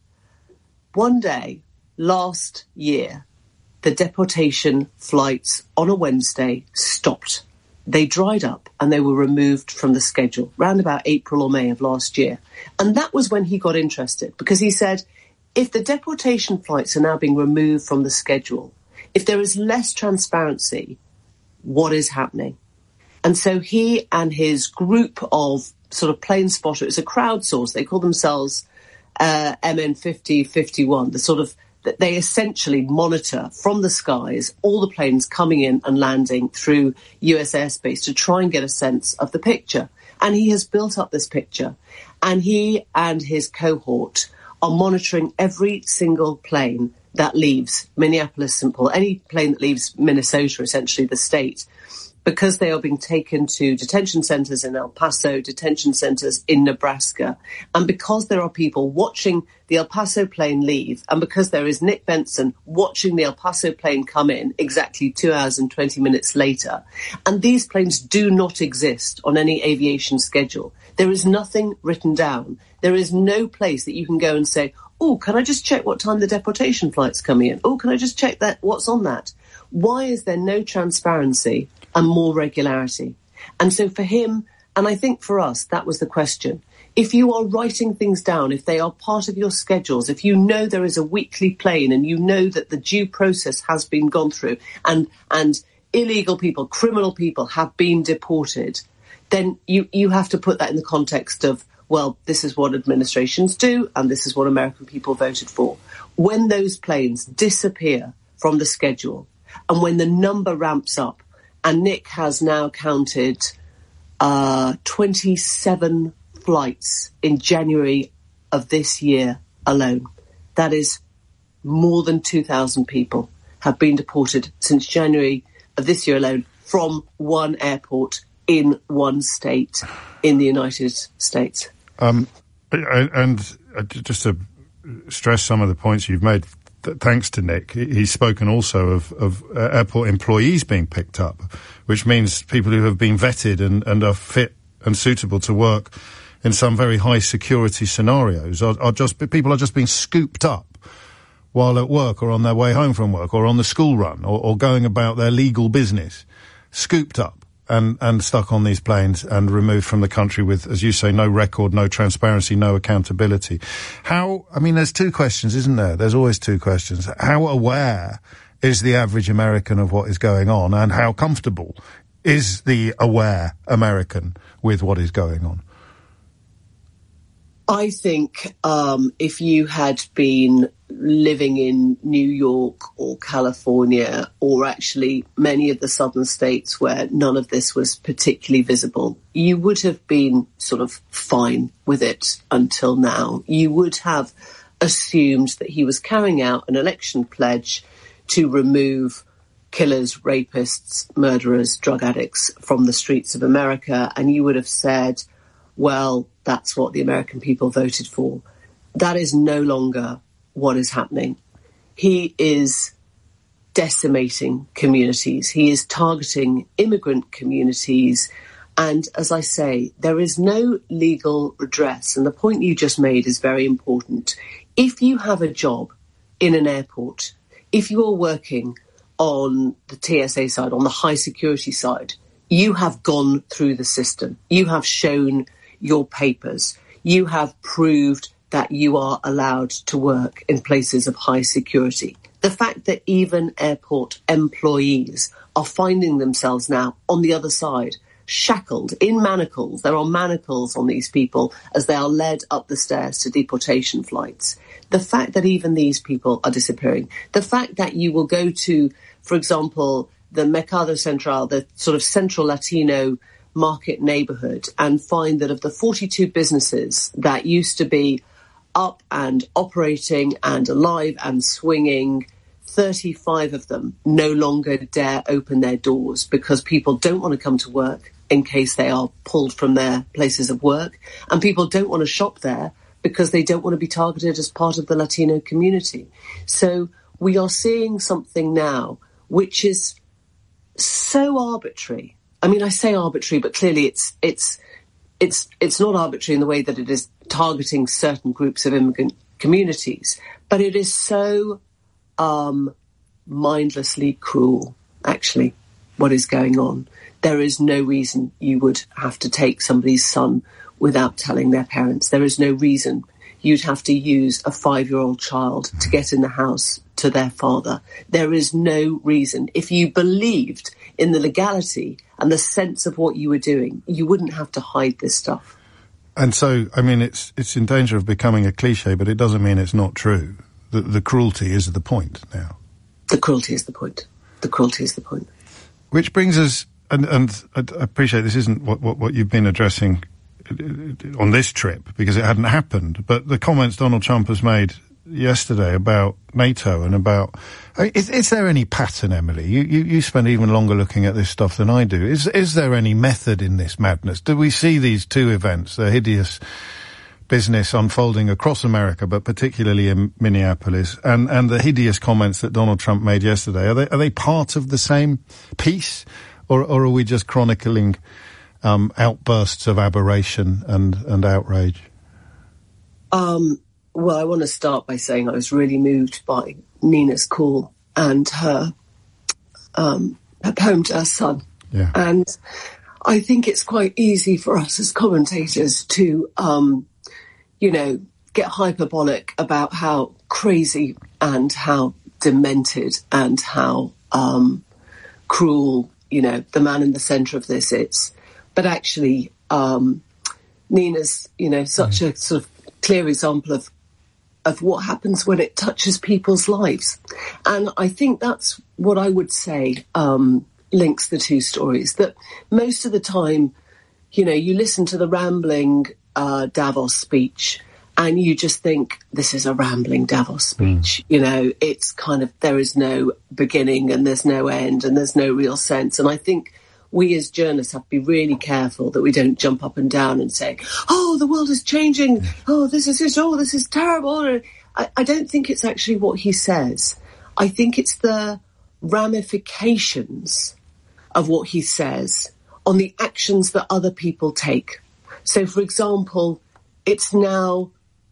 last year, the deportation flights on a Wednesday stopped. They dried up and they were removed from the schedule round about April or May of last year. And that was when he got interested, because he said, if the deportation flights are now being removed from the schedule, if there is less transparency, what is happening? And so he and his group of sort of plane spotters, it's a crowdsource, they call themselves MN5051, the sort of, that they essentially monitor from the skies all the planes coming in and landing through US airspace to try and get a sense of the picture. And he has built up this picture. And he and his cohort are monitoring every single plane that leaves Minneapolis St. Paul, any plane that leaves Minnesota, essentially the state, because they are being taken to detention centres in El Paso, detention centres in Nebraska. And because there are people watching the El Paso plane leave, and because there is Nick Benson watching the El Paso plane come in exactly 2 hours and 20 minutes later, and these planes do not exist on any aviation schedule. There is nothing written down. There is no place that you can go and say, oh, can I just check what time the deportation flight's coming in? Oh, can I just check that? What's on that? Why is there no transparency and more regularity? And so for him, and I think for us, that was the question. If you are writing things down, if they are part of your schedules, if you know there is a weekly plane and you know that the due process has been gone through and illegal people, criminal people have been deported, then you have to put that in the context of, well, this is what administrations do and this is what American people voted for. When those planes disappear from the schedule and when the number ramps up, and Nick has now counted 27 flights in January of this year alone. That is more than 2,000 people have been deported since January of this year alone from one airport in one state in the United States. And
just to stress some of the points you've made, thanks to Nick, he's spoken also of airport employees being picked up, which means people who have been vetted and are fit and suitable to work in some very high security scenarios are just being scooped up while at work or on their way home from work or on the school run or going about their legal business, scooped up and stuck on these planes and removed from the country with, as you say, no record, no transparency, no accountability. There's two questions, isn't there? There's always two questions. How aware is the average American of what is going on, and how comfortable is the aware American with what is going on?
I think if you had been living in New York or California or actually many of the southern states where none of this was particularly visible, you would have been sort of fine with it until now. You would have assumed that he was carrying out an election pledge to remove killers, rapists, murderers, drug addicts from the streets of America, and you would have said, well, that's what the American people voted for. That is no longer what is happening. He is decimating communities. He is targeting immigrant communities. And as I say, there is no legal redress. And the point you just made is very important. If you have a job in an airport, if you are working on the TSA side, on the high security side, you have gone through the system. You have shown your papers. You have proved that you are allowed to work in places of high security. The fact that even airport employees are finding themselves now on the other side, shackled in manacles. There are manacles on these people as they are led up the stairs to deportation flights. The fact that even these people are disappearing. The fact that you will go to, for example, the Mercado Central, the sort of central Latino market neighborhood, and find that of the 42 businesses that used to be up and operating and alive and swinging, 35 of them no longer dare open their doors because people don't want to come to work in case they are pulled from their places of work, and people don't want to shop there because they don't want to be targeted as part of the Latino community. So we are seeing something now which is so arbitrary. I mean, I say arbitrary, but clearly it's not arbitrary in the way that it is targeting certain groups of immigrant communities, but it is so mindlessly cruel, actually, what is going on. There is no reason you would have to take somebody's son without telling their parents. There is no reason you'd have to use a 5-year-old child to get in the house to their father. There is no reason. If you believed in the legality and the sense of what you were doing, you wouldn't have to hide this stuff.
And so, I mean, it's in danger of becoming a cliche, but it doesn't mean it's not true. The cruelty is the point now.
The cruelty is the point. The cruelty is the point.
Which brings us, and I appreciate this isn't what you've been addressing on this trip, because it hadn't happened, but the comments Donald Trump has made yesterday about NATO and about... Is there any pattern, Emily? You spend even longer looking at this stuff than I do. Is there any method in this madness? Do we see these two events, the hideous business unfolding across America, but particularly in Minneapolis, and the hideous comments that Donald Trump made yesterday? Are they part of the same piece, or are we just chronicling outbursts of aberration and outrage?
Well, I want to start by saying I was really moved by Nina's call and her poem to her son.
Yeah.
And I think it's quite easy for us as commentators to, get hyperbolic about how crazy and how demented and how cruel, the man in the centre of this is. But actually, Nina's, such a sort of clear example of what happens when it touches people's lives. And I think that's what I would say links the two stories, that most of the time, you listen to the rambling Davos speech and you just think, this is a rambling Davos speech. It's kind of, there is no beginning and there's no end and there's no real sense. And I think we as journalists have to be really careful that we don't jump up and down and say, oh, the world is changing. Oh, this is terrible. I don't think it's actually what he says. I think it's the ramifications of what he says on the actions that other people take. So, for example, it's now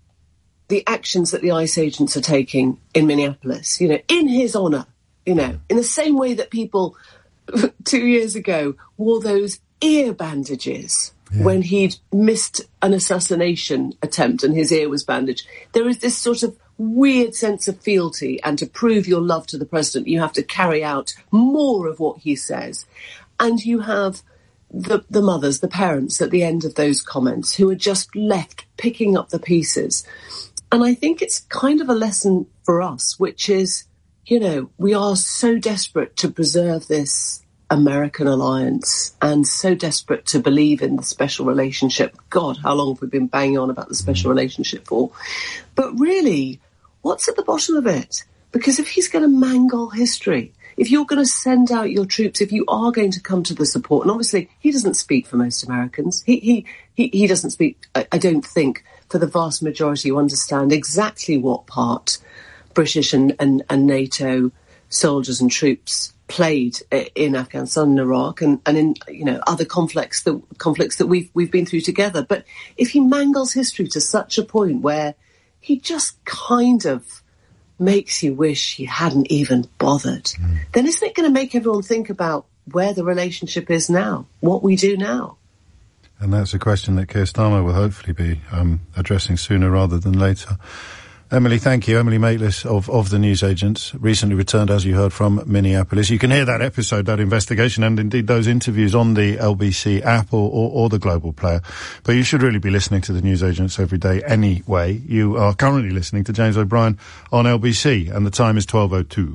the actions that the ICE agents are taking in Minneapolis, in his honour, in the same way that people 2 years ago wore those ear bandages when he'd missed an assassination attempt and his ear was bandaged. There is this sort of weird sense of fealty, and to prove your love to the president, you have to carry out more of what he says. And you have the mothers, the parents at the end of those comments who are just left picking up the pieces. And I think it's kind of a lesson for us, which is, we are so desperate to preserve this American alliance and so desperate to believe in the special relationship. God, how long have we been banging on about the special relationship for? But really, what's at the bottom of it? Because if he's going to mangle history, if you're going to send out your troops, if you are going to come to the support, and obviously he doesn't speak for most Americans. He doesn't speak, I don't think, for the vast majority who understand exactly what part British and NATO soldiers and troops played in Afghanistan and Iraq and in other conflicts that we've been through together. But if he mangles history to such a point where he just kind of makes you wish you hadn't even bothered, then isn't it going to make everyone think about where the relationship is now, what we do now?
And that's a question that Keir Starmer will hopefully be addressing sooner rather than later. Emily, thank you. Emily Maitlis of the Newsagents, recently returned, as you heard, from Minneapolis. You can hear that episode, that investigation, and indeed those interviews on the LBC app or the Global Player. But you should really be listening to the Newsagents every day anyway. You are currently listening to James O'Brien on LBC, and the time is 12:02.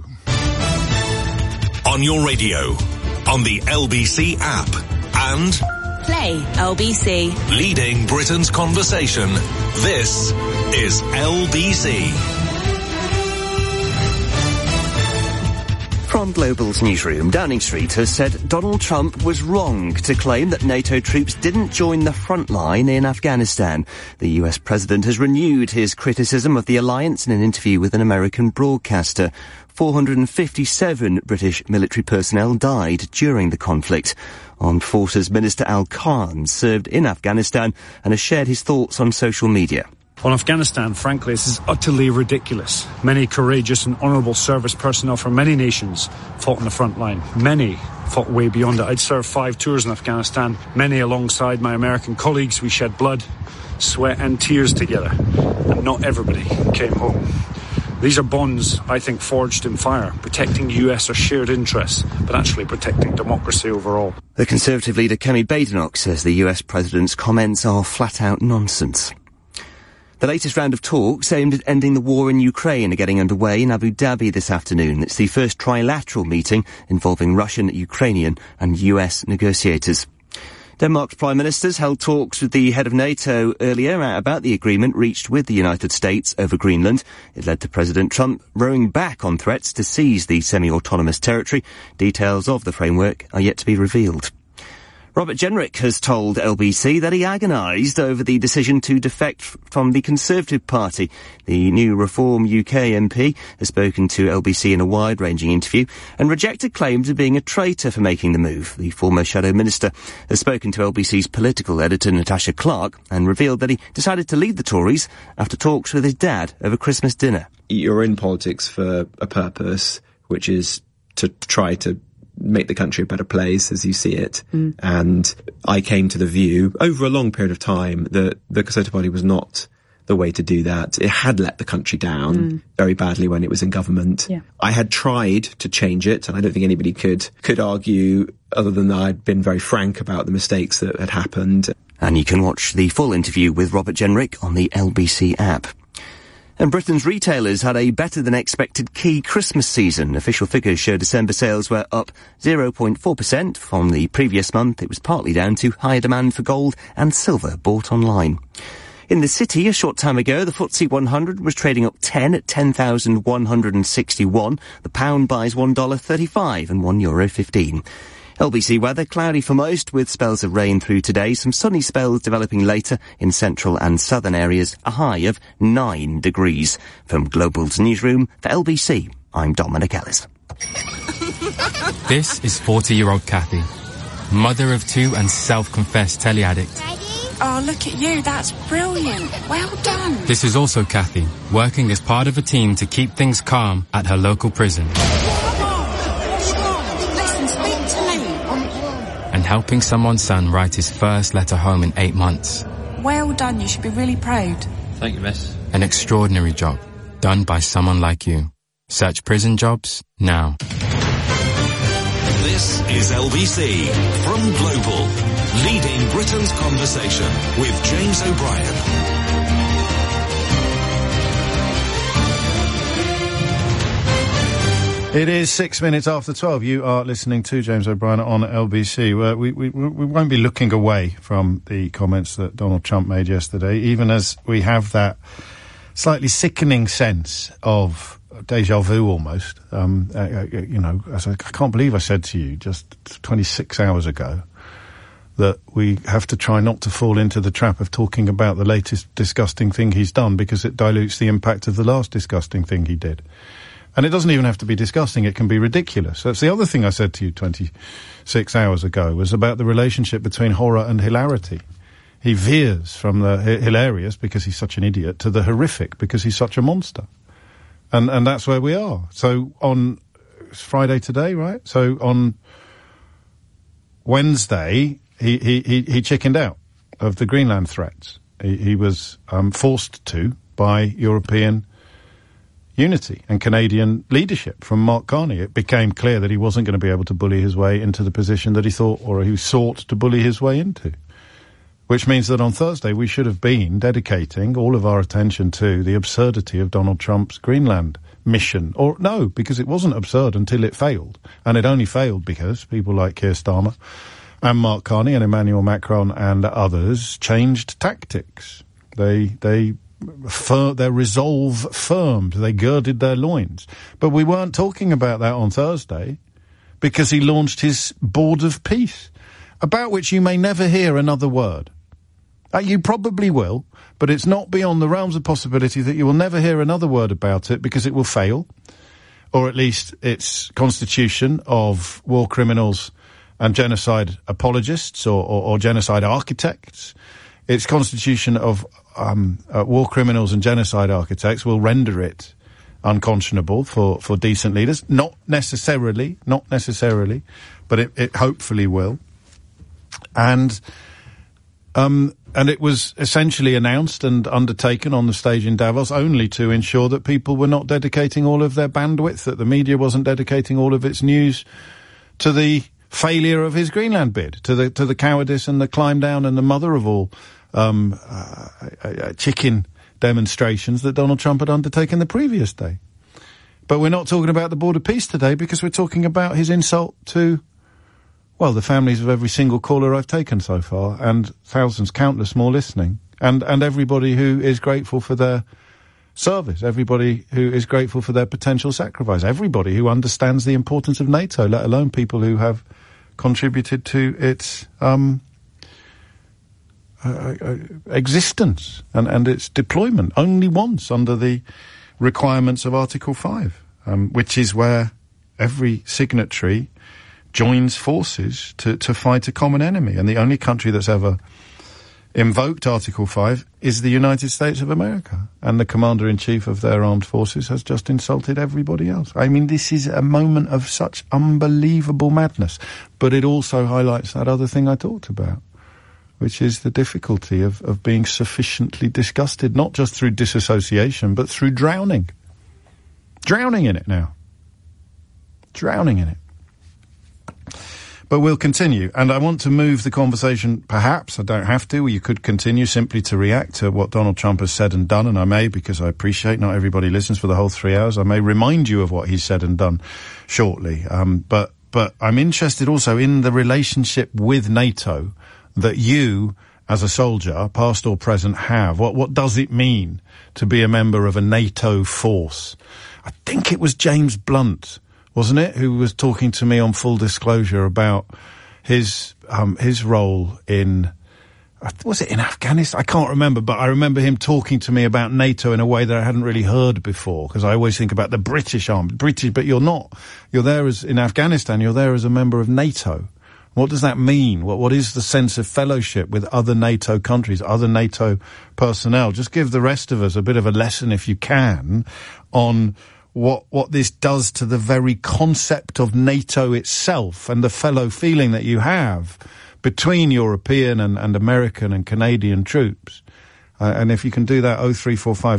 On your radio, on the LBC app, and
Play LBC.
leading Britain's conversation. This is LBC.
From Global's newsroom, Downing Street has said Donald Trump was wrong to claim that NATO troops didn't join the front line in Afghanistan. The US president has renewed his criticism of the alliance in an interview with an American broadcaster. 457 British military personnel died during the conflict. Armed Forces Minister Al Khan served in Afghanistan and has shared his thoughts on social media.
On Afghanistan, frankly, this is utterly ridiculous. Many courageous and honourable service personnel from many nations fought on the front line. Many fought way beyond it. I'd served 5 tours in Afghanistan, many alongside my American colleagues. We shed blood, sweat and tears together, and not everybody came home. These are bonds, I think, forged in fire, protecting US or shared interests, but actually protecting democracy overall.
The Conservative leader Kemi Badenoch says the US president's comments are flat-out nonsense. The latest round of talks aimed at ending the war in Ukraine are getting underway in Abu Dhabi this afternoon. It's the first trilateral meeting involving Russian, Ukrainian and US negotiators. Denmark's Prime Minister's held talks with the head of NATO earlier about the agreement reached with the United States over Greenland. It led to President Trump rowing back on threats to seize the semi-autonomous territory. Details of the framework are yet to be revealed. Robert Jenrick has told LBC that he agonised over the decision to defect from the Conservative Party. The new Reform UK MP has spoken to LBC in a wide-ranging interview and rejected claims of being a traitor for making the move. The former Shadow Minister has spoken to LBC's political editor Natasha Clark and revealed that he decided to leave the Tories after talks with his dad over Christmas dinner.
You're in politics for a purpose, which is to try to make the country a better place as you see it. And I came to the view over a long period of time that the Conservative Party was not the way to do that. It had let the country down very badly when it was in government.
Yeah.
I had tried to change it, and I don't think anybody could argue other than that I'd been very frank about the mistakes that had happened.
And you can watch the full interview with Robert Jenrick on the LBC app. And Britain's retailers had a better-than-expected key Christmas season. Official figures show December sales were up 0.4% from the previous month. It was partly down to higher demand for gold and silver bought online. In the city, a short time ago, the FTSE 100 was trading up 10 at 10,161. The pound buys $1.35 and €1.15. LBC weather, cloudy for most, with spells of rain through today. Some sunny spells developing later in central and southern areas. A high of 9 degrees. From Global's newsroom for LBC, I'm Dominic Ellis.
This is 40-year-old Kathy, mother of 2 and self-confessed telly addict.
Oh, look at you. That's brilliant. Well done.
This is also Kathy, working as part of a team to keep things calm at her local prison. And helping someone's son write his first letter home in 8 months.
Well done, you should be really proud.
Thank you, miss. An extraordinary job, done by someone like you. Search prison jobs now.
This is LBC from Global, leading Britain's conversation with James O'Brien.
It is 6 minutes after 12. You are listening to James O'Brien on LBC. We won't be looking away from the comments that Donald Trump made yesterday, even as we have that slightly sickening sense of deja vu almost. I can't believe I said to you just 26 hours ago that we have to try not to fall into the trap of talking about the latest disgusting thing he's done because it dilutes the impact of the last disgusting thing he did. And it doesn't even have to be disgusting, it can be ridiculous. That's the other thing I said to you 26 hours ago, was about the relationship between horror and hilarity. He veers from the hilarious, because he's such an idiot, to the horrific, because he's such a monster. And that's where we are. So it's Friday today, right? So on Wednesday, he chickened out of the Greenland threats. He was forced to by European unity and Canadian leadership from Mark Carney. It became clear that he wasn't going to be able to bully his way into the position that he thought, or he sought to bully his way into. Which means that on Thursday we should have been dedicating all of our attention to the absurdity of Donald Trump's Greenland mission. Or no, because it wasn't absurd until it failed. And it only failed because people like Keir Starmer and Mark Carney and Emmanuel Macron and others changed tactics. Their resolve firmed. They girded their loins. But we weren't talking about that on Thursday because he launched his Board of Peace, about which you may never hear another word. You probably will, but it's not beyond the realms of possibility that you will never hear another word about it because it will fail, or at least its constitution of war criminals and genocide apologists or genocide architects. Its constitution of war criminals and genocide architects will render it unconscionable for decent leaders. Not necessarily, but it hopefully will. And it was essentially announced and undertaken on the stage in Davos only to ensure that people were not dedicating all of their bandwidth, that the media wasn't dedicating all of its news to the failure of his Greenland bid, to the cowardice and the climb down and the mother of all chicken demonstrations that Donald Trump had undertaken the previous day. But we're not talking about the Board of Peace today because we're talking about his insult to, well, the families of every single caller I've taken so far, and thousands, countless more listening, and everybody who is grateful for their service, everybody who is grateful for their potential sacrifice, everybody who understands the importance of NATO, let alone people who have contributed to its existence and its deployment only once under the requirements of Article 5, which is where every signatory joins forces to fight a common enemy. And the only country that's ever invoked Article 5 is the United States of America. And the Commander-in-Chief of their armed forces has just insulted everybody else. I mean, this is a moment of such unbelievable madness. But it also highlights that other thing I talked about, which is the difficulty of being sufficiently disgusted, not just through disassociation, but through drowning. Drowning in it now. Drowning in it. But we'll continue, and I want to move the conversation, perhaps, I don't have to, or you could continue simply to react to what Donald Trump has said and done, and I may, because I appreciate not everybody listens for the whole 3 hours, I may remind you of what he's said and done shortly. But I'm interested also in the relationship with NATO that you, as a soldier, past or present, have. What does it mean to be a member of a NATO force? I think it was James Blunt, wasn't it, who was talking to me on Full Disclosure about his role in, was it in Afghanistan? I can't remember, but I remember him talking to me about NATO in a way that I hadn't really heard before, because I always think about the British army, but you're not. You're there in Afghanistan, you're there as a member of NATO. What does that mean? What is the sense of fellowship with other NATO countries, other NATO personnel? Just give the rest of us a bit of a lesson, if you can, on what this does to the very concept of NATO itself and the fellow feeling that you have between European and American and Canadian troops. And if you can do that, 0345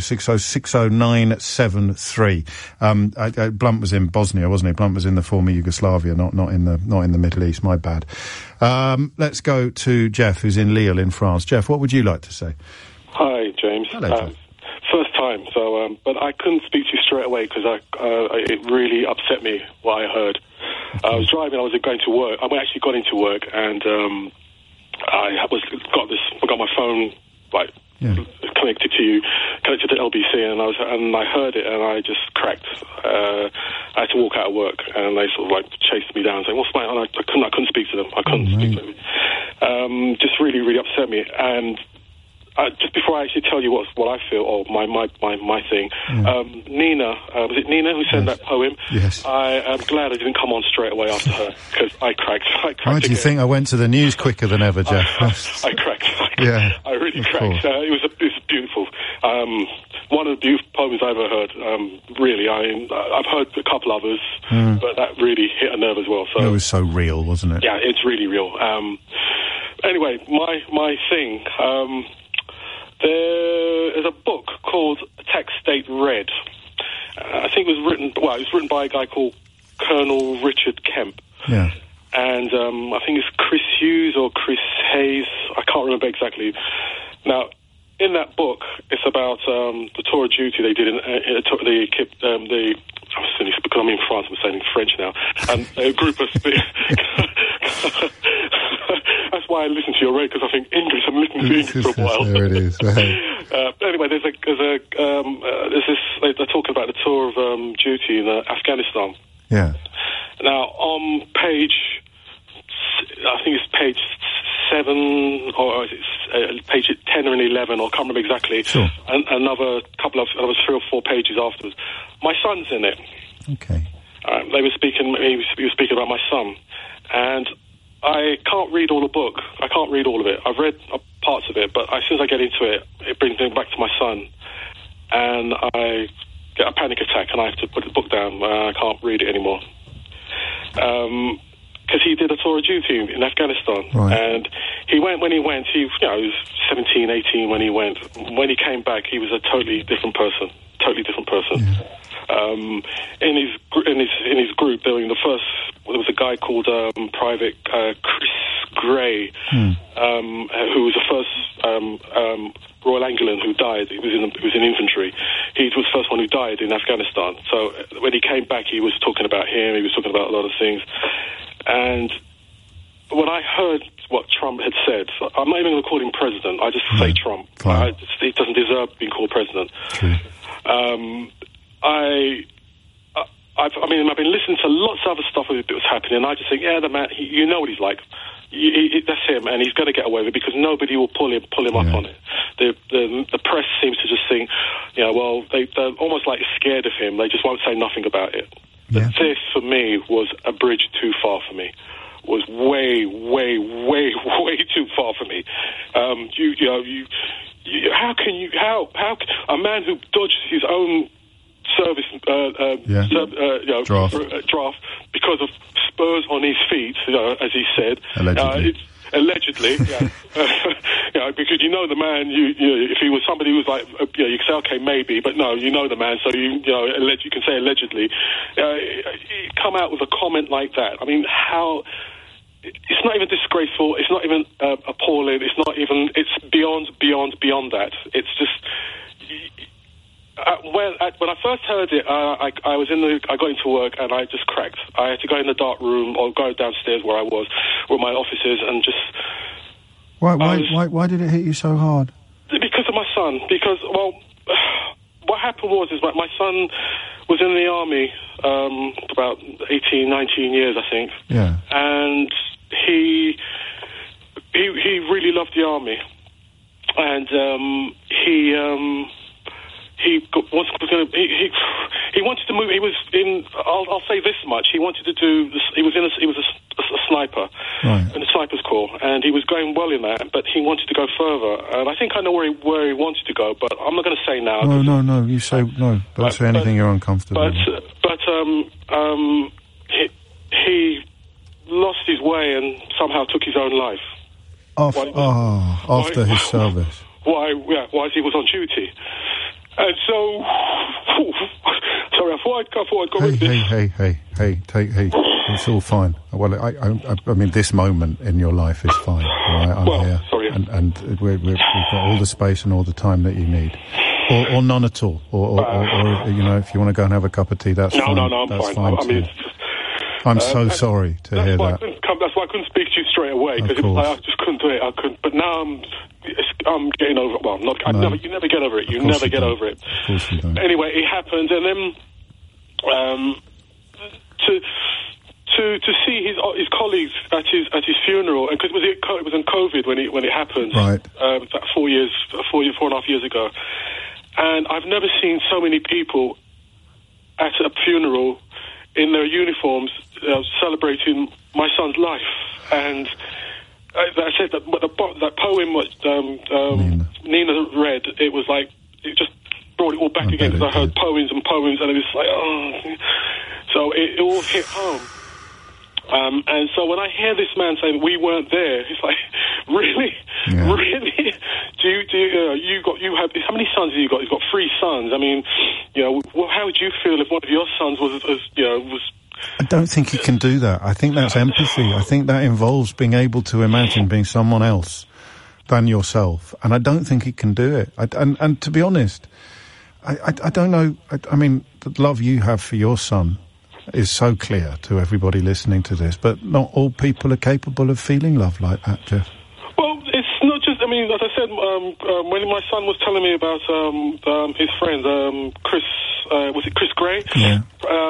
6060973. Blunt was in Bosnia, wasn't he? Blunt was in the former Yugoslavia, not in the Middle East. My bad. Let's go to Jeff, who's in Lille in France. Jeff, what would you like to say?
Hi, James.
Hello, Jeff.
First time, so but I couldn't speak to you straight away because it really upset me what I heard. I was driving, I was going to work. I actually got into work, and I got my phone connected to LBC, and I heard it, and I just cracked. I had to walk out of work, and they sort of chased me down, saying, "What's my?" And I couldn't speak to them. I couldn't speak to them. Just really, really upset me. And just before I actually tell you what I feel, or my thing, Nina, was it Nina who sent that poem?
Yes.
I am glad I didn't come on straight away after her, because I cracked.
Why do you think I went to the news quicker than ever, Jeff?
I cracked.
Yeah,
I really cracked. It was beautiful. one of the beautiful poems I ever heard. Really, I've heard a couple others, but that really hit a nerve as well. So
it was so real, wasn't it?
Yeah, it's really real. Anyway, my thing. There is a book called Text State Red. I think it was written by a guy called Colonel Richard Kemp.
Yeah.
And I think it's Chris Hughes or Chris Hayes. I can't remember exactly. Now, in that book, it's about the tour of duty they did because I'm in France, I'm saying French now. And a group of... That's why I listen to your radio, because I think English, I'm listening to English for a while.
There it is.
Anyway, they're talking about the tour of duty in Afghanistan.
Yeah.
Now, on page 7, or is it page 10 or 11, or I can't remember exactly,
sure.
And another 3 or 4 pages afterwards, my son's in it.
Okay.
He was speaking about my son, and I can't read all the book. I can't read all of it. I've read parts of it, but as soon as I get into it, it brings me back to my son, and I get a panic attack, and I have to put the book down. I can't read it anymore. Because he did a tour of duty in Afghanistan.
Right.
And he was 17, 18 when he went. When he came back, he was a totally different person.
Yeah.
In his group, there was a guy called Private Chris Gray, who was the first Royal Anglian who died. He was in infantry. He was the first one who died in Afghanistan. So when he came back, he was talking about him. He was talking about a lot of things. And when I heard what Trump had said, I'm not even going to call him president. I just say Trump. He doesn't deserve being called president.
True.
I've been listening to lots of other stuff that was happening, and I just think, yeah, the man, you know what he's like. That's him, and he's going to get away with it because nobody will pull him up on it. The press seems to just think, they're almost like scared of him. They just won't say nothing about it.
Yeah.
But this, for me, was a bridge too far for me. Was way, way, way, way too far for me. How a man who dodged his own service draft because of spurs on his feet, as he said. Allegedly, yeah. Because the man. If he was somebody who was like, you can say, okay, maybe, but no, the man. So you can say allegedly. Come out with a comment like that. I mean, how? It's not even disgraceful. It's not even appalling. It's not even. It's beyond that. It's just. When I first heard it, I got into work and I just cracked. I had to go in the dark room or go downstairs where I was, where my office is, and just.
Why did it hit you so hard?
Because of my son. Because what happened was my son was in the army about 18, 19 years, I think.
Yeah.
And he really loved the army, and he wanted to move. He was in. I'll say this much. He wanted to do. He was a sniper,
right,
in the Snipers Corps, and he was going well in that. But he wanted to go further, and I think I know where he wanted to go. But I'm not going to say now.
No. You say no. Don't say anything you're uncomfortable with.
But he lost his way and somehow took his own life.
After his service.
Why he was on duty. And so, sorry, I thought I'd go with this.
Hey, it's all fine. Well, I mean, this moment in your life is fine. Right? I'm here.
Sorry.
And we've got all the space and all the time that you need. Or none at all. Or if you want to go and have a cup of tea, that's fine.
No, I'm
that's
fine.
Too. I'm so sorry to hear that.
That's why I couldn't speak to you straight away, because I just couldn't do it. I couldn't. But now I'm getting over it. Well, you never get over it. You never get over it.
Of course you don't.
Anyway, it happened, and then to see his colleagues at his funeral, because it was in COVID when it happened.
Right.
About 4.5 years ago, and I've never seen so many people at a funeral in their uniforms celebrating my son's life. And I said that poem what Nina read, it was like, it just brought it all back again because I heard poems and poems, and it was like, oh. So it all hit home. And so when I hear this man saying we weren't there, it's like, really, really? You have how many sons have you got? You've got 3 sons. I mean, well, how would you feel if one of your sons was?
I don't think he can do that. I think that's empathy. I think that involves being able to imagine being someone else than yourself, and I don't think he can do it. And to be honest, I don't know. I mean, the love you have for your son is so clear to everybody listening to this, but not all people are capable of feeling love like that, Jeff.
Well, it's not just, I mean, as I said, when my son was telling me about his friend, Chris, was it Chris Gray?
Yeah.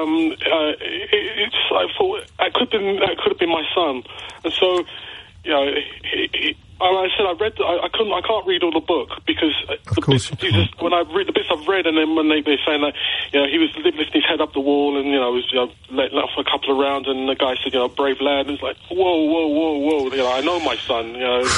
I thought that could have been my son. And so, I said I can't read all the book because when I read the bits I've read, and then when they're saying that he was lifting his head up the wall and was letting off a couple of rounds, and the guy said brave lad, and it's like whoa, I know my son,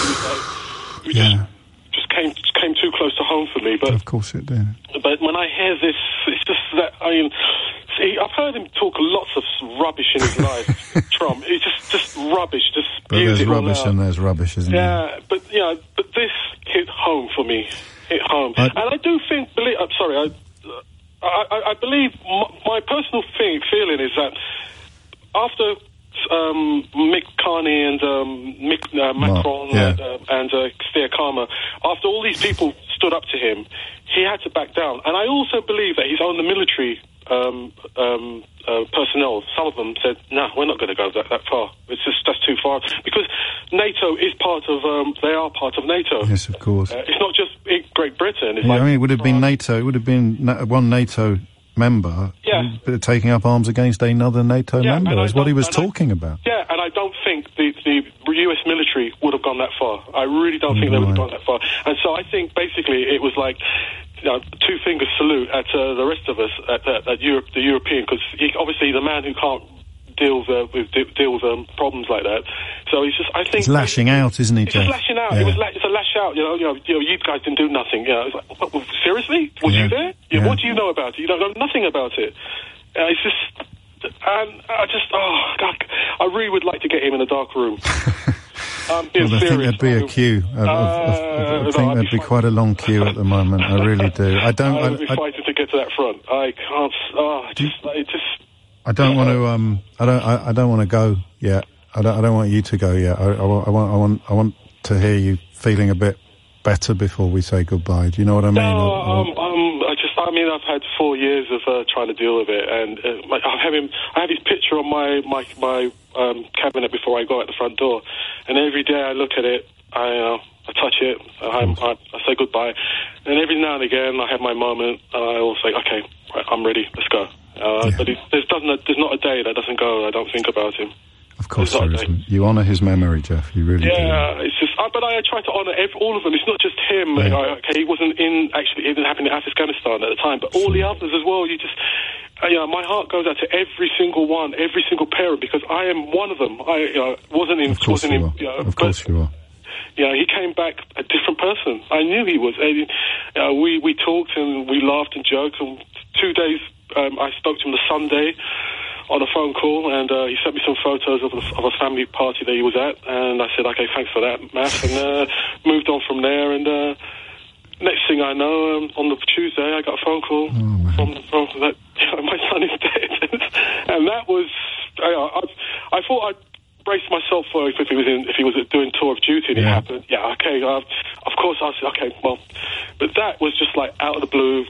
just came too close to home for me. But
of course it did.
But when I hear this, it's just that I've heard him talk lots of rubbish in his life, Trump. It's just rubbish.
But there's rubbish and there's rubbish, isn't there?
Yeah, but this hit home for me. Hit home, and I do think. I'm sorry. I believe my personal feeling is that after Mick Carney and Macron and Keir Starmer, after all these people stood up to him, he had to back down. And I also believe that his own military personnel, some of them said, "No, we're not going to go that far. That's too far." Because NATO is they are part of NATO.
Yes, of course.
It's not just Great Britain. It's
it would have been NATO. It would have been one NATO member taking up arms against another NATO member. Is what he was talking about.
Yeah, and I don't think the US military would have gone that far. I really don't think they would have gone that far. And so I think basically it was like, 2 finger salute at the rest of us, at Europe, the European, because obviously the man who can't deal with problems like that. So he's just, I think,
he's lashing out, isn't he, Jeff?
He's lashing out.
Yeah.
It's a lash out. You guys didn't do nothing. It's like, well, seriously? Was you there? What do you know about it? You don't know nothing about it. It's just, and I really would like to get him in a dark room.
I think there'd be a queue. I think there'd be quite a long queue at the moment. I really do.
I would be fighting to get to that front. I can't.
I don't want to. I don't want to go yet. I don't want you to go yet. I want to hear you feeling a bit better before we say goodbye. Do you know what I mean?
I've had 4 years of trying to deal with it, and I have his picture on my cabinet before I go out the front door, and every day I look at it, I touch it, I say goodbye, and every now and again I have my moment, and I will say, okay, right, I'm ready, let's go. But there's not a day that doesn't go I don't think about him.
Of course there isn't. You honour his memory, Jeff. You really do.
Yeah, it's just. But I try to honour all of them. It's not just him. Yeah. He wasn't it didn't happen in Afghanistan at the time, but all the others as well. You just. My heart goes out to every single one, every single parent, because I am one of them. I wasn't in.
Of course you are. Of course you are.
He came back a different person. I knew he was. We talked and we laughed and joked. And 2 days, I spoke to him the Sunday on a phone call, and he sent me some photos of a family party that he was at, and I said, okay, thanks for that, Matt, and moved on from there, and next thing I know, on the Tuesday, I got a phone call from that, my son is dead, and that was, I thought I'd brace myself for if he was doing tour of duty and it happened. Yeah, okay, of course I said, okay, well, but that was just like out of the blue,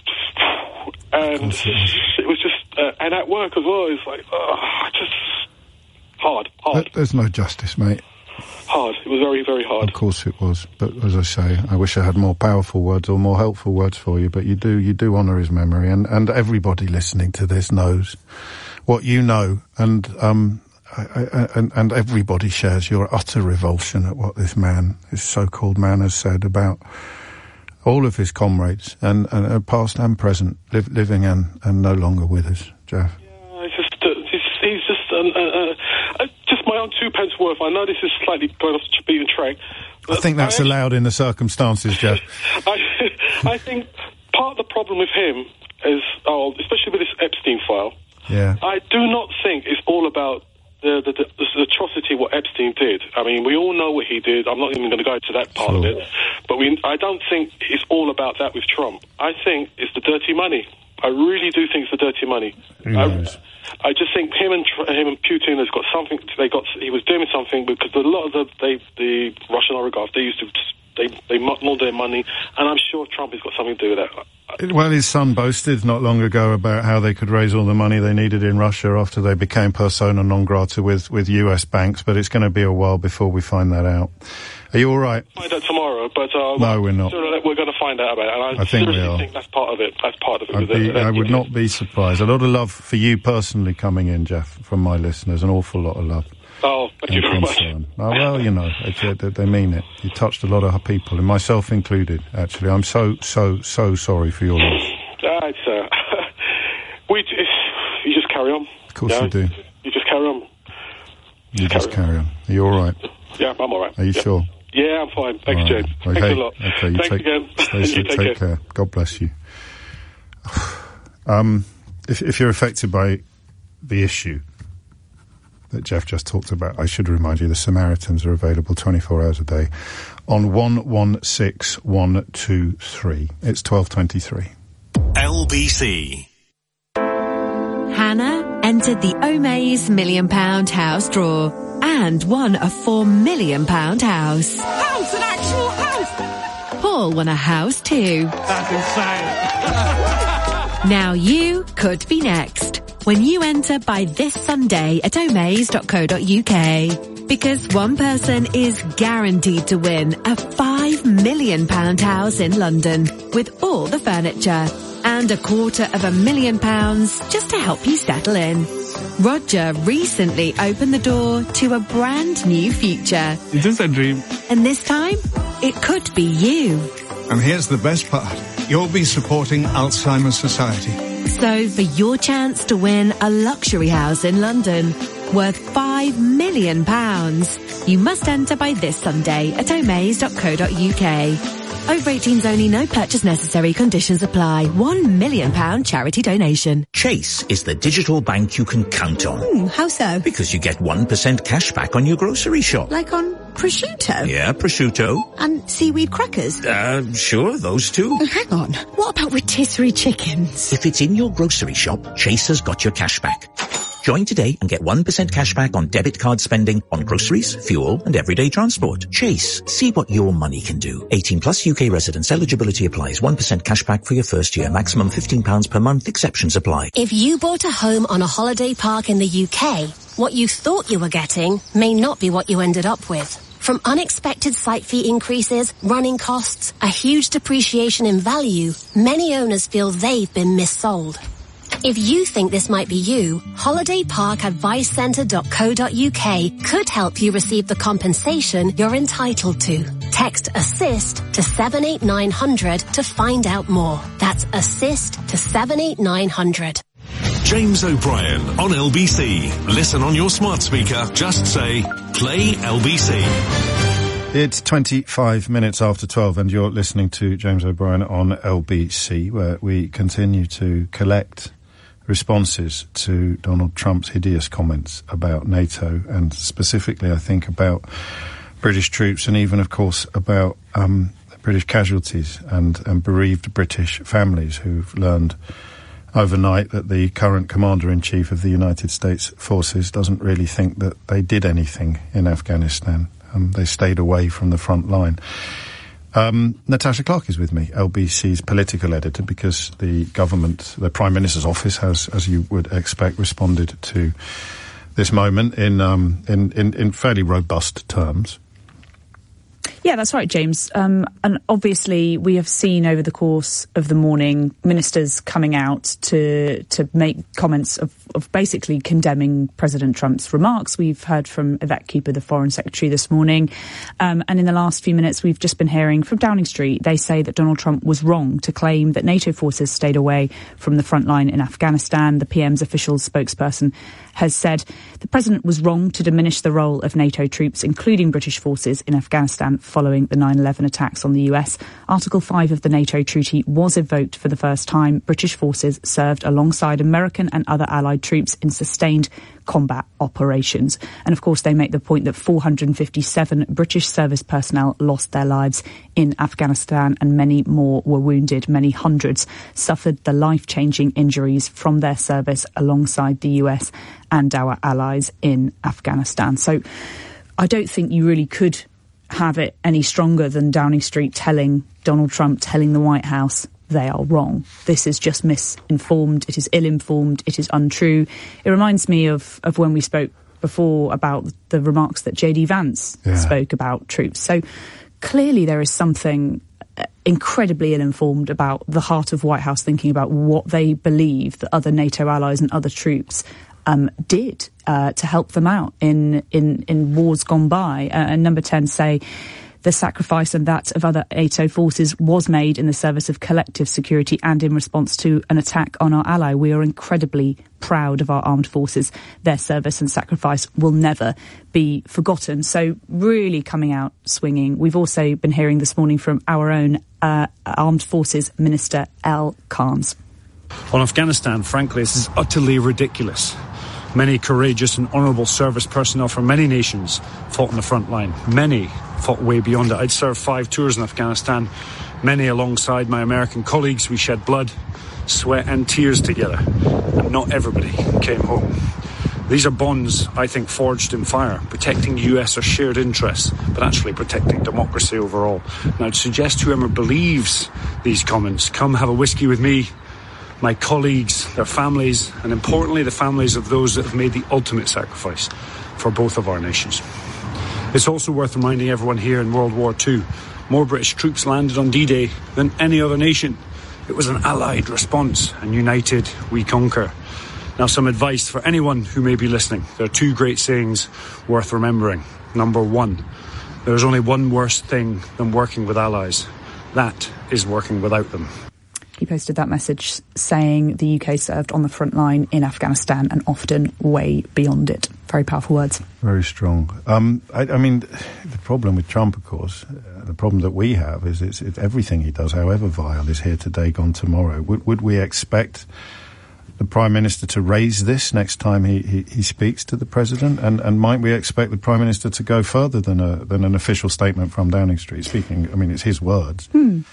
and it was just, and at work as well, it's like, just hard.
There's no justice, mate.
Hard. It was very, very hard.
Of course it was, but as I say, I wish I had more powerful words or more helpful words for you, but you do honour his memory, and everybody listening to this knows what you know, and everybody shares your utter revulsion at what this so-called man has said about all of his comrades, and past and present, living and no longer with us, Jeff.
Yeah, he's just my own 2 pence worth. I know this is slightly going off the beaten track.
I think that's allowed in the circumstances, Jeff.
I think part of the problem with him is, especially with this Epstein file, I do not think it's all about the atrocity what Epstein did. I mean, we all know what he did. I'm not even going to go into that part of it. But I don't think it's all about that with Trump. I think it's the dirty money. I really do think it's the dirty money. I just think him and Putin has got something. He was doing something because a lot of the Russian oligarchs, they muddle their money, and I'm sure Trump has got something to do with that.
Well, his son boasted not long ago about how they could raise all the money they needed in Russia after they became persona non grata with US banks, but it's going to be a while before we find that out. Are you all right?
Find out tomorrow, but
no, we're not.
We're going to find out about it, and I
think
seriously
we are.
think that's part of it.
I would not be surprised. A lot of love for you personally coming in, Jeff, from my listeners. An awful lot of love.
Oh, thank you very much.
Oh, well, you know, they mean it. You touched a lot of people, and myself included, actually. I'm so sorry for your loss.
You just carry on.
Of course you do.
You just carry on.
You just carry on. Are you all right?
Yeah, I'm all right.
Are you sure?
Yeah, I'm fine. Thanks, James.
Well,
Thanks a lot.
Okay,
Thanks again.
Take care. God bless you. If you're affected by the issue that Jeff just talked about, I should remind you the Samaritans are available 24 hours a day on 116123. It's 12:23.
LBC.
Hannah entered the Omaze £1 Million house draw and won a £4 million house.
House, an actual house!
Paul won a house too.
That's insane.
Now you could be next when you enter by this Sunday at omaze.co.uk. Because one person is guaranteed to win a £5 million house in London with all the furniture and £250,000 just to help you settle in. Roger recently opened the door to a brand new future.
It's just a dream.
And this time, it could be you.
And here's the best part. You'll be supporting Alzheimer's Society.
So for your chance to win a luxury house in London worth £5 million, you must enter by this Sunday at omaze.co.uk. Over 18s only, no purchase necessary, conditions apply. £1 million charity donation.
Chase is the digital bank you can count on.
How so?
Because you get 1% cash back on your grocery shop.
Like on prosciutto?
Yeah, prosciutto.
And seaweed crackers?
Sure, those two.
Oh, hang on. What about rotisserie chickens?
If it's in your grocery shop, Chase has got your cash back. Join today and get 1% cash back on debit card spending on groceries, fuel and everyday transport. Chase. See what your money can do. 18 plus UK residents. Eligibility applies. 1% cash back for your first year. Maximum £15 per month. Exceptions apply.
If you bought a home on a holiday park in the UK, what you thought you were getting may not be what you ended up with. From unexpected site fee increases, running costs, a huge depreciation in value, many owners feel they've been missold. If you think this might be you, holidayparkadvicecentre.co.uk could help you receive the compensation you're entitled to. Text ASSIST to 78900 to find out more. That's ASSIST to 78900.
James O'Brien on LBC. Listen on your smart speaker. Just say, play LBC.
It's 25 minutes after 12 and you're listening to James O'Brien on LBC, where we continue to collect responses to Donald Trump's hideous comments about NATO and specifically, I think, about British troops and even, of course, about British casualties and bereaved British families who've learned overnight that the current Commander-in-Chief of the United States Forces doesn't really think that they did anything in Afghanistan. They stayed away from the front line. Natasha Clark is with me, LBC's political editor, because the government, the Prime Minister's office has, as you would expect, responded to this moment in fairly robust terms.
Yeah, that's right, James. And obviously we have seen over the course of the morning ministers coming out to make comments of basically condemning President Trump's remarks. We've heard from Yvette Cooper, the Foreign Secretary, this morning. And in the last few minutes, we've just been hearing from Downing Street. They say that Donald Trump was wrong to claim that NATO forces stayed away from the front line in Afghanistan. The PM's official spokesperson has said the president was wrong to diminish the role of NATO troops, including British forces in Afghanistan, following the 9/11 attacks on the US. Article 5 of the NATO treaty was evoked for the first time. British forces served alongside American and other allied troops in sustained combat operations. And of course, they make the point that 457 British service personnel lost their lives in Afghanistan and many more were wounded. Many hundreds suffered the life-changing injuries from their service alongside the US and our allies in Afghanistan. So I don't think you really could have it any stronger than Downing Street telling Donald Trump, telling the White House they are wrong. This is just misinformed, it is ill-informed, it is untrue. It reminds me of when we spoke before about the remarks that J.D. Vance spoke about troops. So clearly there is something incredibly ill-informed about the heart of White House thinking about what they believe that other NATO allies and other troops did to help them out in wars gone by. And Number 10 say the sacrifice and that of other NATO forces was made in the service of collective security and in response to an attack on our ally. We are incredibly proud of our armed forces. Their service and sacrifice will never be forgotten. So really coming out swinging. We've also been hearing this morning from our own Armed Forces Minister, Al Carnes.
On Afghanistan, frankly, this is utterly ridiculous. Many courageous and honourable service personnel from many nations fought on the front line. Many fought way beyond it. I'd served 5 tours in Afghanistan, many alongside my American colleagues. We shed blood, sweat and tears together, and not everybody came home. These are bonds, I think, forged in fire, protecting US or shared interests, but actually protecting democracy overall. Now, I'd suggest whoever believes these comments, come have a whiskey with me, my colleagues, their families, and importantly, the families of those that have made the ultimate sacrifice for both of our nations. It's also worth reminding everyone here in World War II, more British troops landed on D-Day than any other nation. It was an allied response, and united we conquer. Now, some advice for anyone who may be listening. There are 2 great sayings worth remembering. Number 1, there is only one worse thing than working with allies. That is working without them.
He posted that message saying the UK served on the front line in Afghanistan and often way beyond it. Very powerful words.
Very strong. I mean, the problem with Trump, of course, the problem that we have is it's everything he does, however vile, is here today, gone tomorrow. Would we expect the Prime Minister to raise this next time he speaks to the President? And might we expect the Prime Minister to go further than an official statement from Downing Street? Speaking, I mean, it's his words.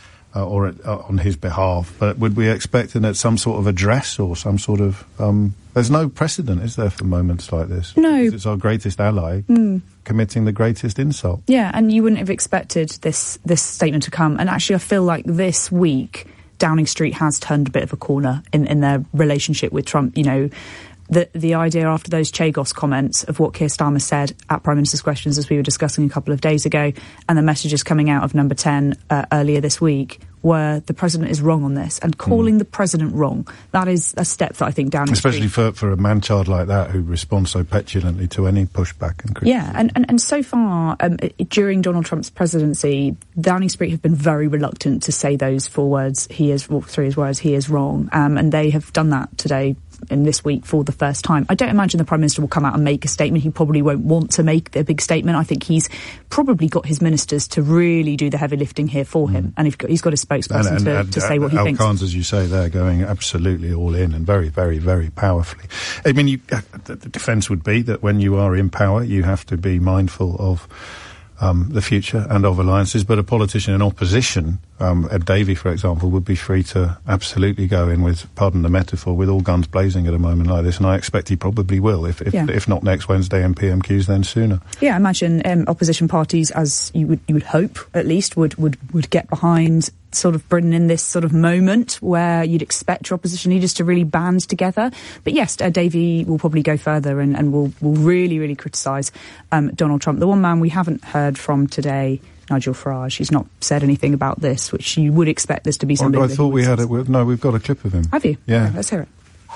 Or on his behalf, but would we expect some sort of address or some sort of... there's no precedent, is there, for moments like this?
No.
It's our greatest ally committing the greatest insult.
Yeah, and you wouldn't have expected this statement to come. And actually, I feel like this week, Downing Street has turned a bit of a corner in their relationship with Trump. You know, the idea after those Chagos comments of what Keir Starmer said at Prime Minister's Questions, as we were discussing a couple of days ago, and the messages coming out of Number 10 earlier this week, where the President is wrong on this, and calling the President wrong. That is a step that I think Downing Street...
Especially for a man-child like that who responds so petulantly to any pushback and criticism.
Yeah, and so far, during Donald Trump's presidency, Downing Street have been very reluctant to say those 4 words, he is wrong, and they have done that today in this week for the first time. I don't imagine the Prime Minister will come out and make a statement. He probably won't want to make a big statement. I think he's probably got his ministers to really do the heavy lifting here for him, and he's got a spokesperson to say what he thinks.
Al Carnes, as you say, they're going absolutely all in and very, very, very powerfully. I mean, the defence would be that when you are in power, you have to be mindful of the future and of alliances, but a politician in opposition, Ed Davey, for example, would be free to absolutely go in with, pardon the metaphor, with all guns blazing at a moment like this, and I expect he probably will, if not next Wednesday in PMQs, then sooner.
Yeah, I imagine opposition parties, as you would hope, at least, would get behind sort of bringing in this sort of moment where you'd expect your opposition leaders to really band together. But yes, Davey will probably go further and will really, really criticise Donald Trump. The one man we haven't heard from today, Nigel Farage, he's not said anything about this, which you would expect this to be something.
I thought we had it. No, we've got a clip of him.
Have you?
Yeah.
Okay, let's hear it.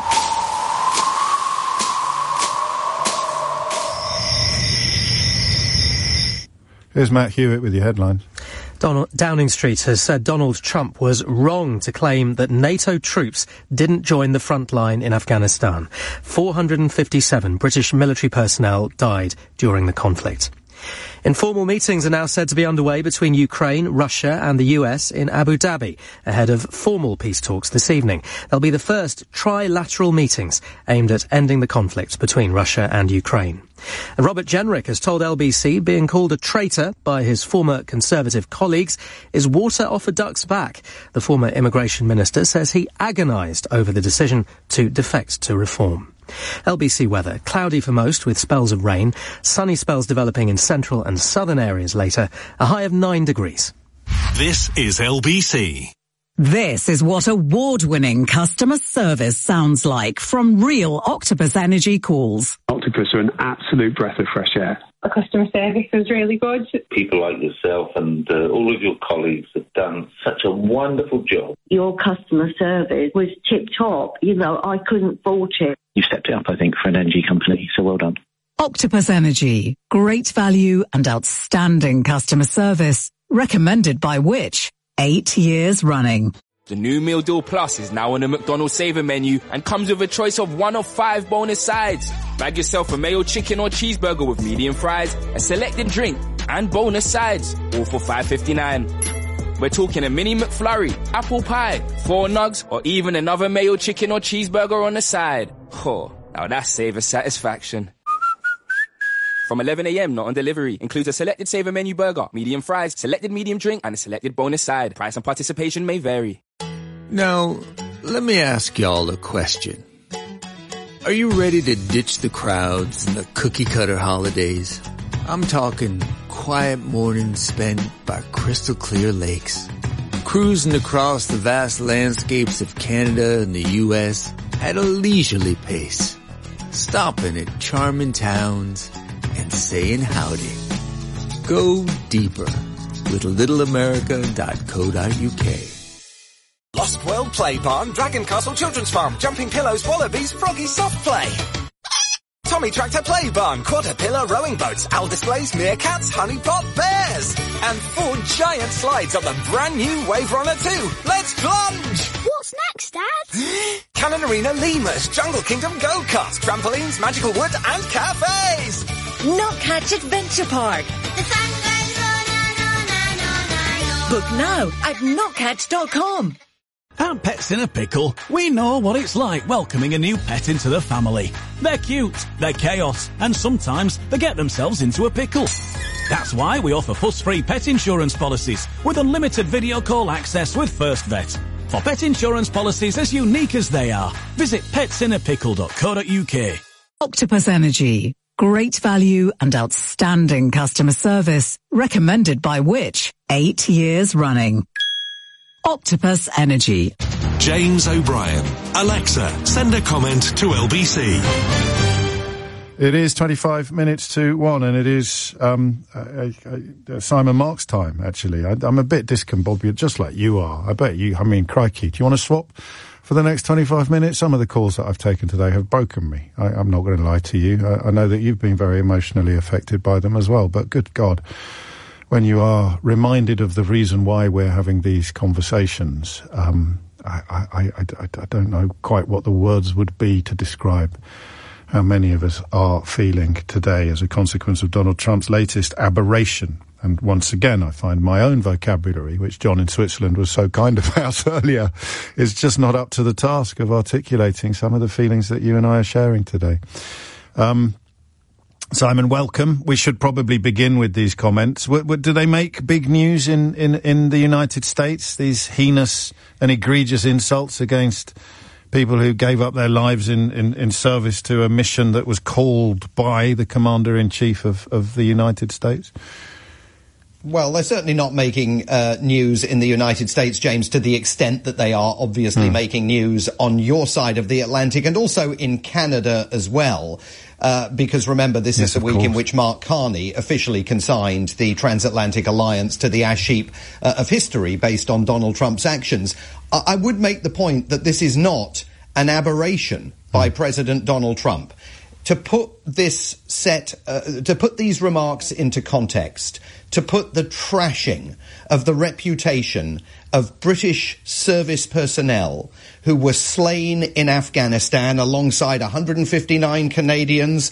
Here's Matt Hewitt with your headlines.
Downing Street has said Donald Trump was wrong to claim that NATO troops didn't join the front line in Afghanistan. 457 British military personnel died during the conflict. Informal meetings are now said to be underway between Ukraine, Russia and the US in Abu Dhabi, ahead of formal peace talks this evening. They'll be the first trilateral meetings aimed at ending the conflict between Russia and Ukraine. And Robert Jenrick has told LBC being called a traitor by his former Conservative colleagues is water off a duck's back. The former immigration minister says he agonised over the decision to defect to Reform. LBC weather, cloudy for most with spells of rain, sunny spells developing in central and southern areas later, a high of 9 degrees.
This is LBC.
This is what award-winning customer service sounds like from real Octopus Energy calls.
Octopus are an absolute breath of fresh air.
The customer service was really good.
People like yourself and all of your colleagues have done such a wonderful job.
Your customer service was tip-top. You know, I couldn't fault it.
You stepped it up, I think, for an energy company, so well done.
Octopus Energy. Great value and outstanding customer service. Recommended by which? 8 years running.
The new Meal Deal Plus is now on the McDonald's Saver menu and comes with a choice of 1 of 5 bonus sides. Bag yourself a mayo chicken or cheeseburger with medium fries, a selected drink, and bonus sides, all for $5.59. We're talking a mini McFlurry, apple pie, 4 nugs, or even another mayo chicken or cheeseburger on the side. Oh, now that's Saver satisfaction. From 11 a.m, not on delivery. Includes a selected Saver menu burger, medium fries, selected medium drink, and a selected bonus side. Price and participation may vary.
Now, let me ask y'all a question. Are you ready to ditch the crowds and the cookie-cutter holidays? I'm talking quiet mornings spent by crystal clear lakes, cruising across the vast landscapes of Canada and the U.S. at a leisurely pace, stopping at charming towns and saying howdy. Go deeper with littleamerica.co.uk.
Lost World Play Barn, Dragon Castle Children's Farm, Jumping Pillows, Wallabies, Froggy Soft Play. Tommy Tractor Play Barn, Quadripillar Rowing Boats, Owl Displays, Meerkats, Honey Pot Bears. And 4 giant slides on the brand new Wave Runner 2. Let's plunge!
What's next, Dad?
Cannon Arena Lemurs, Jungle Kingdom Go-Karts, Trampolines, Magical Wood and Cafes.
Notcatch Adventure Park.
The sun goes on.
Book now at notcatch.com.
At Pets in a Pickle, we know what it's like welcoming a new pet into the family. They're cute, they're chaos, and sometimes they get themselves into a pickle. That's why we offer fuss-free pet insurance policies with unlimited video call access with First Vet. For pet insurance policies as unique as they are, visit petsinnerpickle.co.uk.
Octopus Energy. Great value and outstanding customer service. Recommended by which? 8 years running. Octopus Energy.
James O'Brien. Alexa, send a comment to LBC.
It is 25 minutes to 1, and it is Simon Mark's time, actually. I'm a bit discombobulated, just like you are. I bet you, crikey. Do you want to swap for the next 25 minutes? Some of the calls that I've taken today have broken me. I'm not going to lie to you. I know that you've been very emotionally affected by them as well, but good God, when you are reminded of the reason why we're having these conversations, I don't know quite what the words would be to describe how many of us are feeling today as a consequence of Donald Trump's latest aberration. And once again, I find my own vocabulary, which John in Switzerland was so kind about earlier, is just not up to the task of articulating some of the feelings that you and I are sharing today. Simon, welcome. We should probably begin with these comments. Do they make big news in the United States, these heinous and egregious insults against people who gave up their lives in service to a mission that was called by the Commander-in-Chief of the United States?
Well, they're certainly not making news in the United States, James, to the extent that they are obviously making news on your side of the Atlantic and also in Canada as well. Because remember, this is the week in which Mark Carney officially consigned the Transatlantic Alliance to the ash heap of history based on Donald Trump's actions. I would make the point that this is not an aberration by President Donald Trump. To put this to put these remarks into context, to put the trashing of the reputation of British service personnel who were slain in Afghanistan, alongside 159 Canadians,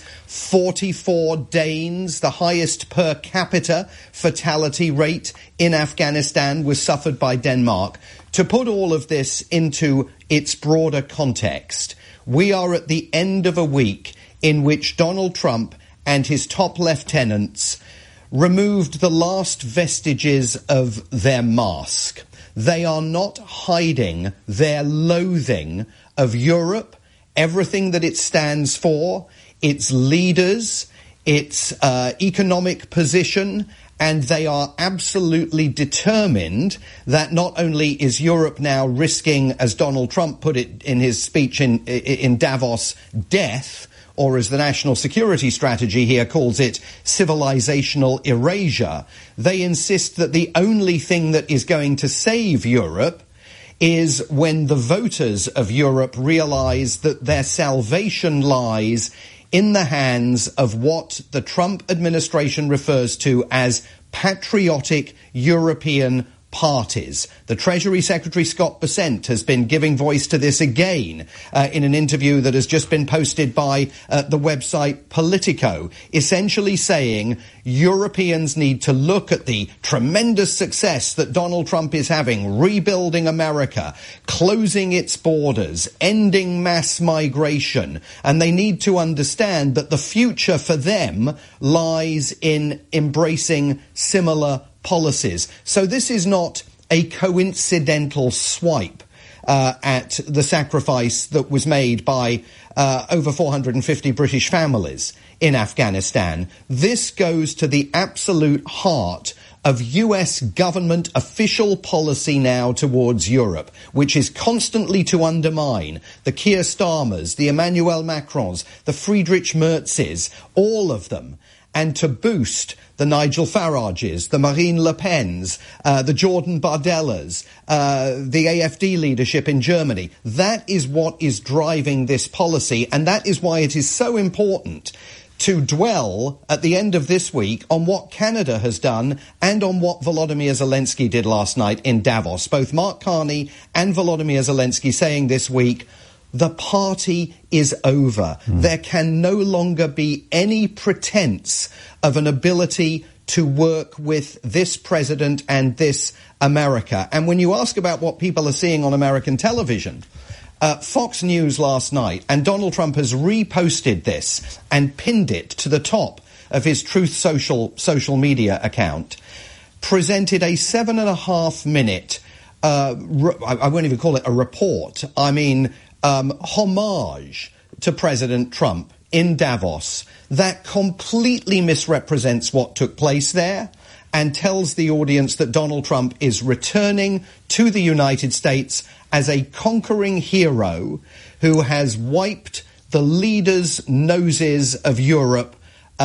44 Danes. The highest per capita fatality rate in Afghanistan was suffered by Denmark. To put all of this into its broader context, we are at the end of a week in which Donald Trump and his top lieutenants removed the last vestiges of their mask. They are not hiding their loathing of Europe, everything that it stands for, its leaders, its economic position, and they are absolutely determined that not only is Europe now risking, as Donald Trump put it in his speech in Davos, death, or as the national security strategy here calls it, civilizational erasure. They insist that the only thing that is going to save Europe is when the voters of Europe realize that their salvation lies in the hands of what the Trump administration refers to as patriotic European parties. The Treasury Secretary Scott Bessent has been giving voice to this again in an interview that has just been posted by the website Politico, essentially saying Europeans need to look at the tremendous success that Donald Trump is having, rebuilding America, closing its borders, ending mass migration, and they need to understand that the future for them lies in embracing similar policies. So this is not a coincidental swipe at the sacrifice that was made by over 450 British families in Afghanistan. This goes to the absolute heart of US government official policy now towards Europe, which is constantly to undermine the Keir Starmers, the Emmanuel Macrons, the Friedrich Merzes, all of them, and to boost the Nigel Farages, the Marine Le Pens, the Jordan Bardellas, the AfD leadership in Germany. That is what is driving this policy, and that is why it is so important to dwell at the end of this week on what Canada has done and on what Volodymyr Zelensky did last night in Davos. Both Mark Carney and Volodymyr Zelensky saying this week, the party is over. There can no longer be any pretense of an ability to work with this president and this America. And when you ask about what people are seeing on American television, Fox News last night, and Donald Trump has reposted this and pinned it to the top of his Truth social media account, presented a 7.5 minute, I won't even call it a report, I mean, homage to President Trump in Davos that completely misrepresents what took place there and tells the audience that Donald Trump is returning to the United States as a conquering hero who has wiped the leaders' noses of Europe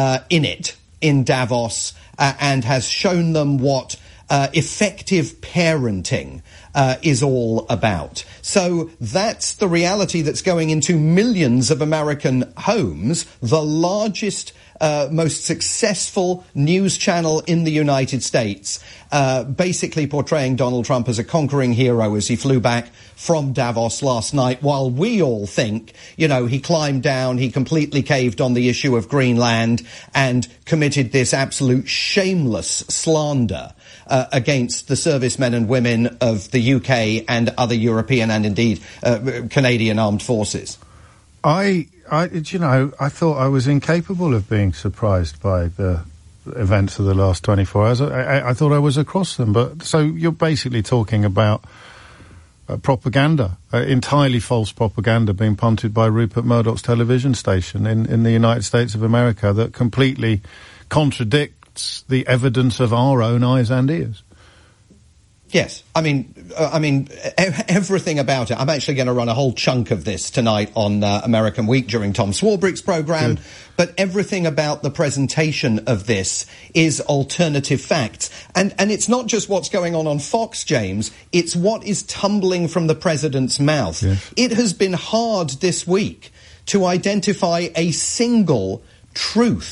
in Davos and has shown them what effective parenting is all about. So that's the reality that's going into millions of American homes. The largest, most successful news channel in the United States, basically portraying Donald Trump as a conquering hero as he flew back from Davos last night, while we all think, you know, he climbed down, he completely caved on the issue of Greenland and committed this absolute shameless slander against the servicemen and women of the UK and other European and indeed Canadian armed forces.
I thought I was incapable of being surprised by the events of the last 24 hours. I thought I was across them. But so you're basically talking about propaganda, entirely false propaganda being punted by Rupert Murdoch's television station in the United States of America that completely contradicts the evidence of our own eyes and ears.
Yes, I mean, everything about it. I'm actually going to run a whole chunk of this tonight on American Week during Tom Swarbrick's program. Good. But everything about the presentation of this is alternative facts. And it's not just what's going on Fox, James. It's what is tumbling from the president's mouth. Yes. It has been hard this week to identify a single truth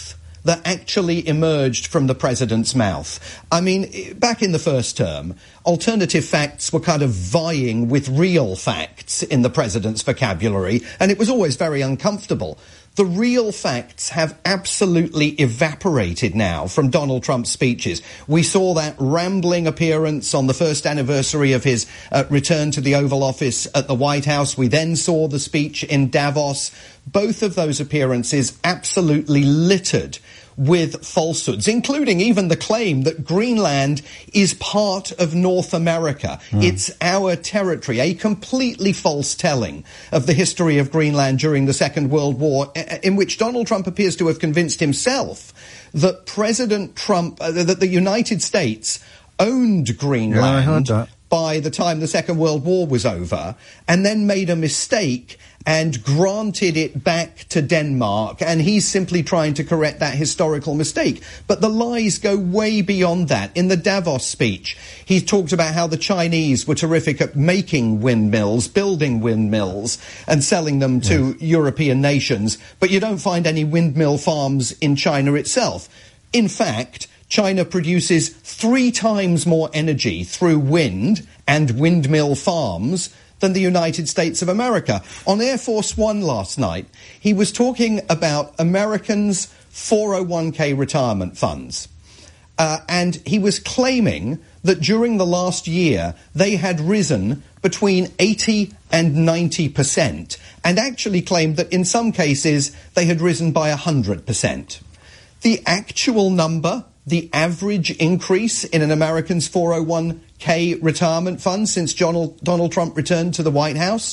that actually emerged from the president's mouth. I mean, back in the first term, alternative facts were kind of vying with real facts in the president's vocabulary, and it was always very uncomfortable. The real facts have absolutely evaporated now from Donald Trump's speeches. We saw that rambling appearance on the first anniversary of his return to the Oval Office at the White House. We then saw the speech in Davos. Both of those appearances absolutely littered with falsehoods, including even the claim that Greenland is part of North America. It's our territory, a completely false telling of the history of Greenland during the Second World War, in which Donald Trump appears to have convinced himself that President Trump, that the United States owned Greenland
I heard that.
by the time the Second World War was over, and then made a mistake and granted it back to Denmark, and he's simply trying to correct that historical mistake. But the lies go way beyond that. In the Davos speech, he talked about how the Chinese were terrific at making windmills, building windmills, and selling them to European nations, but you don't find any windmill farms in China itself. In fact, China produces 3 times more energy through wind and windmill farms than the United States of America. On Air Force One last night, he was talking about Americans' 401k retirement funds. And he was claiming that during the last year, they had risen between 80 and 90%, and actually claimed that in some cases, they had risen by 100%. The actual number, the average increase in an American's 401k retirement fund since Donald Trump returned to the White House,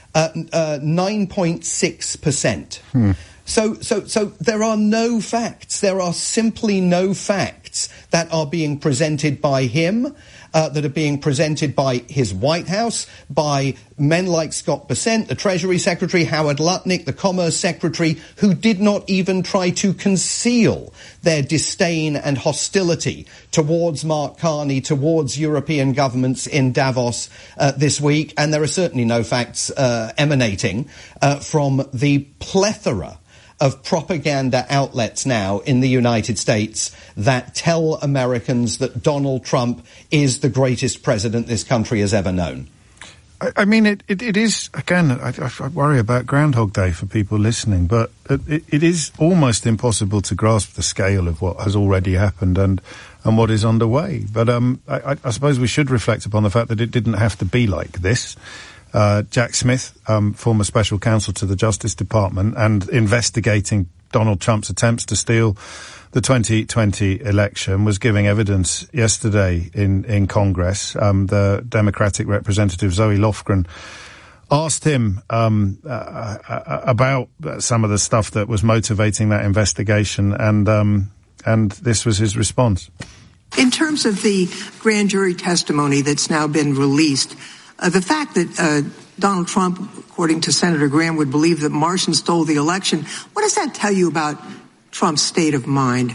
9.6%. So there are no facts. There are simply no facts that are being presented by him, that are being presented by his White House, by men like Scott Bessent, the Treasury Secretary, Howard Lutnick, the Commerce Secretary, who did not even try to conceal their disdain and hostility towards Mark Carney, towards European governments in Davos this week. And there are certainly no facts emanating from the plethora of propaganda outlets now in the United States that tell Americans that Donald Trump is the greatest president this country has ever known.
I mean, it is, again, I worry about Groundhog Day for people listening, but it is almost impossible to grasp the scale of what has already happened and what is underway. But I suppose we should reflect upon the fact that it didn't have to be like this. Jack Smith, former special counsel to the Justice Department and investigating Donald Trump's attempts to steal the 2020 election, was giving evidence yesterday in Congress. The Democratic Representative Zoe Lofgren asked him about some of the stuff that was motivating that investigation, and this was his response.
In terms of the grand jury testimony that's now been released, the fact that Donald Trump, according to Senator Graham, would believe that Martians stole the election, what does that tell you about Trump's state of mind?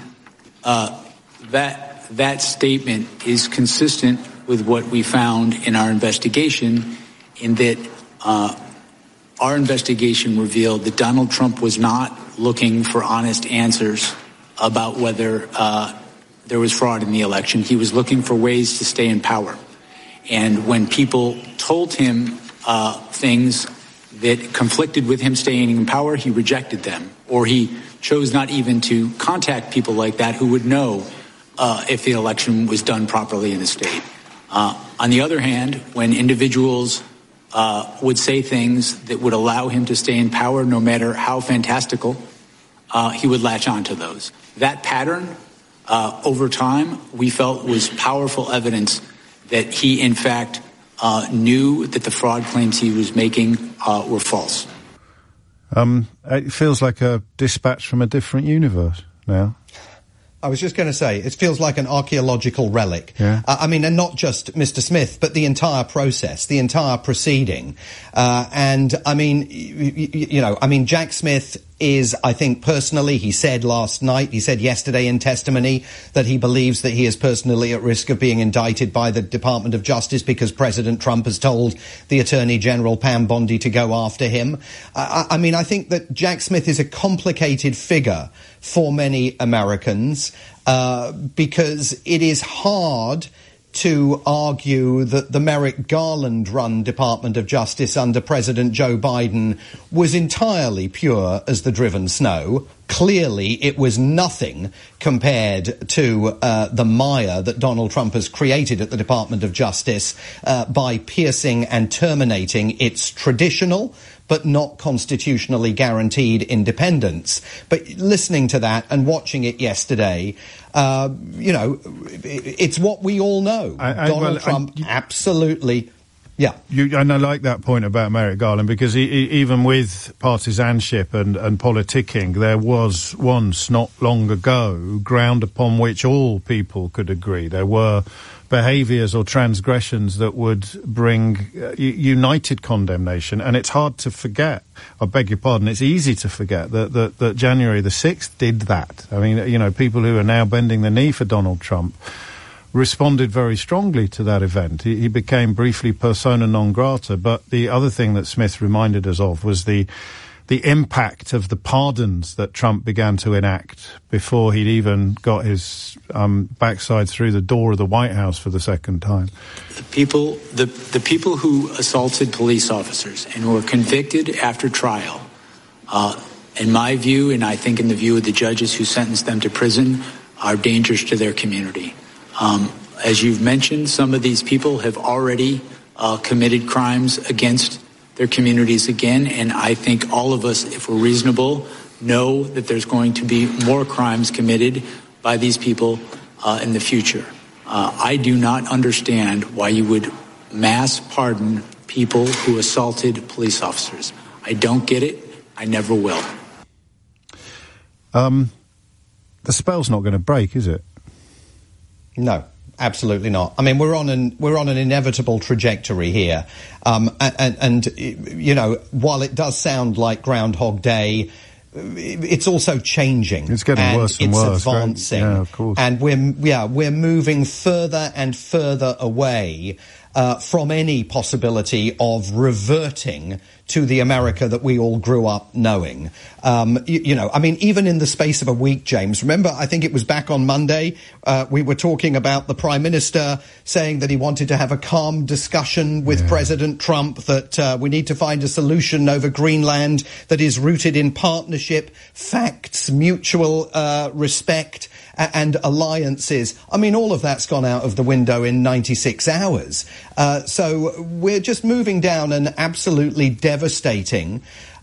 That statement is consistent with what we found in our investigation, in that our investigation revealed that Donald Trump was not looking for honest answers about whether there was fraud in the election. He was looking for ways to stay in power. And when people told him things that conflicted with him staying in power, he rejected them, or he chose not even to contact people like that who would know if the election was done properly in the state. On the other hand, when individuals would say things that would allow him to stay in power, no matter how fantastical, he would latch on to those. That pattern, over time, we felt was powerful evidence that he, in fact, knew that the fraud claims he was making were false.
It feels like a dispatch from a different universe now.
I was just going to say, it feels like an archaeological relic.
Yeah.
I mean, and not just Mr. Smith, but the entire process, the entire proceeding. And I mean, you know, I mean, Jack Smith is, I think personally, he said yesterday in testimony that he believes that he is personally at risk of being indicted by the Department of Justice because President Trump has told the Attorney General Pam Bondi to go after him. I mean, I think that Jack Smith is a complicated figure for many Americans because it is hard to argue that the Merrick Garland-run Department of Justice under President Joe Biden was entirely pure as the driven snow. Clearly, it was nothing compared to the mire that Donald Trump has created at the Department of Justice by piercing and terminating its traditional but not constitutionally guaranteed independence. But listening to that and watching it yesterday, it's what we all know. Donald Trump absolutely... Yeah.
And I like that point about Merrick Garland, because even with partisanship and politicking, there was once, not long ago, ground upon which all people could agree. There were behaviours or transgressions that would bring united condemnation. And it's hard to forget, I beg your pardon, it's easy to forget that January the 6th did that. I mean, people who are now bending the knee for Donald Trump responded very strongly to that event. He became briefly persona non grata, but the other thing that Smith reminded us of was the impact of the pardons that Trump began to enact before he'd even got his backside through the door of the White House for the second time.
The people who assaulted police officers and who were convicted after trial, in my view, and I think in the view of the judges who sentenced them to prison, are dangers to their community. As you've mentioned, some of these people have already committed crimes against their communities again, and I think all of us, if we're reasonable, know that there's going to be more crimes committed by these people in the future. I do not understand why you would mass pardon people who assaulted police officers. I don't get it. I never will.
The spell's not going to break, is it?
No. Absolutely not. I mean, we're on an inevitable trajectory here, and while it does sound like Groundhog Day, it's also changing.
It's getting worse and worse.
It's advancing,
right? Yeah, of course.
And we're moving further and further away from any possibility of reverting to the America that we all grew up knowing. I mean, even in the space of a week, James, remember, I think it was back on Monday, we were talking about the Prime Minister saying that he wanted to have a calm discussion with President Trump, that we need to find a solution over Greenland that is rooted in partnership, facts, mutual respect, and alliances. I mean, all of that's gone out of the window in 96 hours. So we're just moving down an absolutely devastating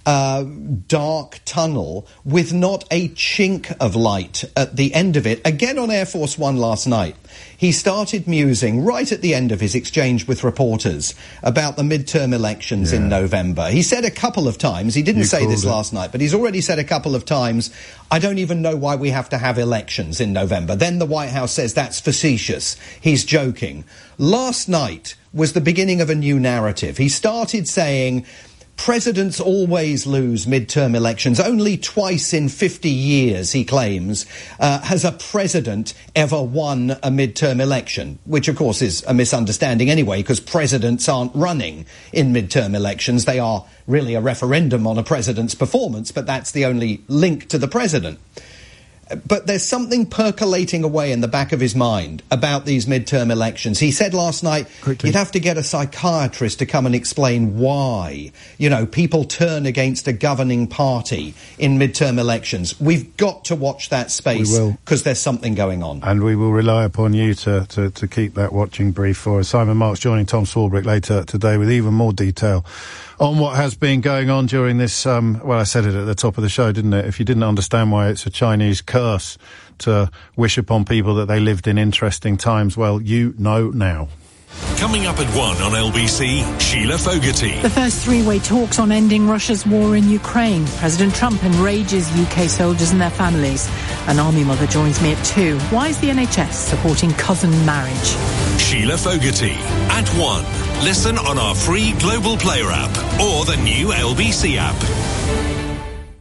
dark tunnel with not a chink of light at the end of it. Again on Air Force One last night, he started musing right at the end of his exchange with reporters about the midterm elections in November. He said a couple of times, he didn't say this last night, but he's already said a couple of times, I don't even know why we have to have elections in November. Then the White House says that's facetious. He's joking. Last night was the beginning of a new narrative. He started saying, presidents always lose midterm elections. Only twice in 50 years, he claims, has a president ever won a midterm election, which, of course, is a misunderstanding anyway, because presidents aren't running in midterm elections. They are really a referendum on a president's performance, but that's the only link to the president. But there's something percolating away in the back of his mind about these midterm elections. He said last night, you'd have to get a psychiatrist to come and explain why, people turn against a governing party in midterm elections. We've got to watch that space because there's something going on.
And we will rely upon you to keep that watching brief for us. Simon Marks joining Tom Swarbrick later today with even more detail on what has been going on during this, I said it at the top of the show, didn't it? If you didn't understand why it's a Chinese curse to wish upon people that they lived in interesting times, well, you know now.
Coming up at 1 on LBC, Sheila Fogarty.
The first three-way talks on ending Russia's war in Ukraine. President Trump enrages UK soldiers and their families. An army mother joins me at 2. Why is the NHS supporting cousin marriage?
Sheila Fogarty at 1. Listen on our free Global Player app or the new LBC app.
Things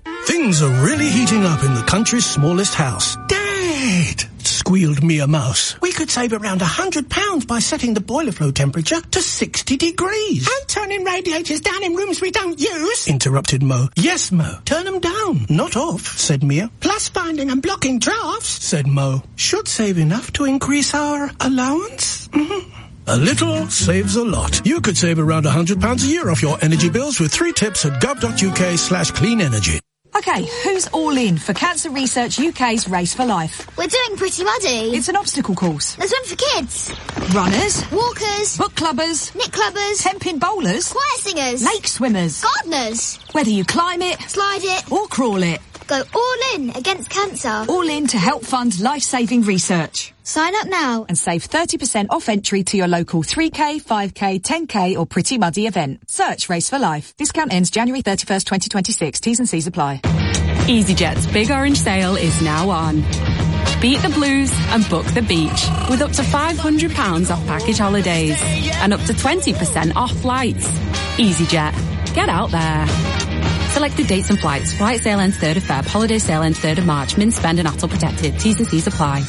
Things are really heating up in the country's smallest house. Dad! Squealed Mia Mouse. We could save around £100 by setting the boiler flow temperature to 60 degrees.
And turning radiators down in rooms we don't use.
Interrupted Mo. Yes, Mo. Turn them down, not off, said Mia.
Plus finding and blocking drafts,
said Mo. Should save enough to increase our allowance? A little saves a lot. You could save around £100 a year off your energy bills with 3 tips at gov.uk/clean energy.
OK, who's all in for Cancer Research UK's Race for Life?
We're doing Pretty Muddy.
It's an obstacle course.
There's one for kids.
Runners.
Walkers.
Book clubbers.
Knit clubbers.
10-pin bowlers.
Choir singers.
Lake swimmers.
Gardeners.
Whether you climb it,
slide it,
or crawl it.
Go all in against cancer.
All in to help fund life-saving research.
Sign up now
and save 30% off entry to your local 3K, 5K, 10K or Pretty Muddy event. Search Race for Life. Discount ends January 31st, 2026. T's and C's apply.
EasyJet's Big Orange Sale is now on. Beat the blues and book the beach with up to £500 off package holidays and up to 20% off flights. EasyJet. Get out there. Selected dates and flights. Flight sale ends 3rd of Feb. Holiday sale ends 3rd of March. Min spend and ATOL protected. T's and C's apply.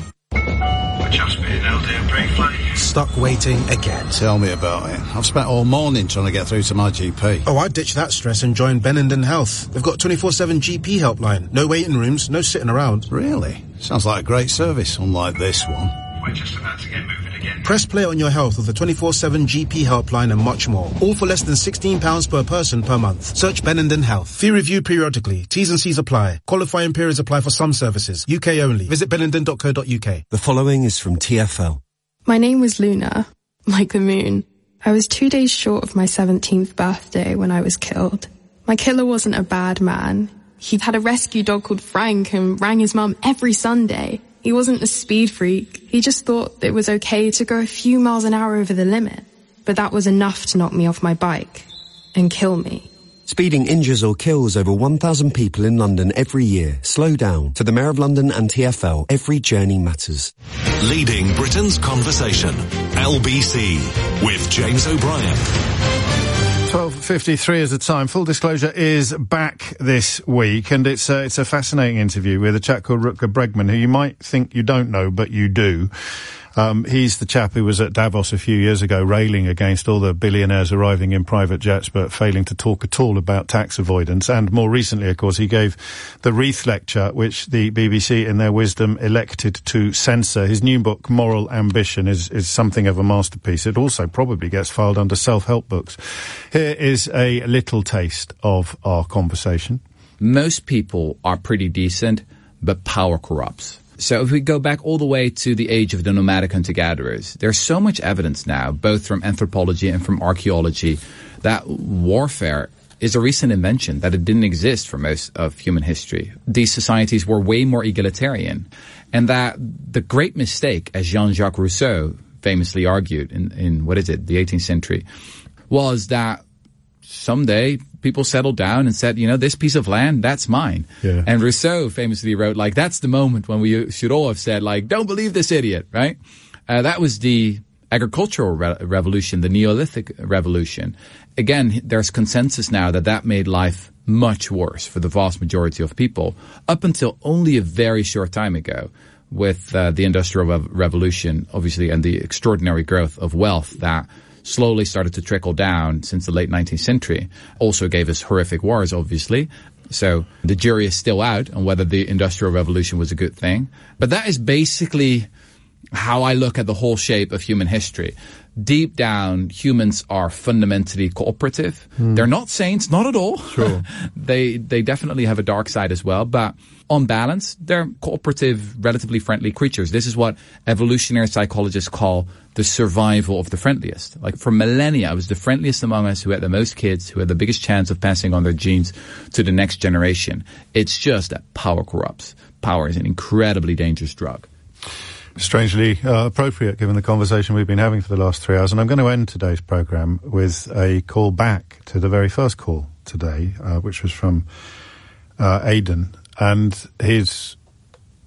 Just been LD briefly.
Stuck waiting again.
Tell me about it. I've spent all morning trying to get through to my GP.
Oh, I ditched that stress and joined Benenden Health. They've got 24/7 GP helpline. No waiting rooms, no sitting around.
Really? Sounds like a great service, unlike this one.
We're just about to get moving again.
Press play on your health with the 24/7 GP helpline and much more. All for less than £16 per person per month. Search Benenden Health. Fee review periodically. T's and C's apply. Qualifying periods apply for some services. UK only. Visit benenden.co.uk.
The following is from TfL.
My name was Luna, like the moon. I was 2 days short of my 17th birthday when I was killed. My killer wasn't a bad man. He had a rescue dog called Frank and rang his mum every Sunday. He wasn't a speed freak. He just thought it was okay to go a few miles an hour over the limit. But that was enough to knock me off my bike and kill me.
Speeding injures or kills over 1,000 people in London every year. Slow down. To the Mayor of London and TfL, every journey matters.
Leading Britain's conversation. LBC with James O'Brien.
12:53 is the time. Full disclosure is back this week, and it's a fascinating interview with a chap called Rutger Bregman, who you might think you don't know, but you do. He's the chap who was at Davos a few years ago railing against all the billionaires arriving in private jets but failing to talk at all about tax avoidance. And more recently, of course, he gave the Reith Lecture, which the BBC, in their wisdom, elected to censor. His new book, Moral Ambition, is something of a masterpiece. It also probably gets filed under self-help books. Here is a little taste of our conversation.
Most people are pretty decent, but power corrupts. So if we go back all the way to the age of the nomadic hunter-gatherers, there's so much evidence now, both from anthropology and from archaeology, that warfare is a recent invention, that it didn't exist for most of human history. These societies were way more egalitarian. And that the great mistake, as Jean-Jacques Rousseau famously argued in the 18th century, was that someday people settled down and said, this piece of land, that's mine. Yeah. And Rousseau famously wrote, that's the moment when we should all have said, don't believe this idiot, right? That was the agricultural revolution, the Neolithic revolution. Again, there's consensus now that made life much worse for the vast majority of people, up until only a very short time ago, with the Industrial Revolution, obviously, and the extraordinary growth of wealth that slowly started to trickle down since the late 19th century. Also gave us horrific wars, obviously. So the jury is still out on whether the Industrial Revolution was a good thing. But that is basically how I look at the whole shape of human history. Deep down, humans are fundamentally cooperative. They're not saints, not at all. Sure. They definitely have a dark side as well, but on balance, they're cooperative, relatively friendly creatures. This is what evolutionary psychologists call the survival of the friendliest. For millennia, it was the friendliest among us who had the most kids, who had the biggest chance of passing on their genes to the next generation. It's just that power corrupts. Power is an incredibly dangerous drug.
Strangely appropriate given the conversation we've been having for the last 3 hours. And I'm going to end today's programme with a call back to the very first call today, which was from Aidan. And his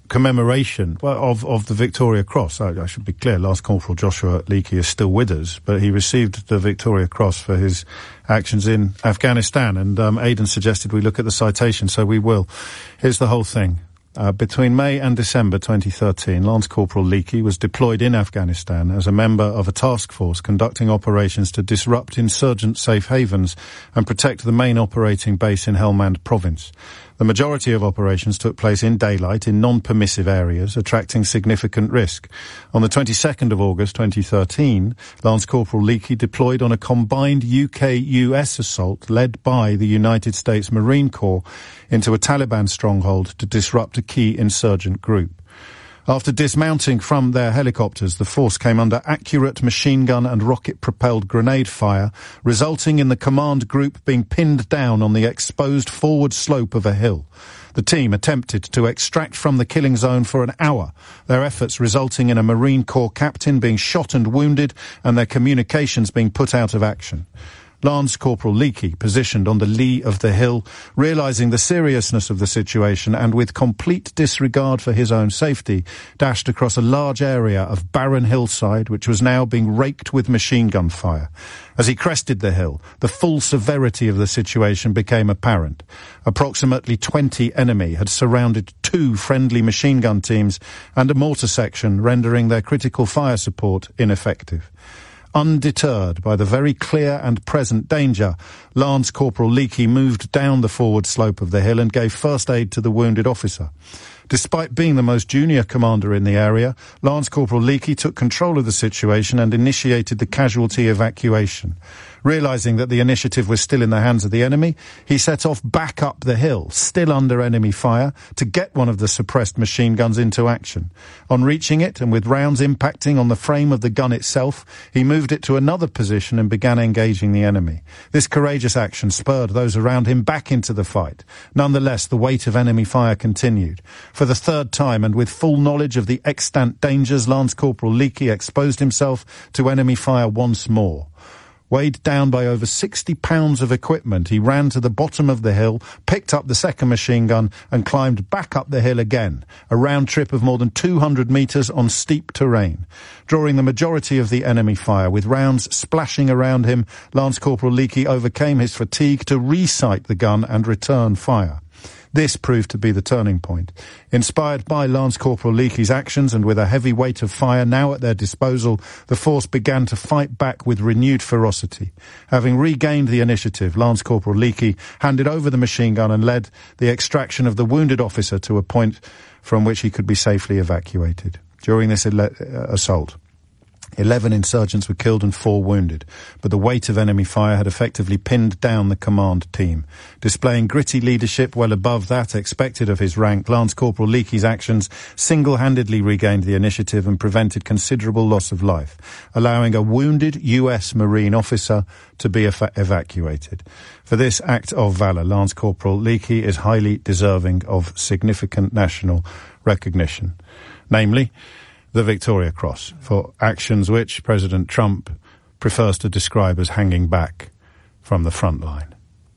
commemoration of the Victoria Cross. I should be clear, Lance Corporal Joshua Leakey is still with us, but he received the Victoria Cross for his actions in Afghanistan, and Aidan suggested we look at the citation, so we will. Here's the whole thing. Between May and December 2013, Lance Corporal Leakey was deployed in Afghanistan as a member of a task force conducting operations to disrupt insurgent safe havens and protect the main operating base in Helmand province. The majority of operations took place in daylight in non-permissive areas, attracting significant risk. On the 22nd of August 2013, Lance Corporal Leakey deployed on a combined UK-US assault led by the United States Marine Corps into a Taliban stronghold to disrupt a key insurgent group. After dismounting from their helicopters, the force came under accurate machine gun and rocket-propelled grenade fire, resulting in the command group being pinned down on the exposed forward slope of a hill. The team attempted to extract from the killing zone for an hour, their efforts resulting in a Marine Corps captain being shot and wounded and their communications being put out of action. Lance Corporal Leakey, positioned on the lee of the hill, realising the seriousness of the situation and with complete disregard for his own safety, dashed across a large area of barren hillside which was now being raked with machine gun fire. As he crested the hill, the full severity of the situation became apparent. Approximately 20 enemy had surrounded 2 friendly machine gun teams and a mortar section, rendering their critical fire support ineffective. Undeterred by the very clear and present danger, Lance Corporal Leakey moved down the forward slope of the hill and gave first aid to the wounded officer. Despite being the most junior commander in the area, Lance Corporal Leakey took control of the situation and initiated the casualty evacuation. Realising that the initiative was still in the hands of the enemy, he set off back up the hill, still under enemy fire, to get one of the suppressed machine guns into action. On reaching it, and with rounds impacting on the frame of the gun itself, he moved it to another position and began engaging the enemy. This courageous action spurred those around him back into the fight. Nonetheless, the weight of enemy fire continued. For the third time, and with full knowledge of the extant dangers, Lance Corporal Leakey exposed himself to enemy fire once more. Weighed down by over 60 pounds of equipment, he ran to the bottom of the hill, picked up the second machine gun and climbed back up the hill again, a round trip of more than 200 metres on steep terrain. Drawing the majority of the enemy fire, with rounds splashing around him, Lance Corporal Leakey overcame his fatigue to re-sight the gun and return fire. This proved to be the turning point. Inspired by Lance Corporal Leakey's actions and with a heavy weight of fire now at their disposal, the force began to fight back with renewed ferocity. Having regained the initiative, Lance Corporal Leakey handed over the machine gun and led the extraction of the wounded officer to a point from which he could be safely evacuated. During this assault, 11 insurgents were killed and 4 wounded, but the weight of enemy fire had effectively pinned down the command team. Displaying gritty leadership well above that expected of his rank, Lance Corporal Leakey's actions single-handedly regained the initiative and prevented considerable loss of life, allowing a wounded US Marine officer to be evacuated. For this act of valour, Lance Corporal Leakey is highly deserving of significant national recognition, namely the Victoria Cross, for actions which President Trump prefers to describe as hanging back from the front line.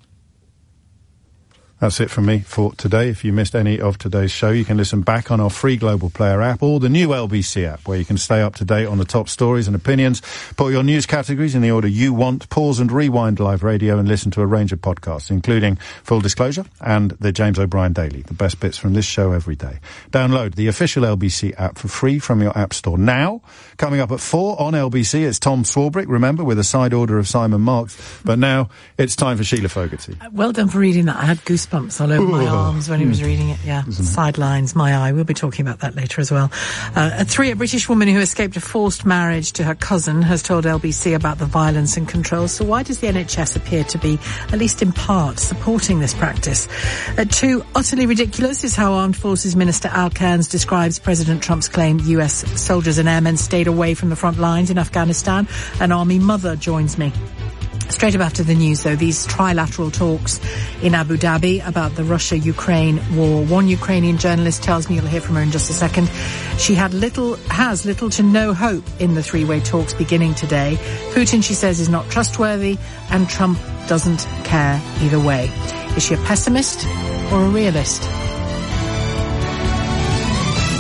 That's it from me for today. If you missed any of today's show, you can listen back on our free Global Player app or the new LBC app, where you can stay up to date on the top stories and opinions, put your news categories in the order you want, pause and rewind live radio, and listen to a range of podcasts, including Full Disclosure and the James O'Brien Daily, the best bits from this show every day. Download the official LBC app for free from your app store now. Coming up at 4 on LBC, it's Tom Swarbrick, remember, with a side order of Simon Marks. But now it's time for Sheila Fogarty.
Well done for reading that. I had goosebumps all over my arms when he was reading it. Yeah, sidelines, my eye. We'll be talking about that later as well. At 3, a British woman who escaped a forced marriage to her cousin has told LBC about the violence and control. So why does the NHS appear to be, at least in part, supporting this practice? At 2, utterly ridiculous is how Armed Forces Minister Al Cairns describes President Trump's claim US soldiers and airmen stayed away from the front lines in Afghanistan. An army mother joins me. Straight up after the news, though, these trilateral talks in Abu Dhabi about the Russia-Ukraine war. One Ukrainian journalist tells me, you'll hear from her in just a second, she has little to no hope in the three-way talks beginning today. Putin, she says, is not trustworthy, and Trump doesn't care either way. Is she a pessimist or a realist?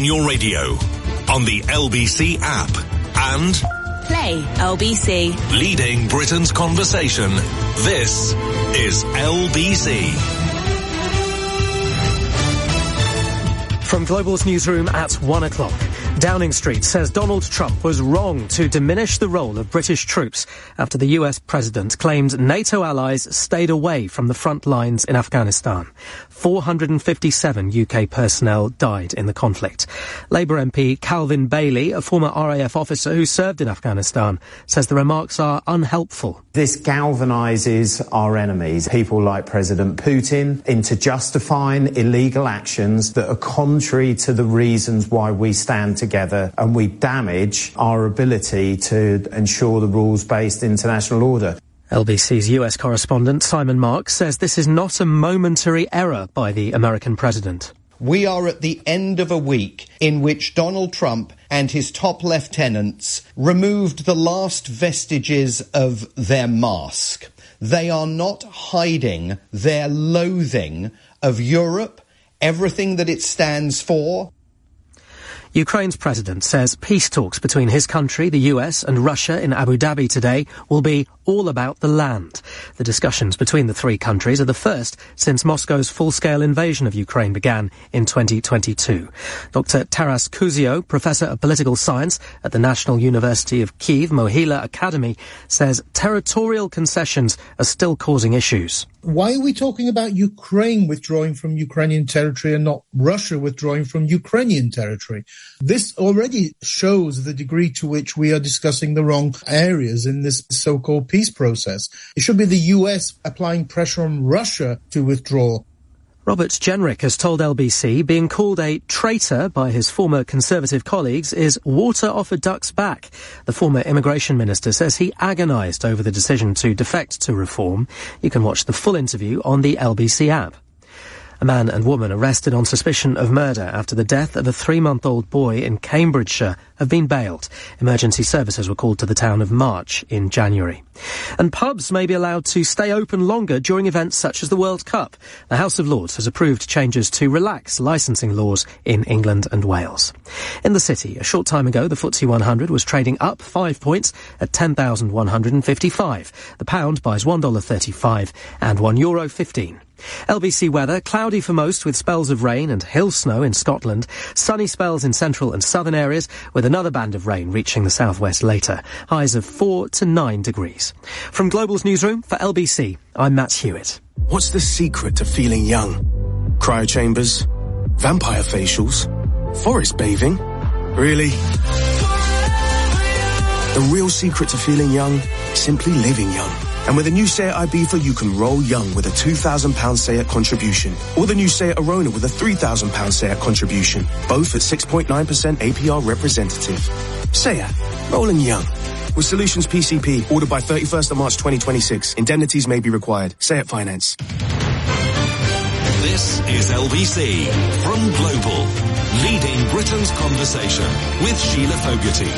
your radio, on the LBC app, and
Play LBC.
leading Britain's conversation. This is LBC.
From Global's newsroom at 1 o'clock. Downing Street says Donald Trump was wrong to diminish the role of British troops after the US president claimed NATO allies stayed away from the front lines in Afghanistan. 457 UK personnel died in the conflict. Labour MP Calvin Bailey, a former RAF officer who served in Afghanistan, says the remarks are unhelpful.
This galvanises our enemies, people like President Putin, into justifying illegal actions that are contrary to the reasons why we stand together, and we damage our ability to ensure the rules-based international order.
LBC's US correspondent Simon Marks says this is not a momentary error by the American president.
We are at the end of a week in which Donald Trump and his top lieutenants removed the last vestiges of their mask. They are not hiding their loathing of Europe, everything that it stands for.
Ukraine's president says peace talks between his country, the US, and Russia in Abu Dhabi today will be all about the land. The discussions between the three countries are the first since Moscow's full-scale invasion of Ukraine began in 2022. Dr. Taras Kuzio, professor of political science at the National University of Kyiv Mohyla Academy, says territorial concessions are still causing issues.
Why are we talking about Ukraine withdrawing from Ukrainian territory and not Russia withdrawing from Ukrainian territory? This already shows the degree to which we are discussing the wrong areas in this so-called peace process. It should be the US applying pressure on Russia to withdraw.
Robert Jenrick has told LBC being called a traitor by his former Conservative colleagues is water off a duck's back. The former immigration minister says he agonised over the decision to defect to Reform. You can watch the full interview on the LBC app. A man and woman arrested on suspicion of murder after the death of a 3-month-old boy in Cambridgeshire have been bailed. Emergency services were called to the town of March in January. And pubs may be allowed to stay open longer during events such as the World Cup. The House of Lords has approved changes to relax licensing laws in England and Wales. In the city, a short time ago, the FTSE 100 was trading up 5 points at 10,155. The pound buys $1.35 and €1.15. LBC weather, cloudy for most with spells of rain and hill snow in Scotland. Sunny spells in central and southern areas with another band of rain reaching the southwest later. Highs of 4 to 9 degrees. From Global's newsroom for LBC, I'm Matt Hewitt.
What's the secret to feeling young? Cryo chambers? Vampire facials? Forest bathing? Really? The real secret to feeling young? Simply living young. And with a new Seat Ibiza, you can roll young with a £2,000 Seat contribution. Or the new Seat Arona with a £3,000 Seat contribution. Both at 6.9% APR representative. Seat, rolling young. With Solutions PCP, ordered by 31st of March 2026. Indemnities may be required. Seat Finance.
This is LBC from Global, leading Britain's conversation with Sheila Fogarty.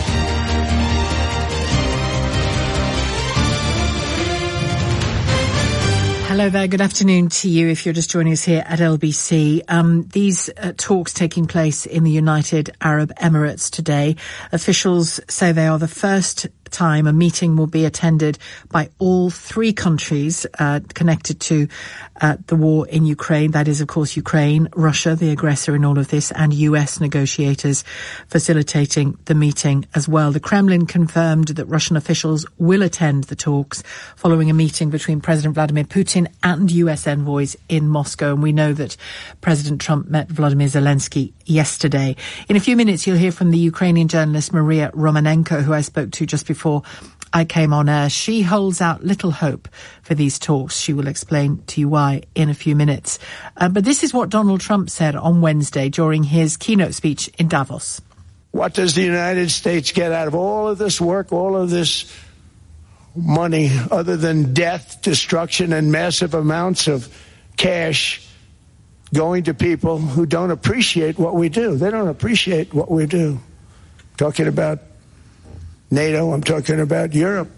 Hello there, good afternoon to you if you're just joining us here at LBC. These talks taking place in the United Arab Emirates today. Officials say they are the first time a meeting will be attended by all three countries connected to the war in Ukraine. That is, of course, Ukraine, Russia, the aggressor in all of this, and US negotiators facilitating the meeting as well. The Kremlin confirmed that Russian officials will attend the talks following a meeting between President Vladimir Putin and US envoys in Moscow. And we know that President Trump met Volodymyr Zelensky yesterday. In a few minutes, you'll hear from the Ukrainian journalist Maria Romanenko, who I spoke to just before I came on air. She holds out little hope for these talks. She will explain to you why in a few minutes. But this is what Donald Trump said on Wednesday during his keynote speech in Davos.
What does the United States get out of all of this work, all of this money, other than death, destruction, and massive amounts of cash going to people who don't appreciate what we do? They don't appreciate what we do. I'm talking about NATO, I'm talking about Europe.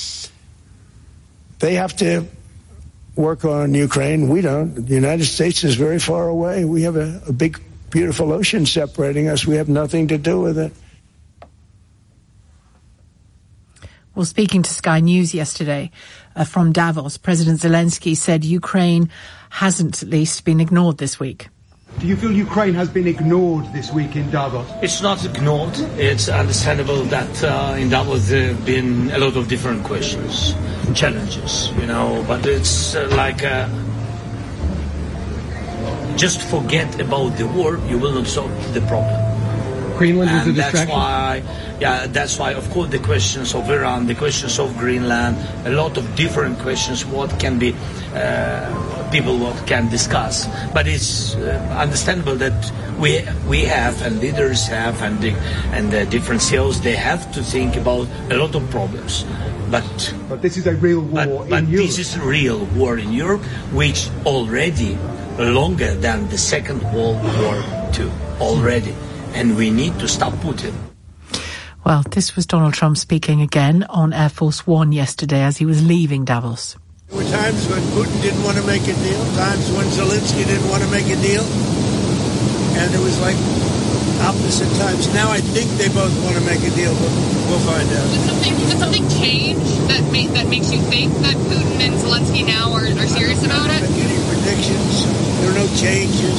They have to work on Ukraine. We don't. The United States is very far away. We have a big beautiful ocean separating us. We have nothing to do with it.
Well, speaking to Sky News yesterday from Davos, President Zelensky said Ukraine hasn't, at least, been ignored this week.
Do you feel Ukraine has been ignored this week in Davos?
It's not ignored. It's understandable that in Davos there have been a lot of different questions, challenges, but it's just forget about the war, you will not solve the problem.
Greenland was a distraction.
That's why, of course, the questions of Iran, the questions of Greenland, a lot of different questions, what can be people can discuss. But it's understandable that we have, and leaders have, and the different CEOs, they have to think about a lot of problems. But
this is a real war in Europe.
This is a real war in Europe, which already longer than the Second World War II already. And we need to stop Putin.
Well, this was Donald Trump speaking again on Air Force One yesterday as he was leaving Davos.
There were times when Putin didn't want to make a deal, times when Zelensky didn't want to make a deal, and it was like opposite times. Now I think they both want to make a deal, but we'll find out.
Did something change that makes you think that Putin and Zelensky now are serious about it?
I'm not getting predictions. There are no changes.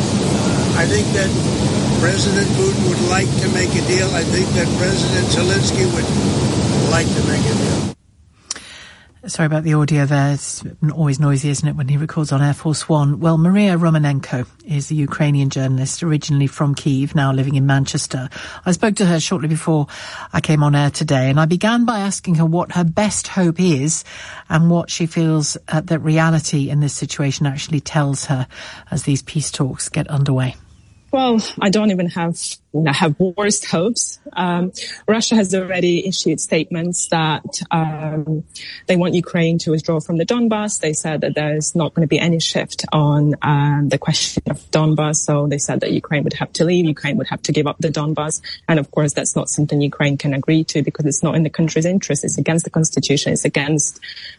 I think that President Putin would like to make a deal. I think that President Zelensky would like to make a deal.
Sorry about the audio there. It's always noisy, isn't it, when he records on Air Force One? Well, Maria Romanenko is a Ukrainian journalist originally from Kyiv, now living in Manchester. I spoke to her shortly before I came on air today, and I began by asking her what her best hope is and what she feels that reality in this situation actually tells her as these peace talks get underway.
Well, I don't even have worst hopes. Russia has already issued statements that they want Ukraine to withdraw from the Donbas. They said that there's not going to be any shift on the question of Donbas. So they said that Ukraine would have to leave. Ukraine would have to give up the Donbas. And of course, that's not something Ukraine can agree to because it's not in the country's interest. It's against the constitution. It's against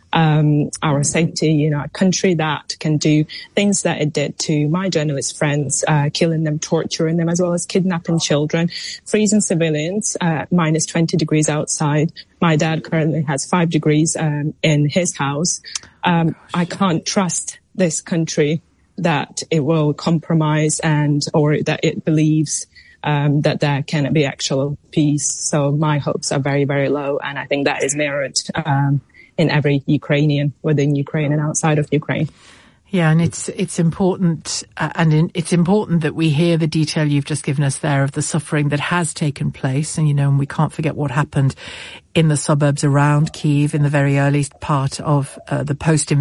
our safety, a country that can do things that it did to my journalist friends, killing them, torturing them, as well as kidnapping children, freezing civilians, minus 20 degrees outside. My dad currently has 5 degrees in his house. I can't trust this country that it will compromise or that it believes that there can be actual peace. So my hopes are very, very low, and I think that is mirrored in every Ukrainian within Ukraine and outside of Ukraine.
Yeah, and it's important, it's important that we hear the detail you've just given us there of the suffering that has taken place, and we can't forget what happened in the suburbs around Kyiv in the very early part of the post-invasion